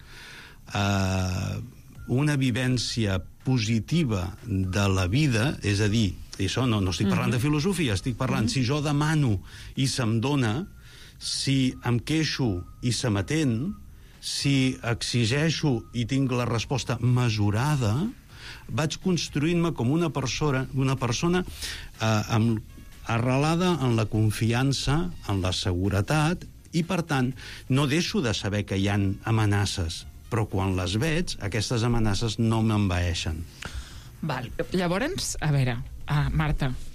eh, una vivència positiva de la vida, és a dir, i això no, no estic parlant Mhm. de filosofia, estic parlant, Mhm. si jo demano i se'm dona, si em queixo i se m'atén, si exigeixo i tinc la resposta mesurada, vaig construint-me com una persona, una persona eh, amb, arrelada en la confiança, en la seguretat, i per tant no deixo de saber que hi ha amenaces, però quan les veig, aquestes amenaces no m'envaeixen. Val. Llavors, a veure, uh, Marta,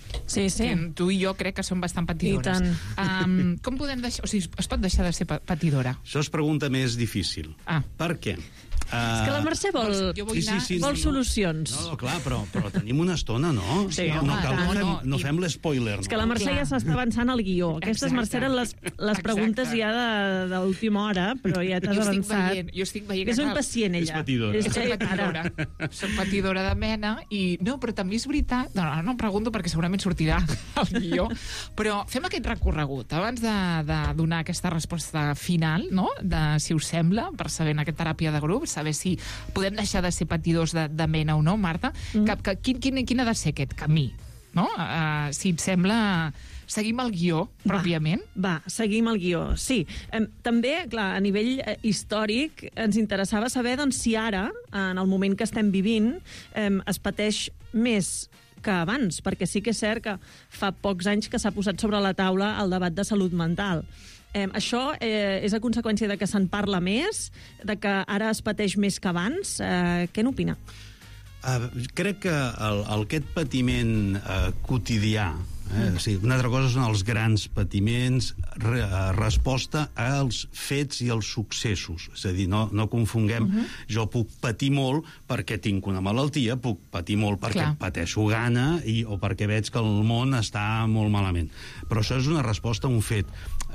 Sí, sí. Que tu i jo crec que som bastant patidores. I Um, com podem deixar... O sigui, es pot deixar de ser pa- patidora? Això és pregunta més difícil. Ah. Per què? Uh, És que la Mercè vol, Jo vull anar- vol no, solucions. No, no, clar, però, però tenim una estona, no? Sí, no, home, no, cal, no, tant. fem, No, no i- fem l'espoiler. És que la Mercè ja s'està avançant al guió. Aquestes, Exacte. Mercè, eren les, les preguntes ja de, de l'última hora, però ja t'has Jo estic avançat. veient, jo estic veient És que, un clar, pacient, ella. És patidora. És Soc que, patidora. ara. Soc patidora de mena i... No, però també és veritat... No, no, no em pregunto perquè segurament sortirà al guió. Però fem aquest recorregut abans de, de donar aquesta resposta final, no? De si us sembla, per saber en aquesta teràpia de grup, saber si podem deixar de ser patidors de, de mena o no, Marta. Mm. Que, que, quin, quin, quin ha de ser aquest camí? No? Uh, si et sembla... Seguim el guió, pròpiament? Va, va, seguim el guió, sí. Eh, també, clar, a nivell eh, històric, ens interessava saber doncs, si ara, en el moment que estem vivint, eh, es pateix més que abans, perquè sí que és cert que fa pocs anys que s'ha posat sobre la taula el debat de salut mental. Eh, això eh, és a conseqüència de que se'n parla més, de que ara es pateix més que abans. Eh, què n'opina? Uh, crec que el, el, aquest patiment uh, quotidià, eh, o sigui, una altra cosa són els grans patiments, re, uh, resposta als fets i als successos. És a dir, no, no confonguem, uh-huh. jo puc patir molt perquè tinc una malaltia, puc patir molt perquè Clar. pateixo gana i, o perquè veig que el món està molt malament. Però això és una resposta a un fet.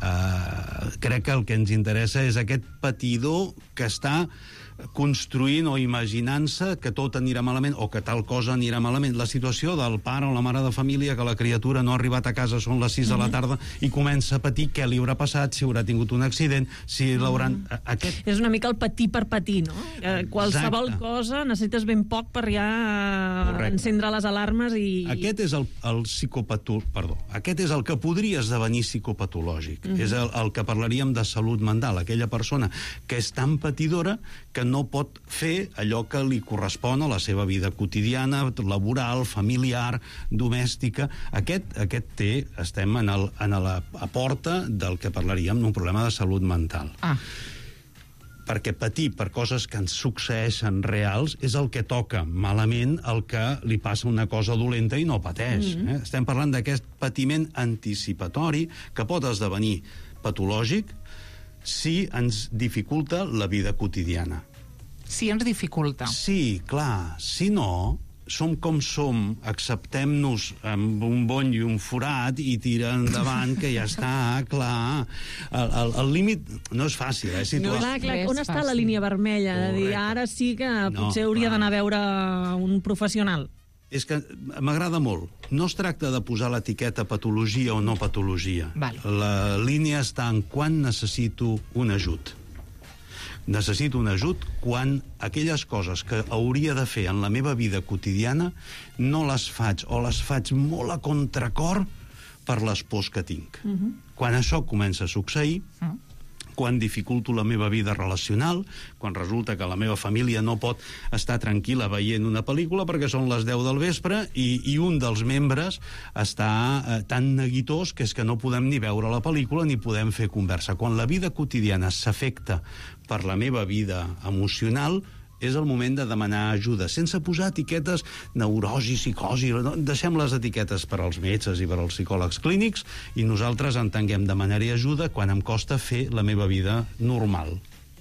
Uh, crec que el que ens interessa és aquest patidor que està construint o imaginant-se que tot anirà malament o que tal cosa anirà malament. La situació del pare o la mare de família que la criatura no ha arribat a casa, són les sis de la tarda i comença a patir què li haurà passat, si haurà tingut un accident, si l'hauran... Aquest... És una mica el patir per patir, no? Eh, qualsevol Exacte. cosa necessites ben poc per ja eh, Correcte. encendre les alarmes i... Aquest és el, el psicopatol... Perdó. Aquest és el que podria esdevenir psicopatològic. Mhm. És el, el que parlaríem de salut mental. Aquella persona que és tan patidora que no pot fer allò que li correspon a la seva vida quotidiana, laboral, familiar, domèstica. Aquest, aquest té, estem en, el, en la a porta del que parlaríem d'un problema de salut mental. Ah. Perquè patir per coses que ens succeeixen reals és el que toca malament el que li passa una cosa dolenta i no pateix. Mm-hmm. eh? Estem parlant d'aquest patiment anticipatori que pot esdevenir patològic si ens dificulta la vida quotidiana. Si ens dificulta. Sí, clar. Si no, som com som, acceptem-nos amb un bony i un forat i tira endavant, que ja està, clar. El, el, el límit no és fàcil, eh? No, clar, clar, on està la línia vermella? De dir, ara sí que potser No, hauria clar. d'anar a veure un professional. És que m'agrada molt. No es tracta de posar l'etiqueta patologia o no patologia. Vale. La línia està en quan necessito un ajut. Necessito un ajut quan aquelles coses que hauria de fer en la meva vida quotidiana no les faig o les faig molt a contracor per les pors que tinc. Mhm. Quan això comença a succeir, quan dificulto la meva vida relacional, quan resulta que la meva família no pot estar tranquil·la veient una pel·lícula perquè són les deu del vespre i, i un dels membres està eh, tan neguitós que és que no podem ni veure la pel·lícula ni podem fer conversa. Quan la vida quotidiana s'afecta per la meva vida emocional, és el moment de demanar ajuda, sense posar etiquetes neurosi, psicosi... No? Deixem les etiquetes per als metges i per als psicòlegs clínics i nosaltres entenguem demanaré ajuda quan em costa fer la meva vida normal.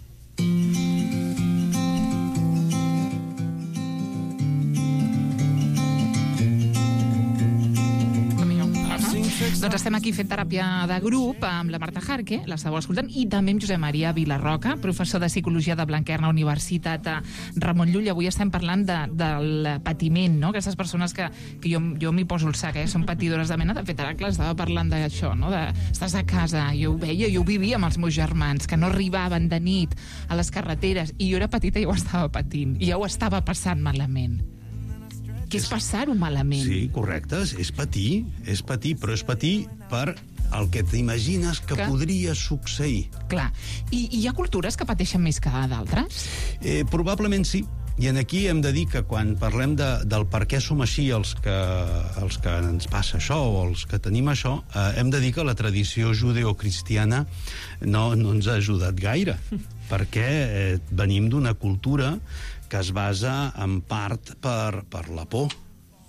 Doncs estem aquí fent teràpia de grup amb la Marta Jarque, la estàveu escoltant, i també amb Josep Maria Vilarroca, professor de Psicologia de Blanquerna, Universitat de Ramon Llull. Avui estem parlant de, del patiment, no? Aquestes persones que, que jo, jo m'hi poso el sac, eh? Són patidores de mena. De fet, ara, clar, estava parlant d'això, no? De, estàs a casa, jo ho veia, jo ho vivia amb els meus germans, que no arribaven de nit a les carreteres, i jo era petita i ja ho estava patint, i ja ho estava passant malament. Que és passar-ho malament. Sí, correcte, és, és patir, és patir, però és patir per el que t'imagines que, que podria succeir. Clar. I, I hi ha cultures que pateixen més que d'altres? Eh, probablement sí. I en aquí hem de dir que quan parlem de, del per què som així els que, els que ens passa això o els que tenim això, eh, hem de dir que la tradició judeocristiana no, no ens ha ajudat gaire, perquè eh, venim d'una cultura que es basa en part per, per la por.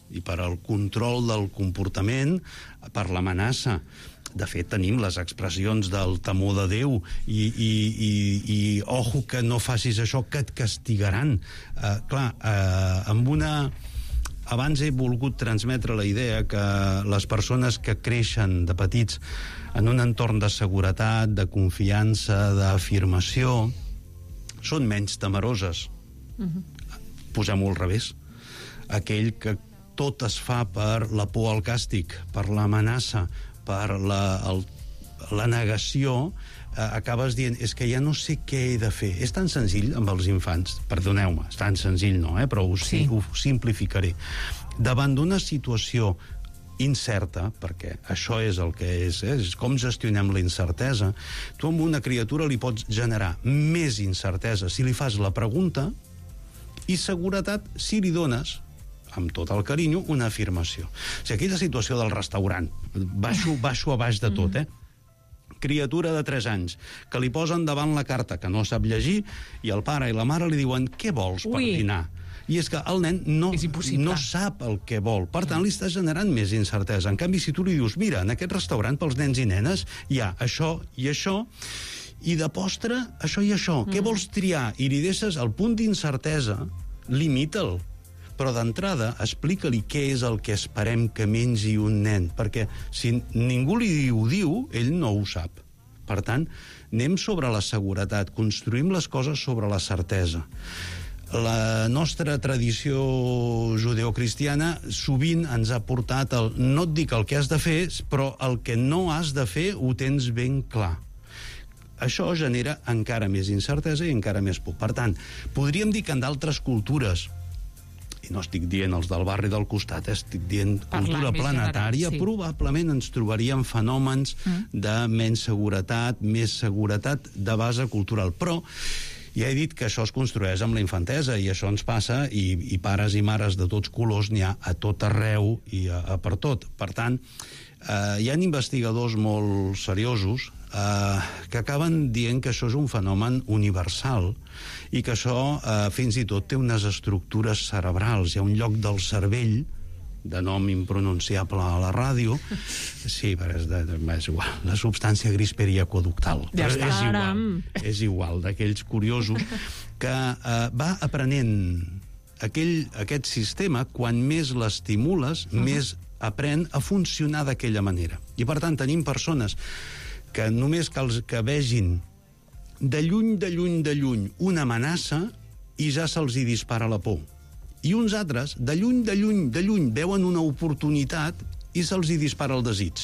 i per al control del comportament, per l'amenaça. De fet, tenim les expressions del temor de Déu i, i, i, i ojo que no facis això, que et castigaran. Uh, clar, uh, amb una... Abans he volgut transmetre la idea que les persones que creixen de petits en un entorn de seguretat, de confiança, d'afirmació, són menys temeroses. Uh-huh. Posem-ho al revés. Aquell que tot es fa per la por al càstig, per l'amenaça, per la, el, la negació, eh, acabes dient, és que ja no sé què he de fer. És tan senzill amb els infants, perdoneu-me, és tan senzill no, eh, però ho, sí. ho simplificaré. Davant d'una situació incerta, perquè això és el que és, eh, és com gestionem la incertesa, tu amb una criatura li pots generar més incertesa si li fas la pregunta i seguretat si li dones amb tot el carinyo, una afirmació. O sigui, aquella situació del restaurant, baixo, baixo a baix de tot, eh? Criatura de tres anys, que li posen davant la carta que no sap llegir, i el pare i la mare li diuen, què vols per Ui. dinar? I és que el nen no, no sap el que vol. Per tant, li estàs generant més incertesa. En canvi, si tu li dius, mira, en aquest restaurant pels nens i nenes hi ha això i això, i de postre, això i això. Mm. Què vols triar? I li deixes el punt d'incertesa, limita'l. Però d'entrada explica-li què és el que esperem que mengi un nen, perquè si ningú li ho diu, ell no ho sap. Per tant, anem sobre la seguretat, construïm les coses sobre la certesa. La nostra tradició judeocristiana sovint ens ha portat el, no et dic el que has de fer, però el que no has de fer ho tens ben clar. Això genera encara més incertesa i encara més por. Per tant, podríem dir que en d'altres cultures, i no estic dient els del barri del costat, estic dient cultura planetària, general, sí. Probablement ens trobaríem fenòmens mm. de menys seguretat, més seguretat de base cultural. Però ja he dit que això es construeix amb la infantesa i això ens passa, i, i pares i mares de tots colors n'hi ha a tot arreu i a, a per tot. Per tant, eh, hi ha investigadors molt seriosos eh, que acaben dient que això és un fenomen universal i que això eh, fins i tot té unes estructures cerebrals. Hi ha un lloc del cervell, de nom impronunciable a la ràdio, sí, però és, de, és igual, la substància gris periaqueductal. Ja és igual, és igual, d'aquells curiosos, que eh, va aprenent aquell, aquest sistema, quan més l'estimules, uh-huh. més aprèn a funcionar d'aquella manera. I, per tant, tenim persones que només cal que vegin de lluny, de lluny, de lluny, una amenaça i ja se'ls hi dispara la por. I uns altres, de lluny, de lluny, de lluny, veuen una oportunitat i se'ls hi dispara el desig.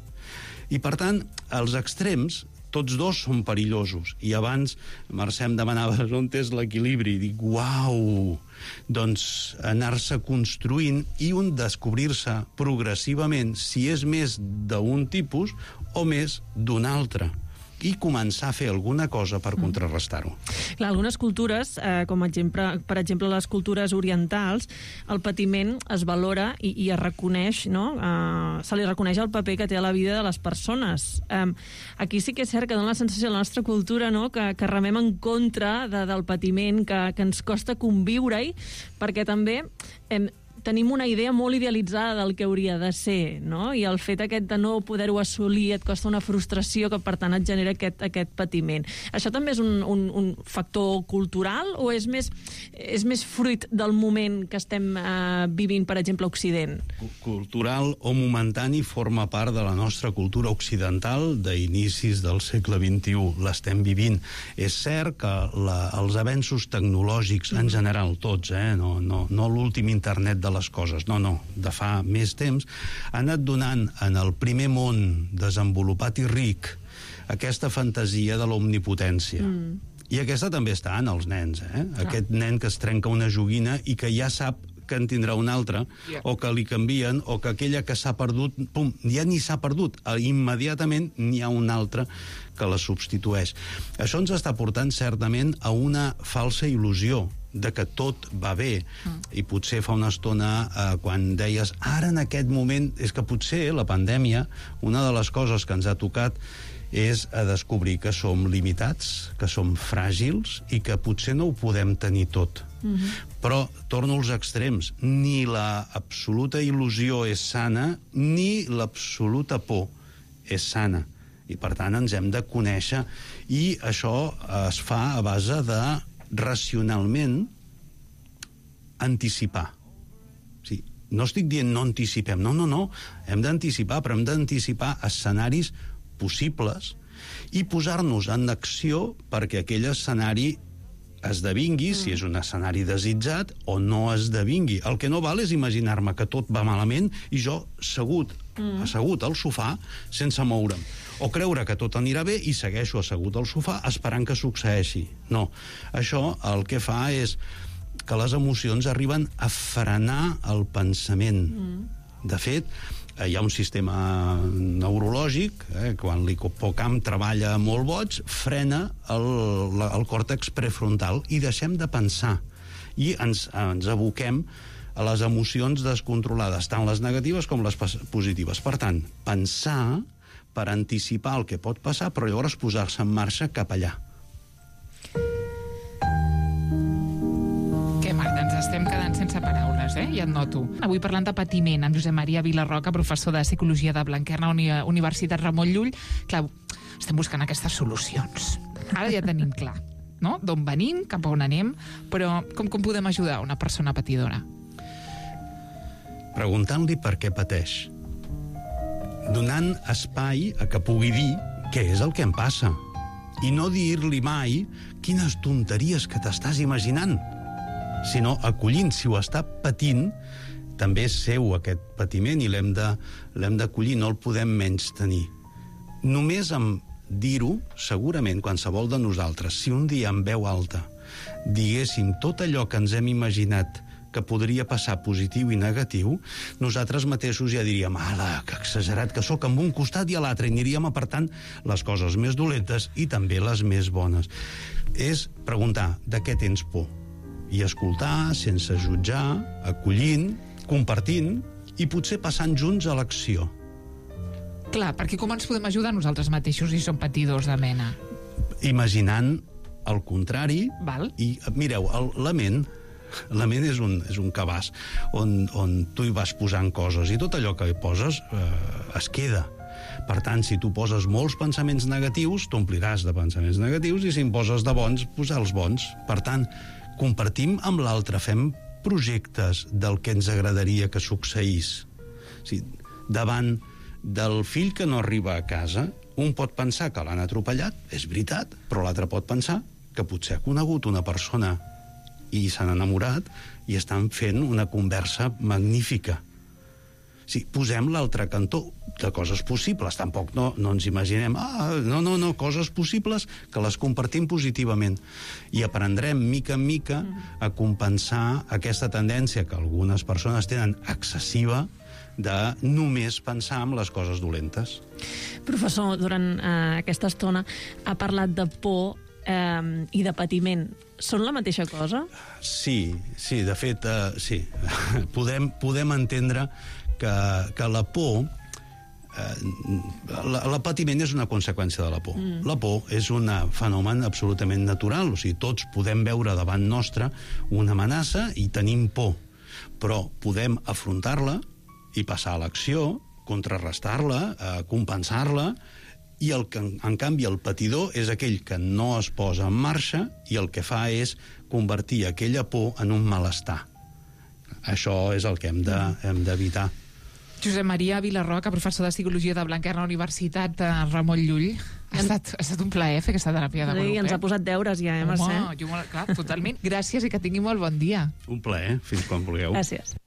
I, per tant, els extrems, tots dos són perillosos. I abans, Mercè em demanava on és l'equilibri. I dic, uau! Doncs anar-se construint i un descobrir-se progressivament si és més d'un tipus o més d'un altre, i començar a fer alguna cosa per contrarrestar-ho. Clar, algunes cultures, eh, com exemple, per exemple les cultures orientals, el patiment es valora i, i es reconeix, no? Eh, se li reconeix el paper que té a la vida de les persones. Eh, aquí sí que és cert que dona la sensació a la nostra cultura, no?, que, que remem en contra de, del patiment, que, que ens costa conviure-hi, perquè també eh, tenim una idea molt idealitzada del que hauria de ser, no? I el fet aquest de no poder-ho assolir et costa una frustració que, per tant, et genera aquest, aquest patiment. Això també és un, un, un factor cultural o és més, és més fruit del moment que estem eh, vivint, per exemple, a Occident? Cultural o momentani forma part de la nostra cultura occidental d'inicis del segle vint-i-u. L'estem vivint. És cert que la, els avenços tecnològics, en general, tots, eh? no, no, no l'últim internet de les coses, no, no, de fa més temps, ha anat donant en el primer món desenvolupat i ric aquesta fantasia de l'omnipotència. Mm. I aquesta també està en els nens, eh? Ah. Aquest nen que es trenca una joguina i que ja sap que en tindrà una altra, yeah. o que li canvien, o que aquella que s'ha perdut, pum, ja ni s'ha perdut, immediatament n'hi ha una altra que la substitueix. Això ens està portant certament a una falsa il·lusió de que tot va bé. Mm. I potser fa una estona, eh, quan deies, ara en aquest moment, és que potser la pandèmia, una de les coses que ens ha tocat és a descobrir que som limitats, que som fràgils i que potser no ho podem tenir tot. Uh-huh. Però torno als extrems. Ni la absoluta il·lusió és sana, ni l'absoluta por és sana. I, per tant, ens hem de conèixer. I això es fa a base de racionalment anticipar. Sí, no estic dient no anticipem, no, no, no. Hem d'anticipar, però hem d'anticipar escenaris possibles i posar-nos en acció perquè aquell escenari esdevingui, mm. si és un escenari desitjat, o no esdevingui. El que no val és imaginar-me que tot va malament i jo assegut, mm. assegut al sofà sense moure'm. O creure que tot anirà bé i segueixo assegut al sofà esperant que succeeixi. No. Això el que fa és que les emocions arriben a frenar el pensament. Mm. De fet, hi ha un sistema neurològic, eh, quan l'hipocamp treballa molt boig, frena el, el còrtex prefrontal i deixem de pensar. I ens, ens aboquem a les emocions descontrolades, tant les negatives com les positives. Per tant, pensar per anticipar el que pot passar, però llavors posar-se en marxa cap allà. Què, Marta, ens estem quedant sense paraules, eh? Ja et noto. Avui parlant de patiment amb Josep Maria Vilarroca, professor de Psicologia de Blanquerna, Universitat Ramon Llull. Clar, estem buscant aquestes solucions. Ara ja tenim clar, no? D'on venim, cap a on anem, però com, com podem ajudar una persona patidora? Preguntant-li per què pateix. Donant espai a que pugui dir què és el que em passa. I no dir-li mai quines tonteries que t'estàs imaginant, sinó acollint, si ho està patint, també és seu aquest patiment i l'hem de, l'hem d'acollir, no el podem menys tenir. Només amb dir-ho, segurament qualsevol de nosaltres, si un dia en veu alta diguéssim tot allò que ens hem imaginat que podria passar positiu i negatiu, nosaltres mateixos ja diríem, ala, que exagerat que sóc, amb un costat i a l'altre, i aniríem apartant les coses més dolentes i també les més bones. És preguntar de què tens por i escoltar sense jutjar, acollint, compartint i potser passant junts a l'acció. Clar, perquè com ens podem ajudar nosaltres mateixos si som patidors de mena? Imaginant el contrari. Val. I mireu, el, la ment la ment és un, és un cabàs on, on tu hi vas posant coses i tot allò que hi poses eh, es queda. Per tant, si tu poses molts pensaments negatius, t'ompliràs de pensaments negatius, i si en poses de bons, posar els bons. Per tant, compartim amb l'altre, fem projectes del que ens agradaria que succeís. O sigui, davant del fill que no arriba a casa, un pot pensar que l'han atropellat, és veritat, però l'altre pot pensar que potser ha conegut una persona i s'han enamorat i estan fent una conversa magnífica. Sí, posem l'altre cantó de coses possibles. Tampoc no, no ens imaginem, ah, no, no, no, coses possibles que les compartim positivament. I aprendrem, mica en mica, a compensar aquesta tendència que algunes persones tenen excessiva de només pensar en les coses dolentes. Professor, durant eh, aquesta estona ha parlat de por eh, i de patiment. Són la mateixa cosa? Sí, sí, de fet, eh, sí. podem, podem entendre que, que la por, eh, la, la patiment és una conseqüència de la por. Mm. La por és un fenomen absolutament natural, o sigui, tots podem veure davant nostre una amenaça i tenim por, però podem afrontar-la i passar a l'acció, contrarrestar-la, eh, compensar-la, i el que, en canvi, el patidor és aquell que no es posa en marxa i el que fa és convertir aquella por en un malestar. Això és el que hem de, hem d'evitar. Josep Maria Vilarroca, professor de Psicologia de Blanquerna, Universitat de Ramon Llull. Ha estat, ha estat un plaer fer aquesta teràpia de grup. Sí, ens ha posat deures ja, eh, Mercè? Home, jo, clar, totalment. Gràcies i que tingui molt bon dia. Un plaer, fins quan vulgueu. Gràcies.